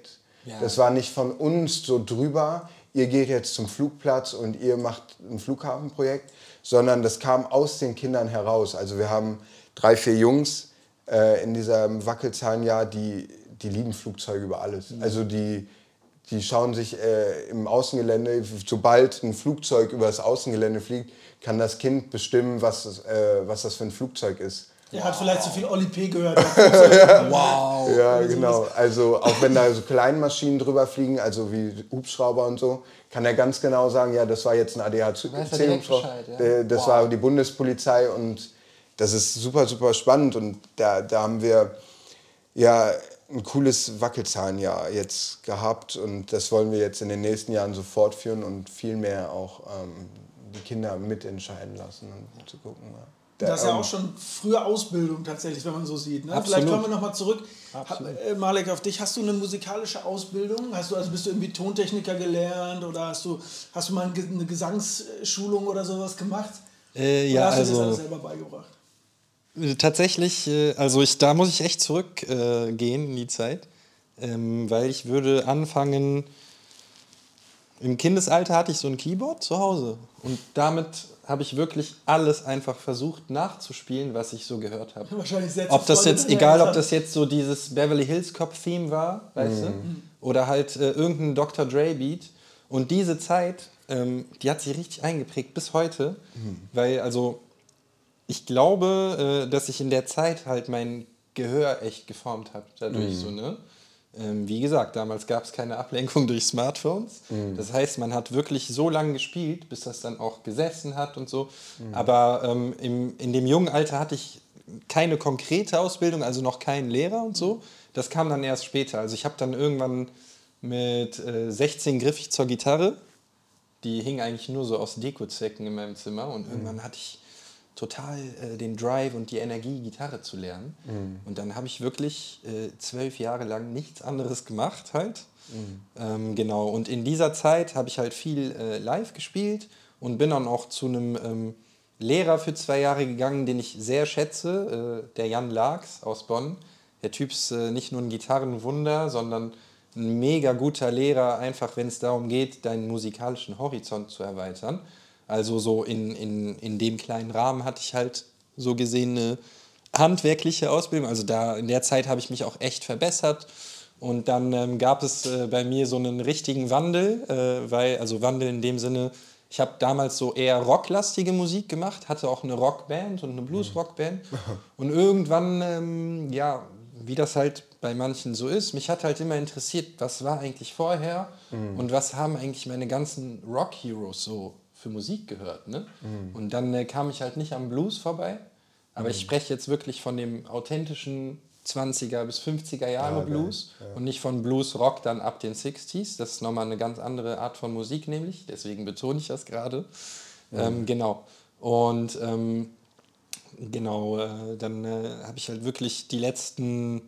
Ja. Das war nicht von uns so drüber, ihr geht jetzt zum Flugplatz und ihr macht ein Flughafenprojekt, sondern das kam aus den Kindern heraus. Also wir haben 3, 4 Jungs in diesem Wackelzahnjahr, die lieben Flugzeuge über alles. Also die schauen sich im Außengelände, sobald ein Flugzeug über das Außengelände fliegt, kann das Kind bestimmen, was das für ein Flugzeug ist. Der hat vielleicht zu viel Oli P. gehört. Wow. Ja, genau. Also auch wenn da so Kleinmaschinen drüber fliegen, also wie Hubschrauber und so, kann er ganz genau sagen, ja, das war jetzt ein ADAC-Hubschrauber, das war die Bundespolizei und das ist super, super spannend und da haben wir ja ein cooles Wackelzahnjahr jetzt gehabt und das wollen wir jetzt in den nächsten Jahren so fortführen und viel mehr auch die Kinder mitentscheiden lassen und zu gucken. Ja. Das ist ja auch schon frühe Ausbildung tatsächlich, wenn man so sieht. Ne? Absolut. Vielleicht kommen wir nochmal zurück. Malek, auf dich. Hast du eine musikalische Ausbildung? Bist du irgendwie Tontechniker gelernt oder hast du mal eine Gesangsschulung oder sowas gemacht? Ja, oder hast du also dir das alles selber beigebracht? tatsächlich, da muss ich echt zurückgehen in die Zeit, weil ich würde anfangen, im Kindesalter hatte ich so ein Keyboard zu Hause und damit habe ich wirklich alles einfach versucht nachzuspielen, was ich so gehört habe. Wahrscheinlich sehr Ob das jetzt, egal ob das jetzt so dieses Beverly Hills Cop-Theme war, weißt du, oder halt irgendein Dr. Dre Beat. Und diese Zeit, die hat sich richtig eingeprägt bis heute, weil also ich glaube, dass ich in der Zeit halt mein Gehör echt geformt habe dadurch so, ne? Wie gesagt, damals gab es keine Ablenkung durch Smartphones. Das heißt, man hat wirklich so lange gespielt, bis das dann auch gesessen hat und so. Aber in dem jungen Alter hatte ich keine konkrete Ausbildung, also noch keinen Lehrer und so. Das kam dann erst später. Also ich habe dann irgendwann mit 16 griff ich zur Gitarre. Die hing eigentlich nur so aus Dekozwecken in meinem Zimmer. Und irgendwann hatte ich total den Drive und die Energie, Gitarre zu lernen. Und dann habe ich wirklich 12 Jahre lang nichts anderes gemacht halt. Genau, und in dieser Zeit habe ich halt viel live gespielt und bin dann auch zu einem Lehrer für 2 Jahre gegangen, den ich sehr schätze, der Jan Laax aus Bonn. Der Typ ist nicht nur ein Gitarrenwunder, sondern ein mega guter Lehrer, einfach wenn es darum geht, deinen musikalischen Horizont zu erweitern. Also so in dem kleinen Rahmen hatte ich halt so gesehen eine handwerkliche Ausbildung. Also in der Zeit habe ich mich auch echt verbessert. Und dann gab es bei mir so einen richtigen Wandel, also Wandel in dem Sinne, ich habe damals so eher rocklastige Musik gemacht, hatte auch eine Rockband und eine Blues-Rockband. Und irgendwann, wie das halt bei manchen so ist, mich hat halt immer interessiert, was war eigentlich vorher und was haben eigentlich meine ganzen Rock-Heroes so für Musik gehört. Ne? Und dann kam ich halt nicht am Blues vorbei, aber ich spreche jetzt wirklich von dem authentischen 20er bis 50er Jahre Blues und nicht von Blues-Rock dann ab den 60s. Das ist nochmal eine ganz andere Art von Musik nämlich, deswegen betone ich das gerade. Genau. Und dann habe ich halt wirklich die letzten,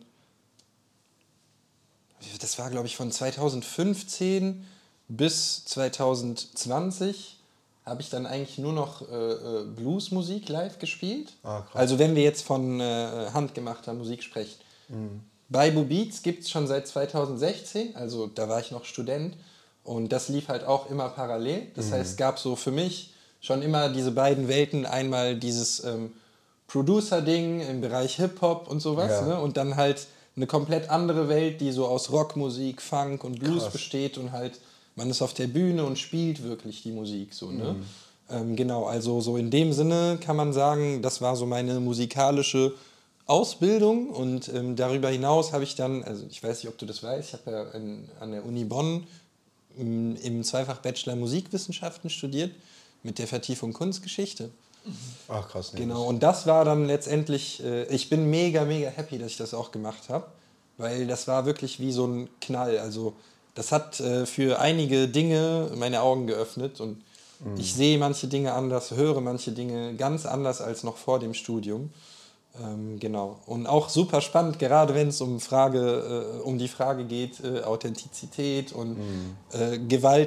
das war glaube ich von 2015 bis 2020, habe ich dann eigentlich nur noch Bluesmusik live gespielt. Ah, krass. Also wenn wir jetzt von handgemachter Musik sprechen. Baibu Beats gibt es schon seit 2016, also da war ich noch Student und das lief halt auch immer parallel. Das heißt, es gab so für mich schon immer diese beiden Welten, einmal dieses Producer-Ding im Bereich Hip-Hop und sowas, ne? Und dann halt eine komplett andere Welt, die so aus Rockmusik, Funk und Blues besteht und halt man ist auf der Bühne und spielt wirklich die Musik so, ne? Genau, also so in dem Sinne kann man sagen, das war so meine musikalische Ausbildung und darüber hinaus habe ich dann, also ich weiß nicht, ob du das weißt, ich habe ja an der Uni Bonn im Zweifach-Bachelor Musikwissenschaften studiert mit der Vertiefung Kunstgeschichte. Ach krass. Nee, genau, und das war dann letztendlich, ich bin mega, mega happy, dass ich das auch gemacht habe, weil das war wirklich wie so ein Knall, also das hat für einige Dinge meine Augen geöffnet und ich sehe manche Dinge anders, höre manche Dinge ganz anders als noch vor dem Studium. Genau. Und auch super spannend, gerade wenn es um die Frage geht, Authentizität und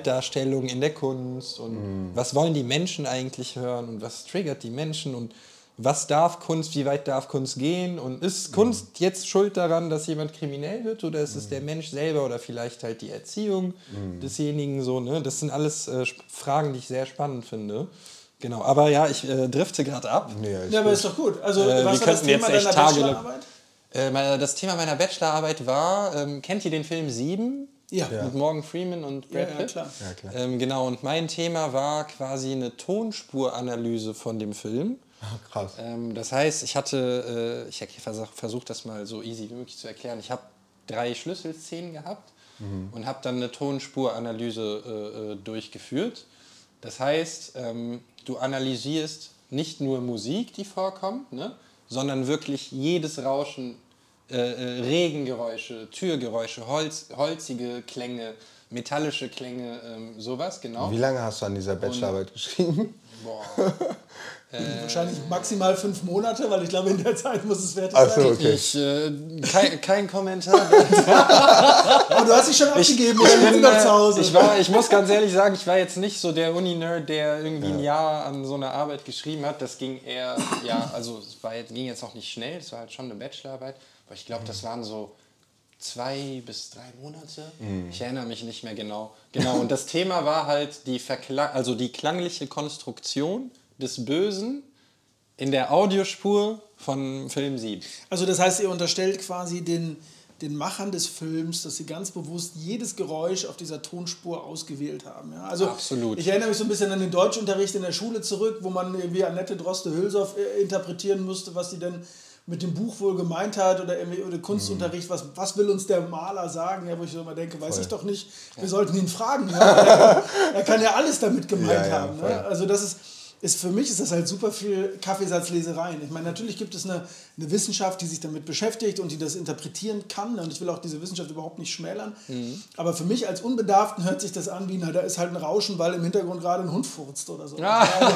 Gewaltdarstellung in der Kunst und was wollen die Menschen eigentlich hören und was triggert die Menschen und was darf Kunst, wie weit darf Kunst gehen und ist Kunst jetzt schuld daran, dass jemand kriminell wird oder ist es der Mensch selber oder vielleicht halt die Erziehung desjenigen so, ne? Das sind alles Fragen, die ich sehr spannend finde. Genau, aber ja, ich drifte gerade ab. Ja, aber ist doch gut. Also was wir war das könnten Thema jetzt echt deiner tagelang... Bachelorarbeit? Das Thema meiner Bachelorarbeit war, kennt ihr den Film 7? Ja. Mit Morgan Freeman und Brad Pitt? Klar. Ja, klar. Genau, und mein Thema war quasi eine Tonspuranalyse von dem Film. Krass. Das heißt, ich habe versucht, das mal so easy wie möglich zu erklären. Ich habe 3 Schlüsselszenen gehabt und habe dann eine Tonspuranalyse durchgeführt. Das heißt, du analysierst nicht nur Musik, die vorkommt, ne, sondern wirklich jedes Rauschen, Regengeräusche, Türgeräusche, holzige Klänge, metallische Klänge, sowas, genau. Wie lange hast du an dieser Bachelorarbeit geschrieben? Boah. Wahrscheinlich maximal 5 Monate, weil ich glaube, in der Zeit muss es fertig Ach so, sein. okay. Kein Kommentar. Aber du hast dich schon abgegeben oder bist du noch zu Hause? Ich muss ganz ehrlich sagen, ich war jetzt nicht so der Uni-Nerd, der irgendwie ein Jahr an so einer Arbeit geschrieben hat. Das ging eher, also ging jetzt auch nicht schnell, das war halt schon eine Bachelorarbeit. Aber ich glaube, das waren so 2 bis 3 Monate. Ich erinnere mich nicht mehr genau. Genau, und das Thema war halt die klangliche Konstruktion des Bösen in der Audiospur von Film 7. Also das heißt, ihr unterstellt quasi den Machern des Films, dass sie ganz bewusst jedes Geräusch auf dieser Tonspur ausgewählt haben. Ja? Also Absolut. Ich erinnere mich so ein bisschen an den Deutschunterricht in der Schule zurück, wo man irgendwie Annette Droste-Hülshoff interpretieren musste, was sie denn mit dem Buch wohl gemeint hat oder Kunstunterricht, was will uns der Maler sagen, ja, wo ich so immer denke, weiß ich doch nicht, wir sollten ihn fragen. Ja? Er kann ja alles damit gemeint haben. Ne? Also das ist für mich ist das halt super viel Kaffeesatzlesereien. Ich meine, natürlich gibt es eine Wissenschaft, die sich damit beschäftigt und die das interpretieren kann. Und ich will auch diese Wissenschaft überhaupt nicht schmälern. Aber für mich als Unbedarften hört sich das an wie, da ist halt ein Rauschen, weil im Hintergrund gerade ein Hund furzt oder so.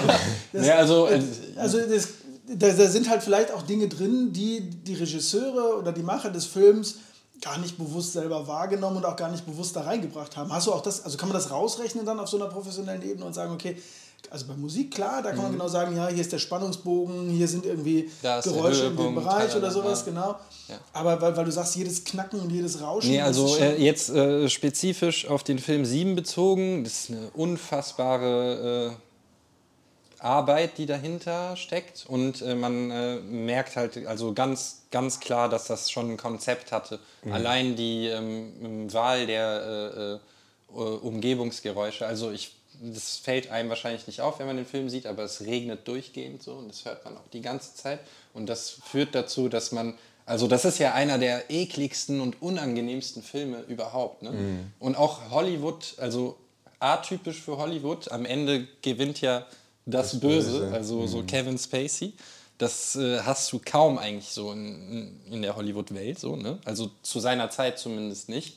Da sind halt vielleicht auch Dinge drin, die Regisseure oder die Macher des Films gar nicht bewusst selber wahrgenommen und auch gar nicht bewusst da reingebracht haben. Hast du auch das, also kann man das rausrechnen dann auf so einer professionellen Ebene und sagen, okay, also bei Musik, klar, da kann man genau sagen, ja, hier ist der Spannungsbogen, hier sind irgendwie Geräusche in dem Bereich oder sowas, genau. Ja. Aber weil du sagst, jedes Knacken und jedes Rauschen... Nee, also jetzt spezifisch auf den Film 7 bezogen, das ist eine unfassbare Arbeit, die dahinter steckt und man merkt halt also ganz, ganz klar, dass das schon ein Konzept hatte. Allein die Wahl der Umgebungsgeräusche, also das fällt einem wahrscheinlich nicht auf, wenn man den Film sieht, aber es regnet durchgehend so und das hört man auch die ganze Zeit. Und das führt dazu, dass das ist ja einer der ekligsten und unangenehmsten Filme überhaupt. Ne? Und auch Hollywood, also atypisch für Hollywood, am Ende gewinnt ja das Böse, also so Kevin Spacey. Das hast du kaum eigentlich so in der Hollywood-Welt, so, ne? Also zu seiner Zeit zumindest nicht.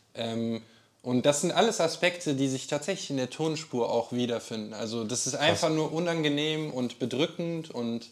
Und das sind alles Aspekte, die sich tatsächlich in der Tonspur auch wiederfinden. Also das ist einfach nur unangenehm und bedrückend und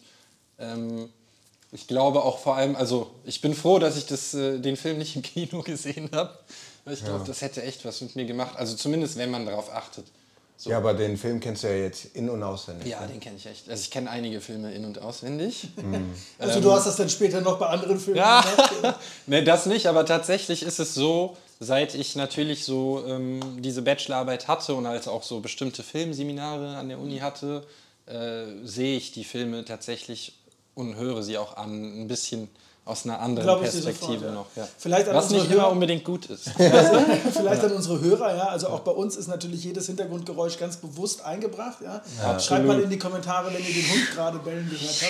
ich glaube auch vor allem, also ich bin froh, dass ich den Film nicht im Kino gesehen habe, weil ich glaube, das hätte echt was mit mir gemacht. Also zumindest, wenn man darauf achtet. So. Ja, aber den Film kennst du ja jetzt in- und auswendig. Ja, den kenne ich echt. Also ich kenne einige Filme in- und auswendig. Also du hast das dann später noch bei anderen Filmen gemacht? Oder? Ne, das nicht, aber tatsächlich ist es so, seit ich natürlich so diese Bachelorarbeit hatte und als auch so bestimmte Filmseminare an der Uni hatte, sehe ich die Filme tatsächlich und höre sie auch an, ein bisschen aus einer anderen Perspektive sofort, noch. Ja. Was nicht immer unbedingt gut ist. Vielleicht an unsere Hörer, ja. Also auch bei uns ist natürlich jedes Hintergrundgeräusch ganz bewusst eingebracht. Ja. Schreibt mal in die Kommentare, wenn ihr den Hund gerade bellen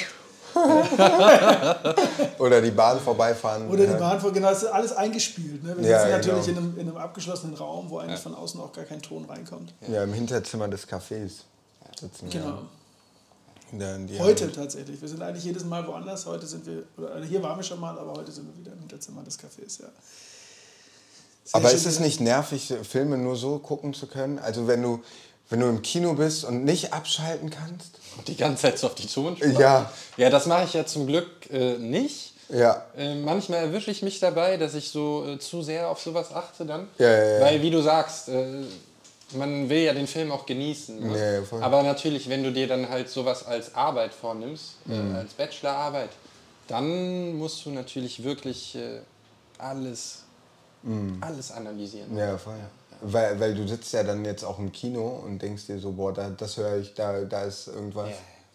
gehört habt. Oder die Bahn vorbeifahren. Oder die Bahn vorbeifahren, genau, das ist alles eingespielt. Ne? Wir sitzen natürlich genau. in einem abgeschlossenen Raum, wo eigentlich von außen auch gar kein Ton reinkommt. Ja, im Hinterzimmer des Cafés sitzen wir. Genau. Die heute tatsächlich. Wir sind eigentlich jedes Mal woanders. Heute sind wir, oder hier waren wir schon mal, aber heute sind wir wieder im Hinterzimmer des Cafés, ja. Aber ist es nicht nervig, Filme nur so gucken zu können? Also wenn du im Kino bist und nicht abschalten kannst? Und die ganze Zeit so auf die Tonspur? Ja. Ja, das mache ich ja zum Glück nicht. Ja. Manchmal erwische ich mich dabei, dass ich so zu sehr auf sowas achte dann. Ja. Weil, wie du sagst, man will ja den Film auch genießen. Ne? Ja, voll. Aber natürlich, wenn du dir dann halt sowas als Arbeit vornimmst, als Bachelorarbeit, dann musst du natürlich wirklich alles analysieren. Ja, voll. Weil du sitzt ja dann jetzt auch im Kino und denkst dir so, boah, das höre ich, da ist irgendwas.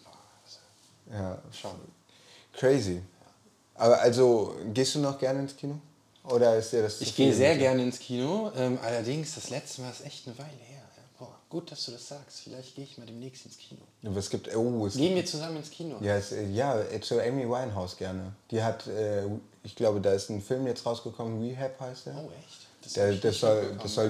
Ja, schon. Crazy. Aber also, gehst du noch gerne ins Kino? Oder ist dir das zu Ich viel? gehe sehr gerne ins Kino, allerdings das letzte Mal ist echt eine Weile her. Ja. Boah, gut, dass du das sagst. Vielleicht gehe ich mal demnächst ins Kino. Aber es gibt, Gehen wir zusammen ins Kino? ja, zu Amy Winehouse gerne. Die hat, ich glaube, da ist ein Film jetzt rausgekommen, Rehab heißt der. Oh, echt? Das soll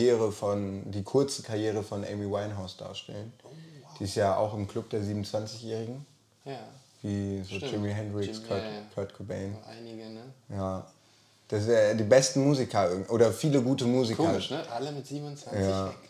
die kurze Karriere von Amy Winehouse darstellen. Oh, wow. Die ist ja auch im Club der 27-Jährigen, Ja, wie so Stimmt. Jimi Hendrix, Jim- ja, ja. Kurt Cobain. einige, ne? Ja, das sind die besten Musiker oder viele gute Musiker. Komisch, ne? Alle mit 27 Ja. weg.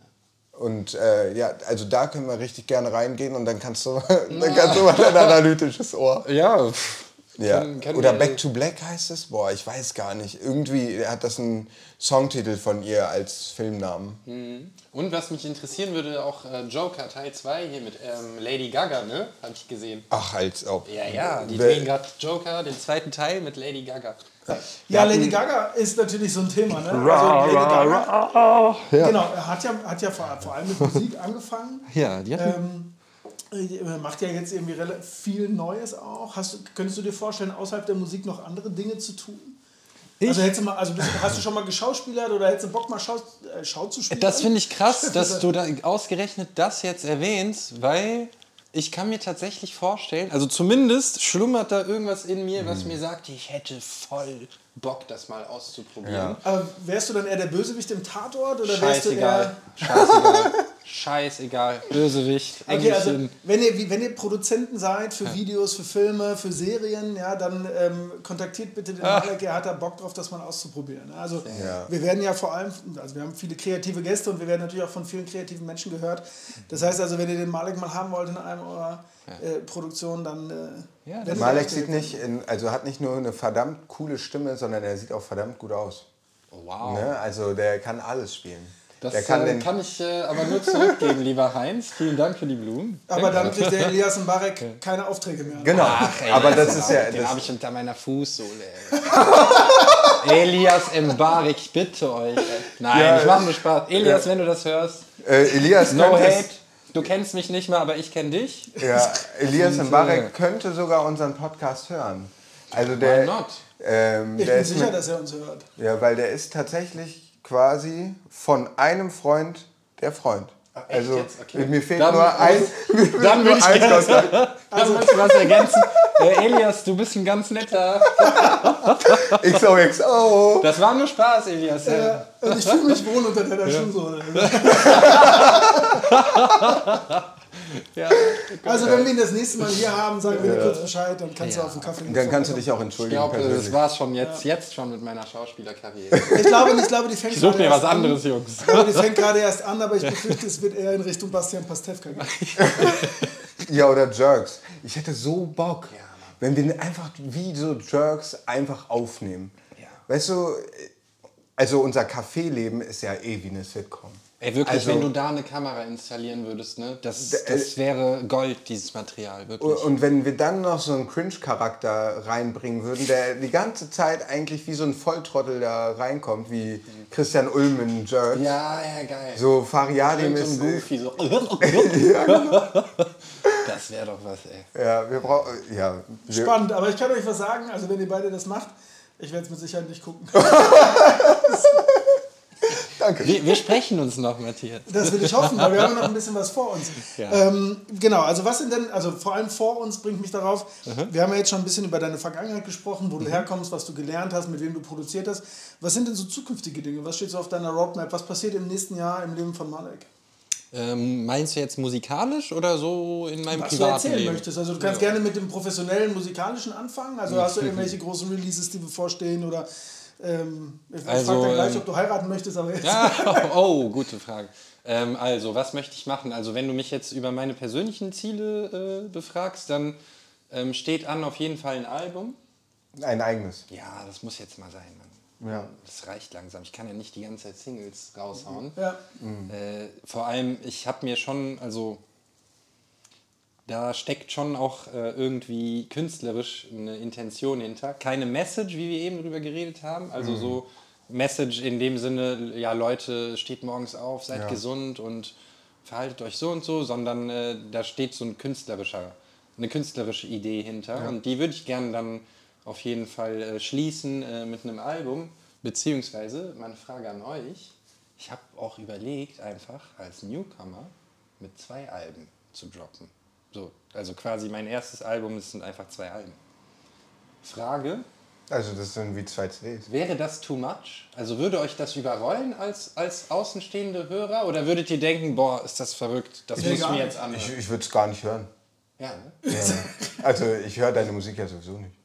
Und ja, also da können wir richtig gerne reingehen und dann kannst du mal dein analytisches Ohr. Ja, Ja. Können Oder wir- Back to Black heißt es? Boah, ich weiß gar nicht. Irgendwie hat das einen Songtitel von ihr als Filmnamen. Und was mich interessieren würde, auch Joker Teil 2 hier mit Lady Gaga, ne? Habe ich gesehen. Ach, als ob. Ja, die Wer- drehen gerade Joker, den zweiten Teil mit Lady Gaga. Ja, Lady Gaga ist natürlich so ein Thema. Ne? Also Lady Gaga, genau, er hat ja vor allem mit Musik angefangen. Ja, die hat Macht ja jetzt irgendwie relativ viel Neues auch. Könntest du dir vorstellen, außerhalb der Musik noch andere Dinge zu tun? Also, hast du schon mal geschauspielert oder hättest du Bock mal Schau zu spielen? Das finde ich krass, dass du da ausgerechnet das jetzt erwähnst, weil ich kann mir tatsächlich vorstellen, also zumindest schlummert da irgendwas in mir, was mir sagt, ich hätte voll Bock, das mal auszuprobieren. Aber wärst du dann eher der Bösewicht im Tatort oder wärst du Scheißegal, eher... scheißegal, Bösewicht, Okay, also Engelchen. wenn ihr Produzenten seid für Videos, für Filme, für Serien, ja, dann kontaktiert bitte den Malek, er hat da Bock drauf, das mal auszuprobieren. Also wir werden ja vor allem, also wir haben viele kreative Gäste und wir werden natürlich auch von vielen kreativen Menschen gehört. Das heißt also, wenn ihr den Malek mal haben wollt in einem eurer Produktionen, dann... Malek hat nicht nur eine verdammt coole Stimme, sondern er sieht auch verdammt gut aus. Wow. Ne? Also der kann alles spielen. Das der kann kann ich aber nur zurückgeben, lieber Heinz. Vielen Dank für die Blumen. Aber dann kriegt der Elias Mbarek keine Aufträge mehr. Genau, aber das ist ja... Den habe ich unter meiner Fußsohle. Ey. Elias Mbarek, ich bitte euch. Ey. Nein, Ja, ich mache nur Spaß. Elias, wenn du das hörst, Elias no könnte hate. Du kennst mich nicht mal, aber ich kenne dich. Ja, Elias Mbarek könnte sogar unseren Podcast hören. Also Why der, not? Ich der bin ist sicher, dass er uns hört. ja, weil der ist tatsächlich quasi von einem Freund der Freund. echt Also jetzt? Okay. mir fehlt Dann- nur ein, Dann würde ich ein gerne Kontakt. also, was ergänzen. Elias, du bist ein ganz netter. XOXO. Das war nur Spaß, Elias. Ja. Und ich fühle mich wohl unter deiner Schuhsohle. Ja. Also wenn wir ihn das nächste Mal hier haben, sagen wir dir kurz Bescheid, dann kannst du auf den Kaffee Dann kannst du dich auch Ich entschuldigen glaube, das persönlich. war's schon jetzt schon mit meiner Schauspielerkarriere. Ich glaube, die fängt Ich suche gerade mir was erst an. anderes, Jungs. Ich glaube, die fängt gerade erst an, aber ich befürchte, es wird eher in Richtung Bastian Pastewka gehen. Ja, oder Jerks. Ich hätte so Bock, wenn wir einfach wie so Jerks einfach aufnehmen. Ja. Weißt du, also unser Café-Leben ist ja eh wie eine Sitcom. Ey, wirklich, Also- wenn du da eine Kamera installieren würdest, ne? Das wäre Gold, dieses Material, wirklich. Und wenn wir dann noch so einen Cringe-Charakter reinbringen würden, der die ganze Zeit eigentlich wie so ein Volltrottel da reinkommt, wie Christian Ulm in Jerks. Ja, geil. So Fariadim So ist... ein Goofy, so. Das wäre doch was, ey. Ja, wir brauchen... Ja, Spannend, aber ich kann euch was sagen, also wenn ihr beide das macht, ich werde es mit Sicherheit nicht gucken. danke. Wir sprechen uns noch, Matthias. Das will ich hoffen, weil wir haben ja noch ein bisschen was vor uns. Ja. Genau, also was sind denn, also vor allem vor uns bringt mich darauf, wir haben ja jetzt schon ein bisschen über deine Vergangenheit gesprochen, wo du herkommst, was du gelernt hast, mit wem du produziert hast. Was sind denn so zukünftige Dinge? Was steht so auf deiner Roadmap? Was passiert im nächsten Jahr im Leben von Malek? Meinst du jetzt musikalisch oder so in meinem Was du privaten erzählen Leben? möchtest. Also du kannst gerne mit dem professionellen musikalischen anfangen. Also hast du irgendwelche großen Releases, die bevorstehen oder ich Also, frage dann gleich, ob du heiraten möchtest, aber jetzt. Ja, oh, gute Frage. Also, was möchte ich machen? Also, wenn du mich jetzt über meine persönlichen Ziele befragst, dann steht an auf jeden Fall ein Album. Ein eigenes. Ja, das muss jetzt mal sein, Mann. Ja. Das reicht langsam. Ich kann ja nicht die ganze Zeit Singles raushauen. Ja. Vor allem, ich habe mir schon, also da steckt schon auch irgendwie künstlerisch eine Intention hinter. Keine Message, wie wir eben drüber geredet haben. Also so Message in dem Sinne, ja Leute, steht morgens auf, seid gesund und verhaltet euch so und so, sondern da steht so eine künstlerische Idee hinter. Ja. Und die würde ich gerne dann auf jeden Fall schließen mit einem Album. Beziehungsweise, meine Frage an euch, ich habe auch überlegt, einfach als Newcomer mit 2 Alben zu droppen. So, also quasi mein erstes Album, das sind einfach 2 Alben. Frage: Also das sind wie 2 CDs. Wäre das too much? Also würde euch das überrollen als außenstehende Hörer? Oder würdet ihr denken, boah, ist das verrückt, das muss ich mir jetzt anhören? Ich würde es gar nicht hören. Ja, ne? Ja. Also ich höre deine Musik ja sowieso nicht.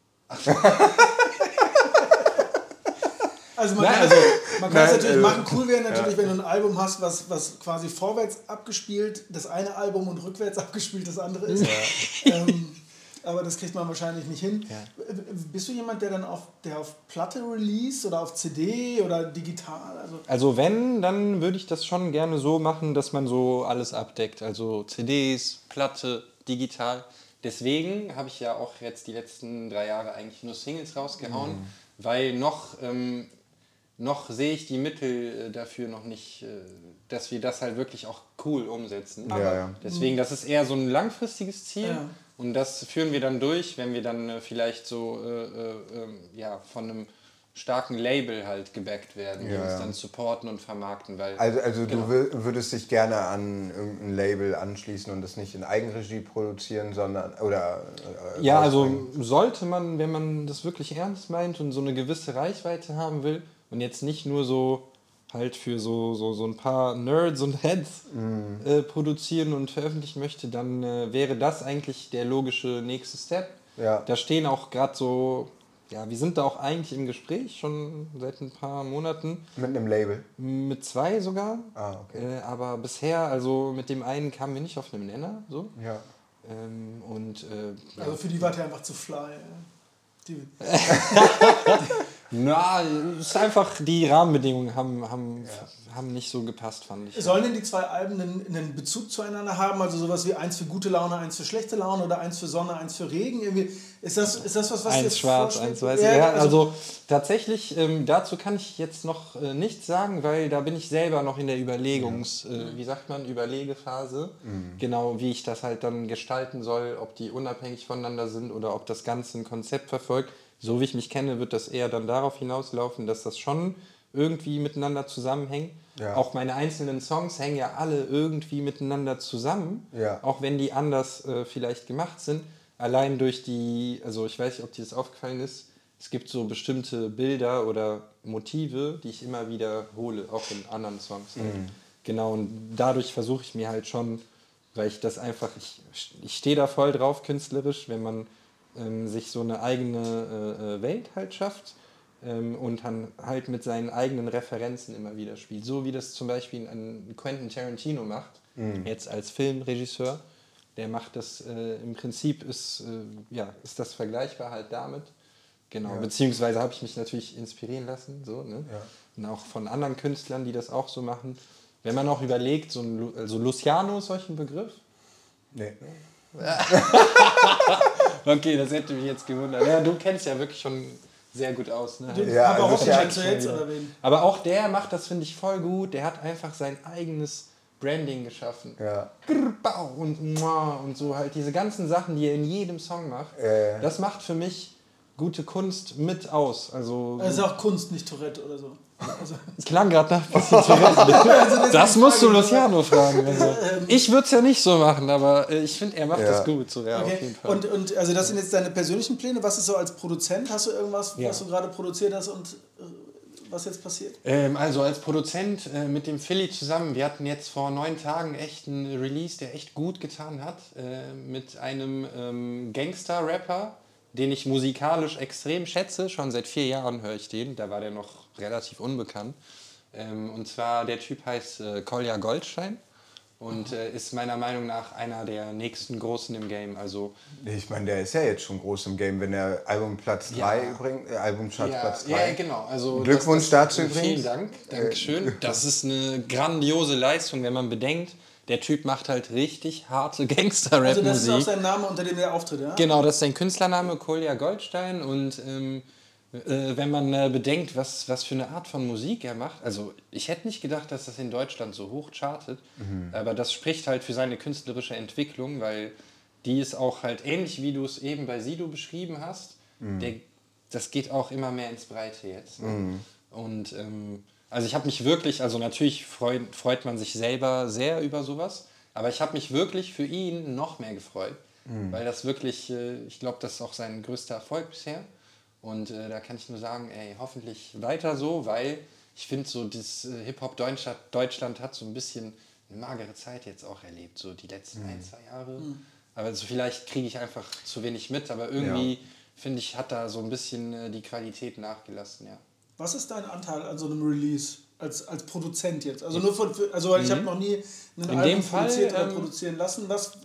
Also man kann es natürlich machen. Cool wäre natürlich, wenn du ein Album hast, was quasi vorwärts abgespielt, das eine Album, und rückwärts abgespielt das andere ist. Aber das kriegt man wahrscheinlich nicht hin. Ja. Bist du jemand, der auf Platte release oder auf CD oder digital? Also wenn, dann würde ich das schon gerne so machen, dass man so alles abdeckt. Also CDs, Platte, digital. Deswegen habe ich ja auch jetzt die letzten 3 Jahre eigentlich nur Singles rausgehauen, weil noch sehe ich die Mittel dafür noch nicht, dass wir das halt wirklich auch cool umsetzen. Deswegen, das ist eher so ein langfristiges Ziel. Ja. Und das führen wir dann durch, wenn wir dann vielleicht so von einem starken Label halt gebackt werden, die uns dann supporten und vermarkten. Weil, also du würdest dich gerne an irgendein Label anschließen und das nicht in Eigenregie produzieren, sondern ja, also sollte man, wenn man das wirklich ernst meint und so eine gewisse Reichweite haben will und jetzt nicht nur so halt für so ein paar Nerds und Heads produzieren und veröffentlichen möchte, dann wäre das eigentlich der logische nächste Step. Ja. Da stehen auch gerade so, wir sind da auch eigentlich im Gespräch, schon seit ein paar Monaten. Mit einem Label? Mit 2 sogar. Ah, okay. Aber bisher, also mit dem einen kamen wir nicht auf einen Nenner. So. Ja. Also für die war der einfach zu fly. Na, es ist einfach, die Rahmenbedingungen haben nicht so gepasst, fand ich. Sollen denn die 2 Alben einen Bezug zueinander haben? Also sowas wie eins für gute Laune, eins für schlechte Laune oder eins für Sonne, eins für Regen? Irgendwie, ist das was eins schwarz, eins weiß? Ja, also tatsächlich, dazu kann ich jetzt noch nichts sagen, weil da bin ich selber noch in der Überlegephase. Genau, wie ich das halt dann gestalten soll, ob die unabhängig voneinander sind oder ob das Ganze ein Konzept verfolgt. So wie ich mich kenne, wird das eher dann darauf hinauslaufen, dass das schon irgendwie miteinander zusammenhängt. Ja. Auch meine einzelnen Songs hängen ja alle irgendwie miteinander zusammen, auch wenn die anders vielleicht gemacht sind. Allein durch also ich weiß nicht, ob dir das aufgefallen ist, es gibt so bestimmte Bilder oder Motive, die ich immer wiederhole, auch in anderen Songs. Genau, und dadurch versuche ich mir halt schon, weil ich das einfach, ich stehe da voll drauf künstlerisch, wenn man sich so eine eigene Welt halt schafft und dann halt mit seinen eigenen Referenzen immer wieder spielt. So wie das zum Beispiel ein Quentin Tarantino macht, jetzt als Filmregisseur. Der macht das, im Prinzip ist das vergleichbar halt damit. Genau, beziehungsweise habe ich mich natürlich inspirieren lassen, so, ne? Und auch von anderen Künstlern, die das auch so machen. Wenn man auch überlegt, also Luciano ist solch ein Begriff? Nee. Okay, das hätte mich jetzt gewundert. Ja, du kennst ja wirklich schon sehr gut aus. Ne? Aber auch der macht das, finde ich, voll gut. Der hat einfach sein eigenes Branding geschaffen. Ja. Und so halt diese ganzen Sachen, die er in jedem Song macht. Das macht für mich gute Kunst mit aus. Also ist auch Kunst, nicht Tourette oder so. Also es klang gerade nach Tourette. Das musst du Luciano fragen. Also, ich würde es ja nicht so machen, aber ich finde, er macht das gut. So, okay. Auf jeden Fall. Und also das sind jetzt deine persönlichen Pläne. Was ist so als Produzent? Hast du irgendwas, was du gerade produziert hast und was jetzt passiert? Also als Produzent mit dem Philly zusammen, wir hatten jetzt vor 9 Tagen echt einen Release, der echt gut getan hat, mit einem Gangster-Rapper, den ich musikalisch extrem schätze. Schon seit 4 Jahren höre ich den. Da war der noch relativ unbekannt. Und zwar, der Typ heißt Kolja Goldstein. und ist meiner Meinung nach einer der nächsten Großen im Game. Also Ich meine, der ist ja jetzt schon groß im Game, wenn er Album Platz 3 bringt, Albumcharts Platz 3. Ja, genau. Also Glückwunsch dazu übrigens. Vielen Dank, Dankeschön. Das ist eine grandiose Leistung, wenn man bedenkt, der Typ macht halt richtig harte Gangster-Rap-Musik. Also das ist auch sein Name, unter dem er auftritt, ja? Genau, das ist sein Künstlername, Kolja Goldstein. Und wenn man bedenkt, was für eine Art von Musik er macht, also ich hätte nicht gedacht, dass das in Deutschland so hoch chartet, aber das spricht halt für seine künstlerische Entwicklung, weil die ist auch halt ähnlich, wie du es eben bei Sido beschrieben hast. Das geht auch immer mehr ins Breite jetzt. Ne? Und also ich habe mich wirklich, also natürlich freut man sich selber sehr über sowas, aber ich habe mich wirklich für ihn noch mehr gefreut, weil das wirklich, ich glaube, das ist auch sein größter Erfolg bisher. Und da kann ich nur sagen, ey, hoffentlich weiter so, weil ich finde so, das Hip-Hop Deutschland hat so ein bisschen eine magere Zeit jetzt auch erlebt, so die letzten 1-2 Jahre. Aber so vielleicht kriege ich einfach zu wenig mit, aber irgendwie finde ich, hat da so ein bisschen die Qualität nachgelassen, ja. Was ist dein Anteil an so einem Release als Produzent jetzt? Also nur weil ich habe noch nie ein Album produziert oder produzieren lassen.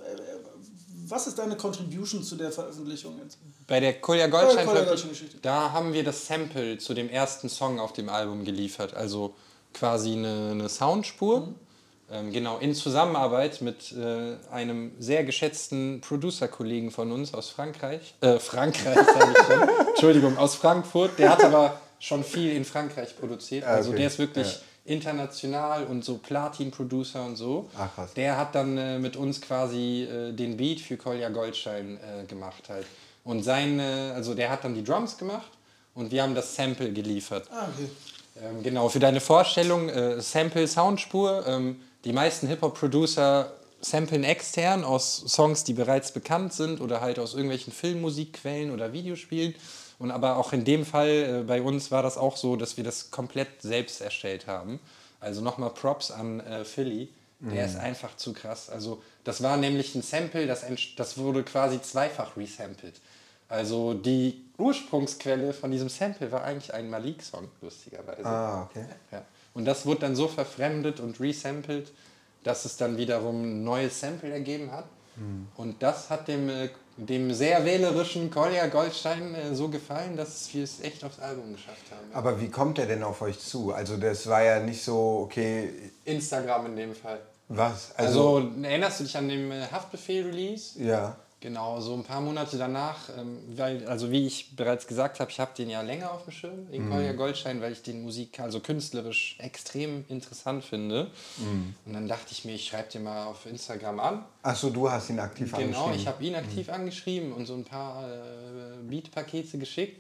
Was ist deine Contribution zu der Veröffentlichung jetzt? Bei der Kolja Goldstein-Geschichte, da haben wir das Sample zu dem ersten Song auf dem Album geliefert. Also quasi eine Soundspur. Genau, in Zusammenarbeit mit einem sehr geschätzten Producer-Kollegen von uns aus Frankreich. Frankreich, sage ich schon. Entschuldigung, aus Frankfurt. Der hat aber schon viel in Frankreich produziert. Also der ist wirklich international und so Platin-Producer und so. Ach, krass. Der hat dann mit uns quasi den Beat für Kolja Goldstein gemacht halt. Und also der hat dann die Drums gemacht und wir haben das Sample geliefert. Okay. Genau, für deine Vorstellung, Sample, Soundspur. Die meisten Hip-Hop-Producer samplen extern aus Songs, die bereits bekannt sind oder halt aus irgendwelchen Filmmusikquellen oder Videospielen. Und aber auch in dem Fall bei uns war das auch so, dass wir das komplett selbst erstellt haben. Also nochmal Props an Philly, der ist einfach zu krass. Also das war nämlich ein Sample, das wurde quasi zweifach resampled. Also die Ursprungsquelle von diesem Sample war eigentlich ein Malik-Song, lustigerweise. Ah, okay. Ja. Und das wurde dann so verfremdet und resampled, dass es dann wiederum ein neues Sample ergeben hat. Und das hat dem sehr wählerischen Kolja Goldstein so gefallen, dass wir es echt aufs Album geschafft haben. Ja. Aber wie kommt er denn auf euch zu? Also das war ja nicht so, okay... Instagram in dem Fall. Was? Also erinnerst du dich an den Haftbefehl-Release? Ja. Genau, so ein paar Monate danach, weil, also wie ich bereits gesagt habe, ich habe den ja länger auf dem Schirm, den Kolja Goldstein, weil ich den also künstlerisch extrem interessant finde. Und dann dachte ich mir, ich schreibe den mal auf Instagram an. Achso, du hast ihn aktiv angeschrieben. Genau, ich habe ihn aktiv angeschrieben und so ein paar Beat-Pakete geschickt.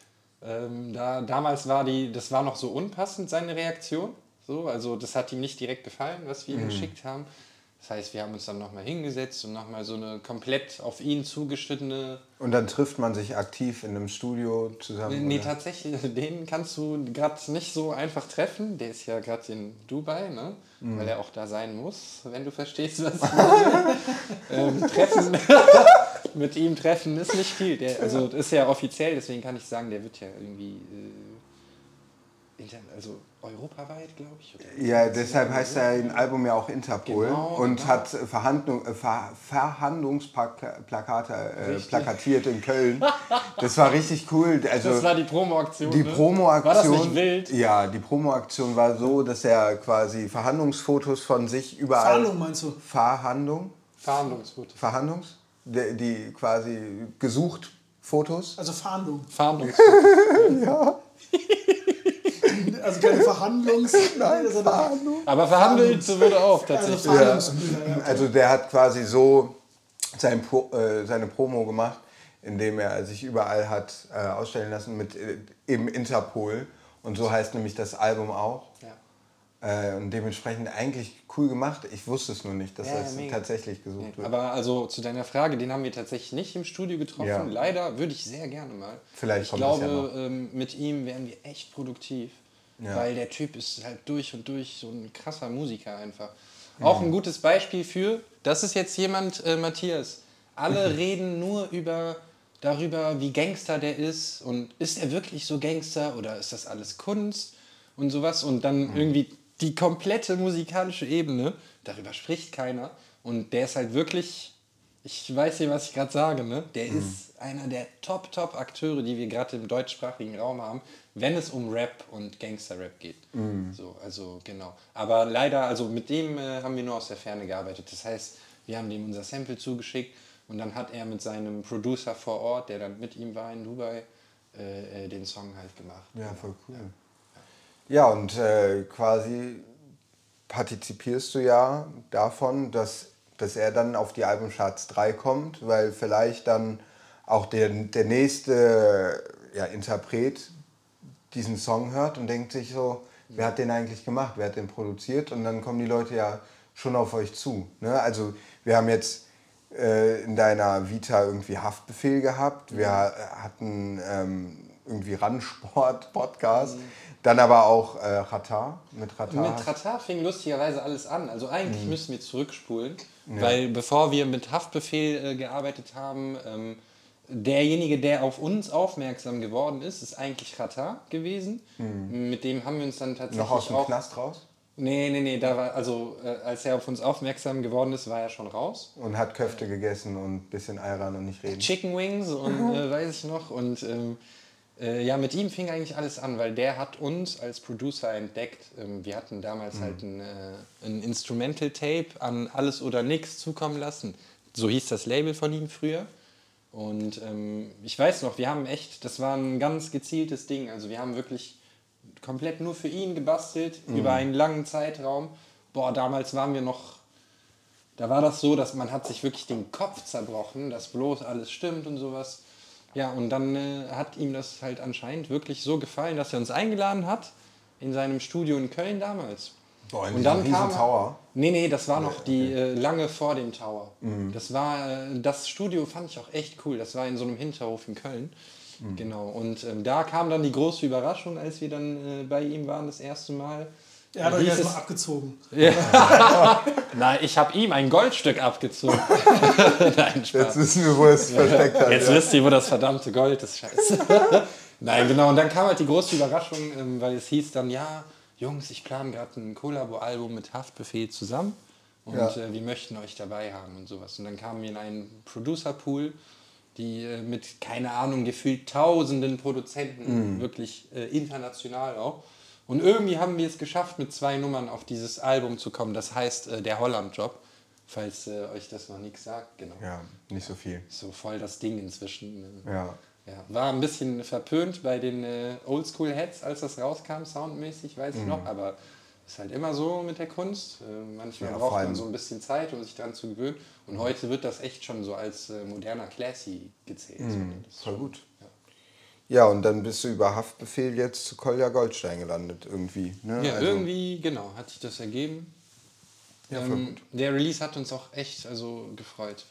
Damals das war noch so unpassend, seine Reaktion. So, also das hat ihm nicht direkt gefallen, was wir ihm geschickt haben. Das heißt, wir haben uns dann nochmal hingesetzt und nochmal so eine komplett auf ihn zugeschnittene... Und dann trifft man sich aktiv in einem Studio zusammen? Nee, oder? tatsächlich, den kannst du gerade nicht so einfach treffen. Der ist ja gerade in Dubai, ne? Weil er auch da sein muss, wenn du verstehst, was ich meine. Treffen, mit ihm treffen ist nicht viel. Also das ist ja offiziell, deswegen kann ich sagen, der wird ja irgendwie... also europaweit, glaube ich. Oder Ja, deshalb heißt ein Album ja auch Interpol und hat Verhandlungsplakate plakatiert in Köln. Das war richtig cool. Also das war die Promo-Aktion. Die Promo-Aktion, war das nicht wild? Ja, die Promo-Aktion war so, dass er quasi Verhandlungsfotos von sich überall... Verhandlung meinst du? Verhandlungsfotos. Die quasi gesucht Fotos. Also Fahndung. Verhandlungsfotos. Ja. Also keine Verhandlung. Aber verhandelt wurde auch tatsächlich. Also der hat quasi so seine Promo gemacht, indem er sich überall hat ausstellen lassen mit eben Interpol. Und so heißt nämlich das Album auch. Ja. Und dementsprechend eigentlich cool gemacht. Ich wusste es nur nicht, dass das mega tatsächlich gesucht wird. Aber also zu deiner Frage, den haben wir tatsächlich nicht im Studio getroffen. Ja. Leider würde ich sehr gerne mal. Vielleicht kommt das ja noch. Ich glaube, mit ihm wären wir echt produktiv. Ja. Weil der Typ ist halt durch und durch so ein krasser Musiker einfach. Auch ein gutes Beispiel für, das ist jetzt jemand, Matthias, alle reden nur darüber, wie Gangster der ist und ist er wirklich so Gangster oder ist das alles Kunst und sowas und dann irgendwie die komplette musikalische Ebene, darüber spricht keiner. Und der ist halt wirklich, ich weiß nicht, was ich gerade sage, ne? Der ist einer der Top-Akteure, die wir gerade im deutschsprachigen Raum haben, wenn es um Rap und Gangster-Rap geht. So, also genau. Aber leider, also mit dem haben wir nur aus der Ferne gearbeitet. Das heißt, wir haben dem unser Sample zugeschickt und dann hat er mit seinem Producer vor Ort, der dann mit ihm war in Dubai, den Song halt gemacht. Ja, voll cool. Ja, und quasi partizipierst du ja davon, dass er dann auf die Albumcharts 3 kommt, weil vielleicht dann auch der nächste Interpret diesen Song hört und denkt sich so, wer hat den eigentlich gemacht, wer hat den produziert? Und dann kommen die Leute ja schon auf euch zu. Ne? Also wir haben jetzt in deiner Vita irgendwie Haftbefehl gehabt, wir hatten irgendwie Randsport-Podcast, dann aber auch Xatar. Mit Xatar fing lustigerweise alles an. Also eigentlich müssen wir zurückspulen, weil bevor wir mit Haftbefehl gearbeitet haben, derjenige, der auf uns aufmerksam geworden ist, ist eigentlich Xatar gewesen. Mit dem haben wir uns dann tatsächlich noch aus dem Knast raus? Nee, da war, also als er auf uns aufmerksam geworden ist, war er schon raus. Und hat Köfte gegessen und ein bisschen Ayran und nicht reden. Chicken Wings und weiß ich noch. Und ja, mit ihm fing eigentlich alles an, weil der hat uns als Producer entdeckt. Wir hatten damals halt ein Instrumental-Tape an Alles oder Nix zukommen lassen. So hieß das Label von ihm früher. Und ich weiß noch, wir haben echt, das war ein ganz gezieltes Ding. Also wir haben wirklich komplett nur für ihn gebastelt, über einen langen Zeitraum. Boah, damals waren wir noch, da war das so, dass man hat sich wirklich den Kopf zerbrochen, dass bloß alles stimmt und sowas. Ja, und dann hat ihm das halt anscheinend wirklich so gefallen, dass er uns eingeladen hat in seinem Studio in Köln damals. Boah, in und dann diesem kam Tower? Nee, das war noch die lange vor dem Tower. Das war das Studio fand ich auch echt cool. Das war in so einem Hinterhof in Köln. Genau. Und da kam dann die große Überraschung, als wir dann bei ihm waren das erste Mal. Er hat euch erstmal abgezogen. Ja. Nein, ich habe ihm ein Goldstück abgezogen. Nein, Spaß. Jetzt wissen wir, wo es versteckt hat. Jetzt wisst ihr, wo das verdammte Gold ist. Scheiße. Nein, genau. Und dann kam halt die große Überraschung, weil es hieß dann, ja, Jungs, ich plane gerade ein Kollabo-Album mit Haftbefehl zusammen und wir möchten euch dabei haben und sowas. Und dann kamen wir in einen Producer-Pool, die mit, keine Ahnung, gefühlt tausenden Produzenten, wirklich international auch. Und irgendwie haben wir es geschafft, mit 2 Nummern auf dieses Album zu kommen. Das heißt, der Holland-Job, falls euch das noch nichts sagt. Genau. Ja, nicht so viel. So voll das Ding inzwischen. Ja. Ja, war ein bisschen verpönt bei den Oldschool-Heads, als das rauskam, soundmäßig, weiß ich noch. Aber ist halt immer so mit der Kunst. Manchmal braucht man so ein bisschen Zeit, um sich daran zu gewöhnen. Und heute wird das echt schon so als moderner Classy gezählt. Das voll gut. Ja, und dann bist du über Haftbefehl jetzt zu Kolja Goldstein gelandet irgendwie. Ne? Ja, also irgendwie, genau, hat sich das ergeben. Ja, voll gut. Der Release hat uns auch echt gefreut,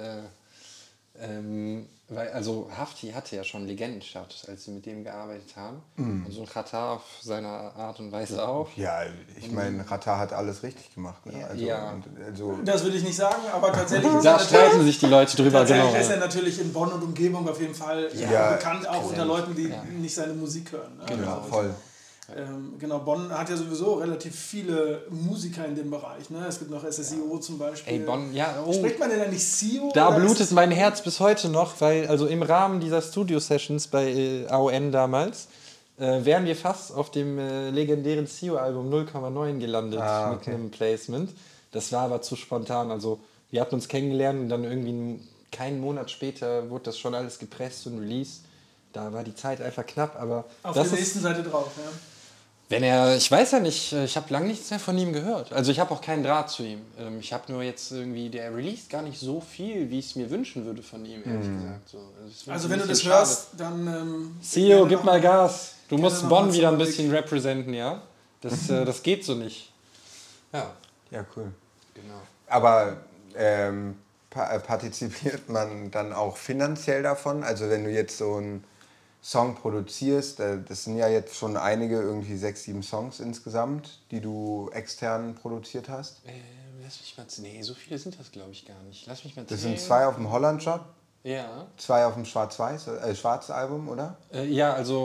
weil also Hafti hatte ja schon Legendenstatus, als wir mit dem gearbeitet haben. Und so ein Xatar auf seiner Art und Weise auch. Ja, ich meine, Xatar hat alles richtig gemacht. Ne? Also, Das will ich nicht sagen, aber tatsächlich ist da streiten sich die Leute drüber. Tatsächlich ist er natürlich in Bonn und Umgebung auf jeden Fall bekannt, auch unter Leuten, die nicht seine Musik hören. Ne? Genau, voll. Genau, Bonn hat ja sowieso relativ viele Musiker in dem Bereich. Ne? Es gibt noch SSIO zum Beispiel. Ey, Bonn, Spricht man denn da nicht SIO? Da blutet mein Herz bis heute noch, weil also im Rahmen dieser Studio-Sessions bei AON damals wären wir fast auf dem legendären SIO-Album 0,9 gelandet mit einem Placement. Das war aber zu spontan. Also wir hatten uns kennengelernt und dann irgendwie keinen Monat später wurde das schon alles gepresst und released. Da war die Zeit einfach knapp, aber auf der nächsten Seite drauf, ja. Ich weiß ja nicht, ich habe lange nichts mehr von ihm gehört. Also ich habe auch keinen Draht zu ihm. Ich habe nur jetzt irgendwie, der released gar nicht so viel, wie ich es mir wünschen würde von ihm, ehrlich gesagt. So, also wenn du das hörst, dann... CEO, gib mal Gas. Du musst Bonn wieder ein bisschen representen, ja? Das geht so nicht. Ja. Ja, cool. Genau. Aber partizipiert man dann auch finanziell davon? Also wenn du jetzt so einen Song produzierst, das sind ja jetzt schon einige, irgendwie 6, 7 Songs insgesamt, die du extern produziert hast. Lass mich mal... Nee, so viele sind das, glaube ich, gar nicht. Lass mich mal Das sind 2 auf dem Holland-Job, ja. 2 auf dem Schwarz-Album, oder? Ja, also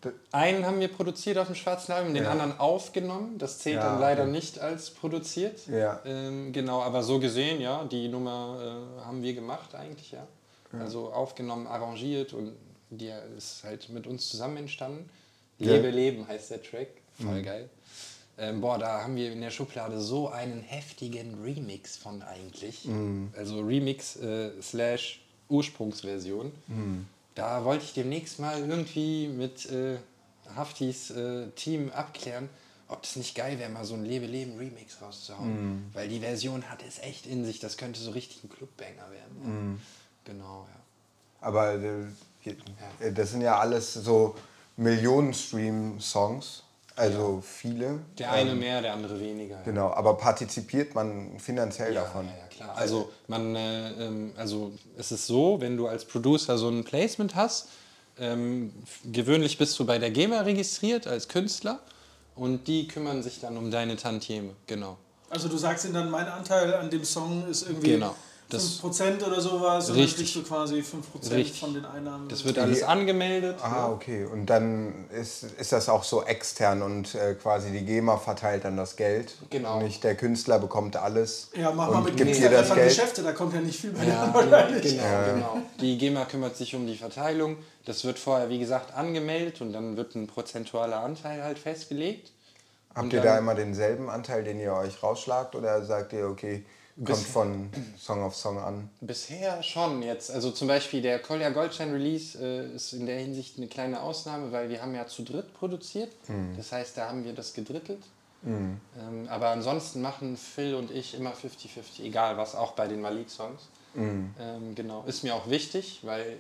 Einen haben wir produziert auf dem Schwarzen Album, den anderen aufgenommen. Das zählt dann leider nicht als produziert. Ja. Genau, aber so gesehen, ja, die Nummer haben wir gemacht eigentlich, ja. Also aufgenommen, arrangiert und die ist halt mit uns zusammen entstanden. Lebe Leben heißt der Track, voll geil. Da haben wir in der Schublade so einen heftigen Remix von eigentlich. Also Remix / Ursprungsversion. Da wollte ich demnächst mal irgendwie mit Haftis Team abklären, ob das nicht geil wäre, mal so ein Lebe-Leben-Remix rauszuhauen. Weil die Version hat es echt in sich, das könnte so richtig ein Clubbanger werden. Ja. Genau, ja. Aber das sind ja alles so Millionen-Stream-Songs, also viele. Der eine mehr, der andere weniger. Ja. Genau, aber partizipiert man finanziell davon? Ja, klar. Also, es ist so, wenn du als Producer so ein Placement hast, gewöhnlich bist du bei der GEMA registriert als Künstler und die kümmern sich dann um deine Tantieme, genau. Also du sagst ihnen dann, mein Anteil an dem Song ist irgendwie 5% oder sowas und dann kriegst du quasi 5% von den Einnahmen. Das wird alles angemeldet. Okay. Und dann ist das auch so extern und quasi die GEMA verteilt dann das Geld. Genau. Nicht der Künstler bekommt alles. Ja, mach mal mit gibt dir das Geld. Geschäfte, da kommt ja nicht viel bei denen wahrscheinlich. Genau. Die GEMA kümmert sich um die Verteilung. Das wird vorher, wie gesagt, angemeldet und dann wird ein prozentualer Anteil halt festgelegt. Habt ihr da immer denselben Anteil, den ihr euch rausschlagt, oder sagt ihr, okay, kommt von Song auf Song an? Bisher schon jetzt. Also zum Beispiel der Kolja Goldstein Release ist in der Hinsicht eine kleine Ausnahme, weil wir haben ja zu dritt produziert. Das heißt, da haben wir das gedrittelt. Aber ansonsten machen Phil und ich immer 50-50, egal was, auch bei den Malik-Songs. Genau, ist mir auch wichtig, weil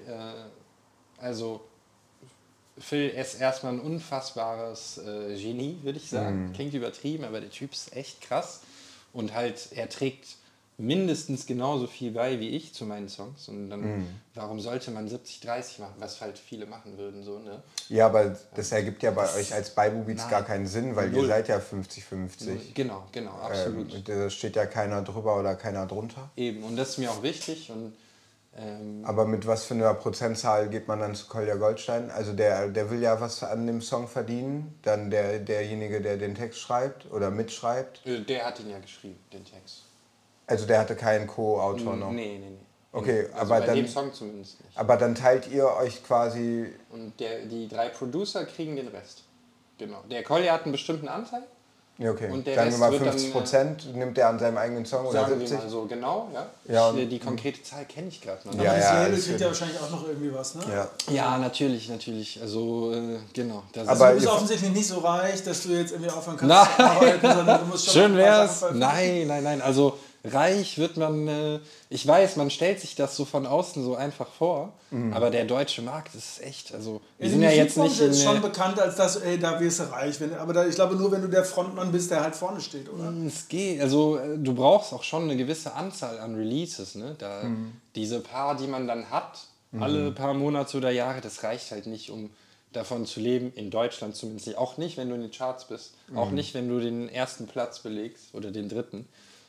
Phil ist erstmal ein unfassbares Genie, würde ich sagen. Klingt übertrieben, aber der Typ ist echt krass. Und halt, er trägt mindestens genauso viel bei wie ich zu meinen Songs. Und dann, warum sollte man 70-30 machen, was halt viele machen würden, so, ne? Ja, aber das ergibt ja bei euch als Beibu-Beats gar keinen Sinn, weil ihr seid ja 50-50. Genau, absolut. Da steht ja keiner drüber oder keiner drunter. Eben, und das ist mir auch wichtig. Und aber mit was für einer Prozentzahl geht man dann zu Kolja Goldstein? Also der will ja was an dem Song verdienen, dann derjenige, der den Text schreibt oder mitschreibt. Der hat ihn ja geschrieben, den Text. Also der hatte keinen Co-Autor noch? Nee. Okay, also aber bei dann, dem Song zumindest nicht. Aber dann teilt ihr euch quasi... Und die 3 Producer kriegen den Rest. Genau. Der Kolja hat einen bestimmten Anteil. Ja, okay. Und der Sagen wir mal Rest 50% nimmt er an seinem eigenen Song oder sagen 70%? wir mal so, genau, ja. Ja, Die konkrete Zahl kenne ich gerade noch. Aber Ja, das ja, Label das kriegt ja wird- wahrscheinlich auch noch irgendwie was, ne? Ja. Ja, natürlich. Also, genau. Das Aber Du bist ihr- offensichtlich nicht so reich, dass du jetzt irgendwie aufhören kannst Nein. zu arbeiten, sondern du musst schon schön noch ein paar wär's. Sachen veröffentlichen. Nein. Also reich wird man, ich weiß, man stellt sich das so von außen so einfach vor, aber der deutsche Markt ist echt, also wir In sind der ja jetzt nicht Musikbranche in... ist schon bekannt als das, ey, da wirst du reich. Ich glaube nur, wenn du der Frontmann bist, der halt vorne steht, oder? Es geht, also du brauchst auch schon eine gewisse Anzahl an Releases, ne? Diese paar, die man dann hat, alle paar Monate oder Jahre, das reicht halt nicht, um davon zu leben, in Deutschland zumindest nicht. Auch nicht, wenn du in den Charts bist, auch nicht, wenn du den ersten Platz belegst oder den dritten.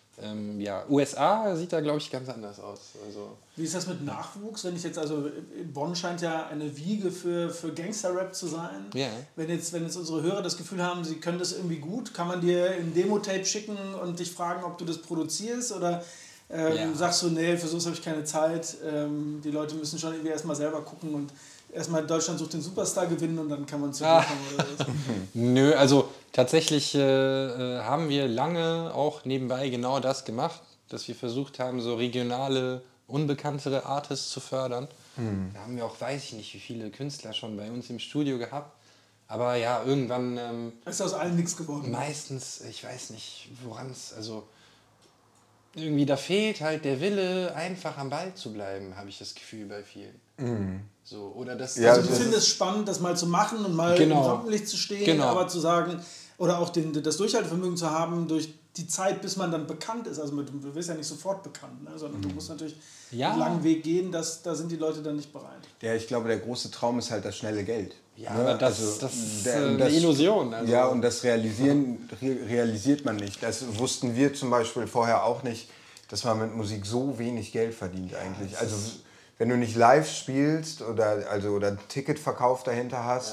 USA sieht da, glaube ich, ganz anders aus. Also, Wie ist das mit Nachwuchs? Wenn ich jetzt, also Bonn scheint ja eine Wiege für Gangster-Rap zu sein. Ja. Wenn jetzt unsere Hörer das Gefühl haben, sie können das irgendwie gut, kann man dir ein Demo-Tape schicken und dich fragen, ob du das produzierst? Oder sagst du, nee, für sowas habe ich keine Zeit. Die Leute müssen schon irgendwie erstmal selber gucken und erstmal Deutschland sucht den Superstar gewinnen und dann kann man zu dir kommen oder so. Nö, also tatsächlich haben wir lange auch nebenbei genau das gemacht, dass wir versucht haben, so regionale, unbekanntere Artists zu fördern. Da haben wir auch, weiß ich nicht, wie viele Künstler schon bei uns im Studio gehabt. Aber ja, irgendwann Ist aus allen nichts geworden. meistens, ich weiß nicht, woran es, also irgendwie da fehlt halt der Wille, einfach am Ball zu bleiben, habe ich das Gefühl bei vielen. So, oder das, Ja, Also du findest es spannend, das mal zu machen und mal Genau. im Rampenlicht zu stehen, Genau. aber zu sagen, oder auch das Durchhaltevermögen zu haben durch die Zeit, bis man dann bekannt ist. Also du wirst ja nicht sofort bekannt, ne? Sondern du musst natürlich Ja. einen langen Weg gehen, da sind die Leute dann nicht bereit. Ja, ich glaube, der große Traum ist halt das schnelle Geld. ja, Ne? aber das ist eine Illusion. Also, Ja, und das realisiert man nicht. Das wussten wir zum Beispiel vorher auch nicht, dass man mit Musik so wenig Geld verdient eigentlich. Also wenn du nicht live spielst oder einen Ticketverkauf dahinter hast,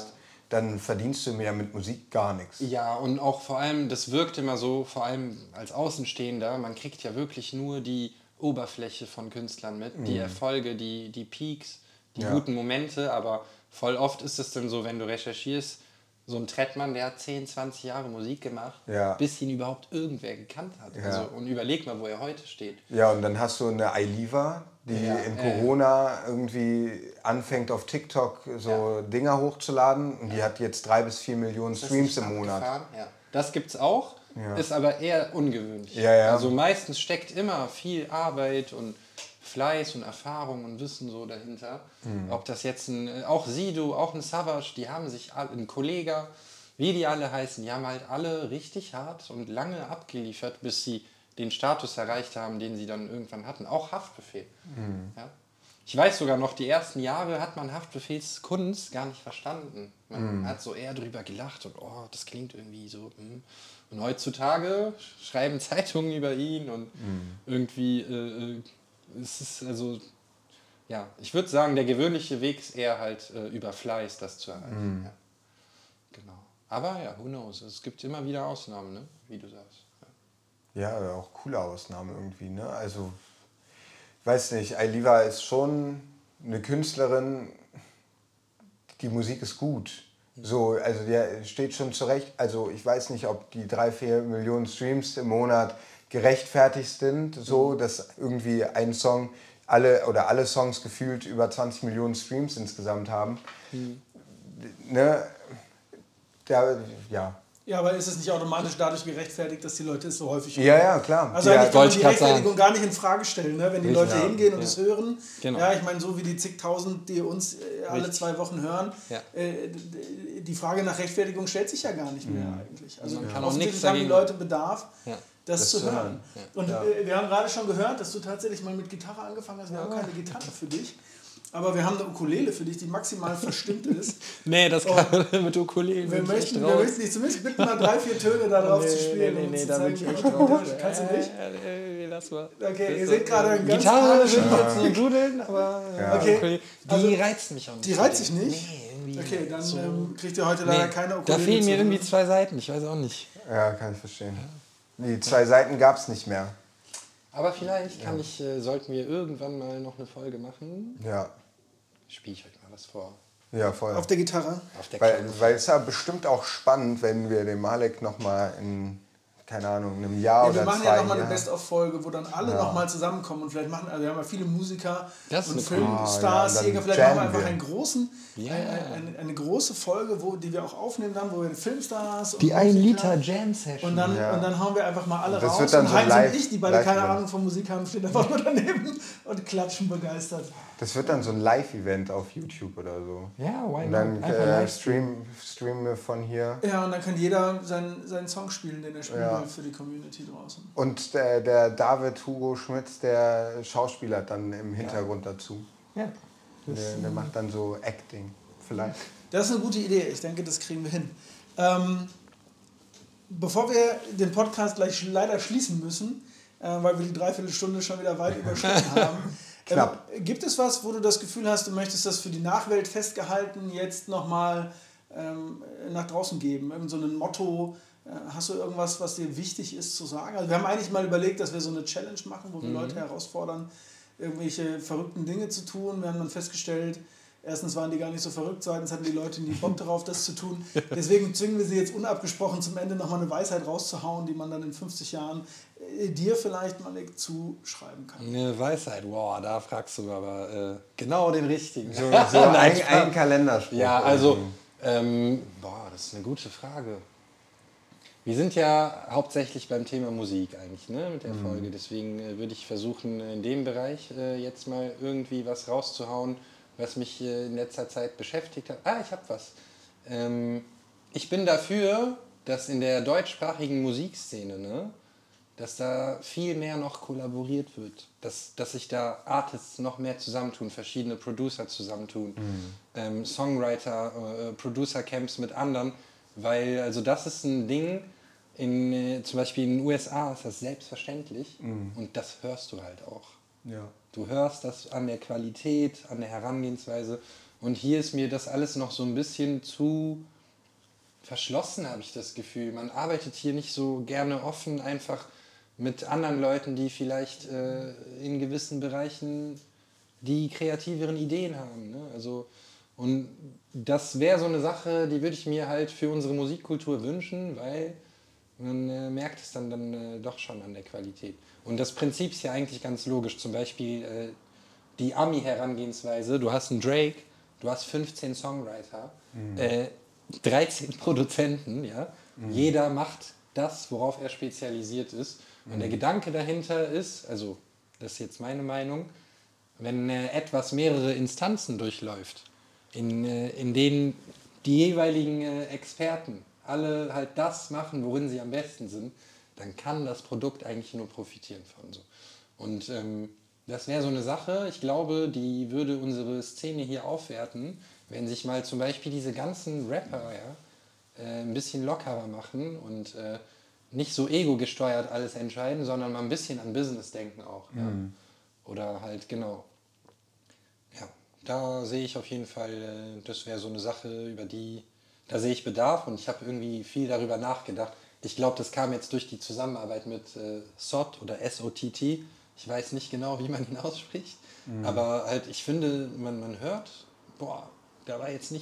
dann verdienst du mir mit Musik gar nichts. Ja, und auch vor allem, das wirkt immer so, vor allem als Außenstehender, man kriegt ja wirklich nur die Oberfläche von Künstlern mit, die Erfolge, die Peaks, die guten Momente, aber voll oft ist es dann so, wenn du recherchierst, so ein Trettmann, der hat 10, 20 Jahre Musik gemacht, bis ihn überhaupt irgendwer gekannt hat. Ja. Also, und überleg mal, wo er heute steht. Ja, und dann hast du eine Ailiva, die in Corona irgendwie anfängt auf TikTok so Dinger hochzuladen und die hat jetzt 3 bis 4 Millionen Streams im Monat. Ja. Das gibt's auch, ist aber eher ungewöhnlich. Ja. Also meistens steckt immer viel Arbeit und Fleiß und Erfahrung und Wissen so dahinter. Ob das jetzt auch Sido, auch ein Savage, die haben sich alle, ein Kollega, wie die alle heißen, die haben halt alle richtig hart und lange abgeliefert, bis sie den Status erreicht haben, den sie dann irgendwann hatten. Auch Haftbefehl. Ja. Ich weiß sogar noch, die ersten Jahre hat man Haftbefehls Kunst gar nicht verstanden. Man hat so eher drüber gelacht und das klingt irgendwie so. Und heutzutage schreiben Zeitungen über ihn und irgendwie es ist also, ja, ich würde sagen, der gewöhnliche Weg ist eher halt über Fleiß, das zu erreichen. Ja. Genau. Aber ja, who knows? Es gibt immer wieder Ausnahmen, ne? Wie du sagst. Ja, auch coole Ausnahmen irgendwie, ne? Also, weiß nicht, Ailiva ist schon eine Künstlerin, die Musik ist gut. So, also der steht schon zurecht. Also ich weiß nicht, ob die 3, 4 Millionen Streams im Monat gerechtfertigt sind, so dass irgendwie ein Song alle Songs gefühlt über 20 Millionen Streams insgesamt haben. Ne? Ja, aber ist es nicht automatisch dadurch gerechtfertigt, dass die Leute es so häufig hören? Ja, klar. Also eigentlich kann man die Rechtfertigung gar nicht in Frage stellen, ne? Wenn die Leute hingehen und es hören. Genau. Ja, ich meine, so wie die zigtausend, die uns alle 2 Wochen hören, die Frage nach Rechtfertigung stellt sich ja gar nicht mehr eigentlich. Also man kann auch offensichtlich nichts haben die dagegen Leute Bedarf, das zu hören. Ja. Und wir haben gerade schon gehört, dass du tatsächlich mal mit Gitarre angefangen hast. Wir haben keine Gitarre für dich. Aber wir haben eine Ukulele für dich, die maximal verstimmt ist. Nee, das kann man mit Ukulele. Wir möchten dich zumindest bitten, mal 3, 4 Töne da drauf zu spielen. Nee, zu da bin zeigen, ich echt drauf. Kannst du nicht? Lass mal. Okay, ihr seht gerade einen ganz Gitarre panischen- will jetzt nur dudeln, aber Okay. die reizt mich auch nicht. Die reizt sich nicht? Nee, irgendwie. Okay, dann kriegt ihr heute leider keine Ukulele. Da fehlen zu mir hören. irgendwie 2 Seiten, ich weiß auch nicht. Ja, kann ich verstehen. Die 2 Seiten gab es nicht mehr. Aber vielleicht sollten wir irgendwann mal noch eine Folge machen. Ja, Spiele ich euch mal was vor. ja, voll. Auf der Gitarre. Auf der Weil es ist ja bestimmt auch spannend, wenn wir den Malek nochmal in, keine Ahnung, einem Jahr Ja, oder wir machen 2 ja nochmal eine Jahren. Best-of-Folge, wo dann alle nochmal zusammenkommen und vielleicht machen, also wir haben ja viele Musiker Das ist und eine Filmstars, dann Jäger, vielleicht machen wir jammen einfach wir. einen großen, eine große Folge, die wir auch aufnehmen dann, wo wir Filmstars und Die 1 Musiker- Liter Jam Session. und dann hauen wir einfach mal alle Das raus. wird dann und so Heinz live- und ich, die beide keine Live-Event. Ahnung von Musik haben, stehen einfach nur daneben und klatschen begeistert. Das wird dann so ein Live-Event auf YouTube oder so. Ja, why Und not? dann Einfach live streamen wir von hier. Ja, und dann kann jeder seinen Song spielen, den er spielen Ja. will für die Community draußen. Und der David Hugo Schmitz, der Schauspieler dann im Hintergrund dazu. Ja. Der macht dann so Acting, vielleicht. Das ist eine gute Idee. Ich denke, das kriegen wir hin. Bevor wir den Podcast gleich leider schließen müssen, weil wir die Dreiviertelstunde schon wieder weit überschritten haben, Knapp. gibt es was, wo du das Gefühl hast, du möchtest das für die Nachwelt festgehalten jetzt nochmal nach draußen geben? Irgend so ein Motto? Hast du irgendwas, was dir wichtig ist zu sagen? Also wir haben eigentlich mal überlegt, dass wir so eine Challenge machen, wo wir Leute herausfordern, irgendwelche verrückten Dinge zu tun. Wir haben dann festgestellt, erstens waren die gar nicht so verrückt, zweitens hatten die Leute nie Bock darauf, das zu tun. Deswegen zwingen wir sie jetzt unabgesprochen zum Ende nochmal eine Weisheit rauszuhauen, die man dann in 50 Jahren dir vielleicht mal zuschreiben kann. Eine Weisheit, wow, da fragst du aber genau den richtigen. So ein Kalenderspruch. Ja, also, das ist eine gute Frage. Wir sind ja hauptsächlich beim Thema Musik eigentlich, ne, mit der Folge. Deswegen würde ich versuchen, in dem Bereich jetzt mal irgendwie was rauszuhauen, was mich in letzter Zeit beschäftigt hat. Ich habe was. Ich bin dafür, dass in der deutschsprachigen Musikszene, ne, dass da viel mehr noch kollaboriert wird. Dass sich da Artists noch mehr zusammentun, verschiedene Producer zusammentun, Songwriter, Producer-Camps mit anderen. Weil, also das ist ein Ding, zum Beispiel in den USA ist das selbstverständlich und das hörst du halt auch. Ja. Du hörst das an der Qualität, an der Herangehensweise und hier ist mir das alles noch so ein bisschen zu verschlossen, habe ich das Gefühl. Man arbeitet hier nicht so gerne offen einfach mit anderen Leuten, die vielleicht in gewissen Bereichen die kreativeren Ideen haben. Ne? Also, und das wäre so eine Sache, die würde ich mir halt für unsere Musikkultur wünschen, weil man merkt es dann doch schon an der Qualität. Und das Prinzip ist ja eigentlich ganz logisch. Zum Beispiel die Ami-Herangehensweise. Du hast einen Drake, du hast 15 Songwriter, 13 Produzenten. Ja? Jeder macht das, worauf er spezialisiert ist. Und der Gedanke dahinter ist, also das ist jetzt meine Meinung, wenn etwas mehrere Instanzen durchläuft, in denen die jeweiligen Experten alle halt das machen, worin sie am besten sind, dann kann das Produkt eigentlich nur profitieren von so. Und das wäre so eine Sache, ich glaube, die würde unsere Szene hier aufwerten, wenn sich mal zum Beispiel diese ganzen Rapper ein bisschen lockerer machen und nicht so ego-gesteuert alles entscheiden, sondern mal ein bisschen an Business denken auch. Ja? Oder halt, genau. Ja, da sehe ich auf jeden Fall, das wäre so eine Sache, da sehe ich Bedarf und ich habe irgendwie viel darüber nachgedacht. Ich glaube, das kam jetzt durch die Zusammenarbeit mit SOT oder S-O-T-T. Ich weiß nicht genau, wie man ihn ausspricht, aber halt, ich finde, man hört, boah, da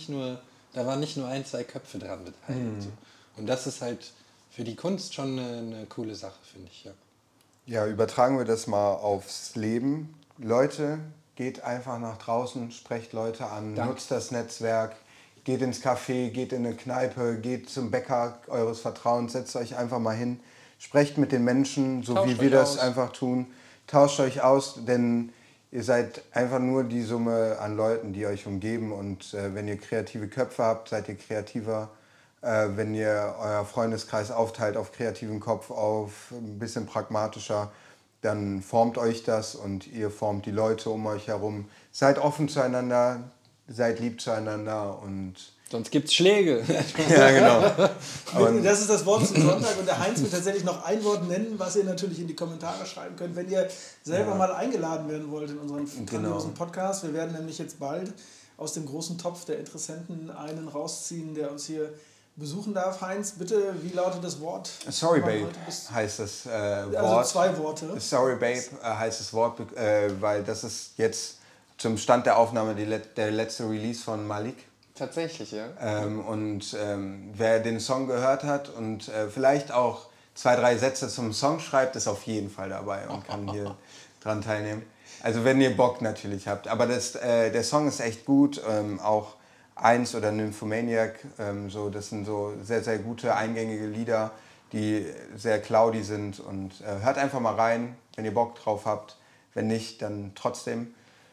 waren nicht nur 1, 2 Köpfe dran beteiligt. So. Und das ist halt für die Kunst schon eine coole Sache, finde ich. Ja. Ja, übertragen wir das mal aufs Leben. Leute, geht einfach nach draußen, sprecht Leute an, nutzt das Netzwerk, geht ins Café, geht in eine Kneipe, geht zum Bäcker eures Vertrauens, setzt euch einfach mal hin, sprecht mit den Menschen, so wie wir das einfach tun, tauscht euch aus, denn ihr seid einfach nur die Summe an Leuten, die euch umgeben und wenn ihr kreative Köpfe habt, seid ihr kreativer. Wenn ihr euer Freundeskreis aufteilt auf kreativen Kopf, auf ein bisschen pragmatischer, dann formt euch das und ihr formt die Leute um euch herum. Seid offen zueinander, seid lieb zueinander und... Sonst gibt's Schläge. Ja, genau. Das ist das Wort zum Sonntag und der Heinz wird tatsächlich noch ein Wort nennen, was ihr natürlich in die Kommentare schreiben könnt, wenn ihr selber mal eingeladen werden wollt in unseren grandiosen Podcast. Wir werden nämlich jetzt bald aus dem großen Topf der Interessenten einen rausziehen, der uns hier besuchen darf. Heinz, bitte, wie lautet das Wort? Sorry Babe heißt das Wort. Also 2 Worte. Sorry Babe heißt das Wort, weil das ist jetzt zum Stand der Aufnahme der letzte Release von Malik. Tatsächlich, ja. Wer den Song gehört hat und vielleicht auch 2, 3 Sätze zum Song schreibt, ist auf jeden Fall dabei und kann hier dran teilnehmen. Also wenn ihr Bock natürlich habt. Aber der Song ist echt gut, auch 1 oder Nymphomaniac, das sind so sehr, sehr gute, eingängige Lieder, die sehr cloudy sind und hört einfach mal rein, wenn ihr Bock drauf habt. Wenn nicht, dann trotzdem.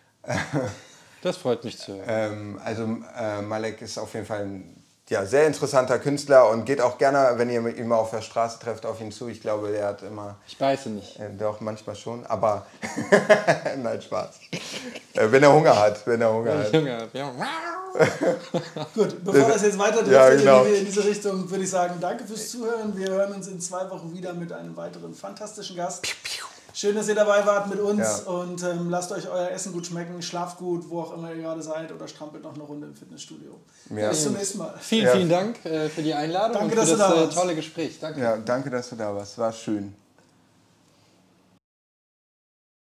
Das freut mich zu hören. Malik ist auf jeden Fall ein sehr interessanter Künstler und geht auch gerne, wenn ihr ihn mal auf der Straße trefft, auf ihn zu. Ich glaube, der hat immer... Ich beiße nicht. Doch, manchmal schon, aber... Nein, Spaß. Wenn er Hunger hat. Gut, bevor das jetzt weiter in diese Richtung, würde ich sagen, danke fürs Zuhören. Wir hören uns in 2 Wochen wieder mit einem weiteren fantastischen Gast. Schön, dass ihr dabei wart mit uns und lasst euch euer Essen gut schmecken, schlaft gut, wo auch immer ihr gerade seid oder strampelt noch eine Runde im Fitnessstudio. Ja. Bis zum nächsten Mal. Vielen Dank für die Einladung danke, und für das tolle Gespräch. Danke. Ja, danke, dass du da warst. War schön.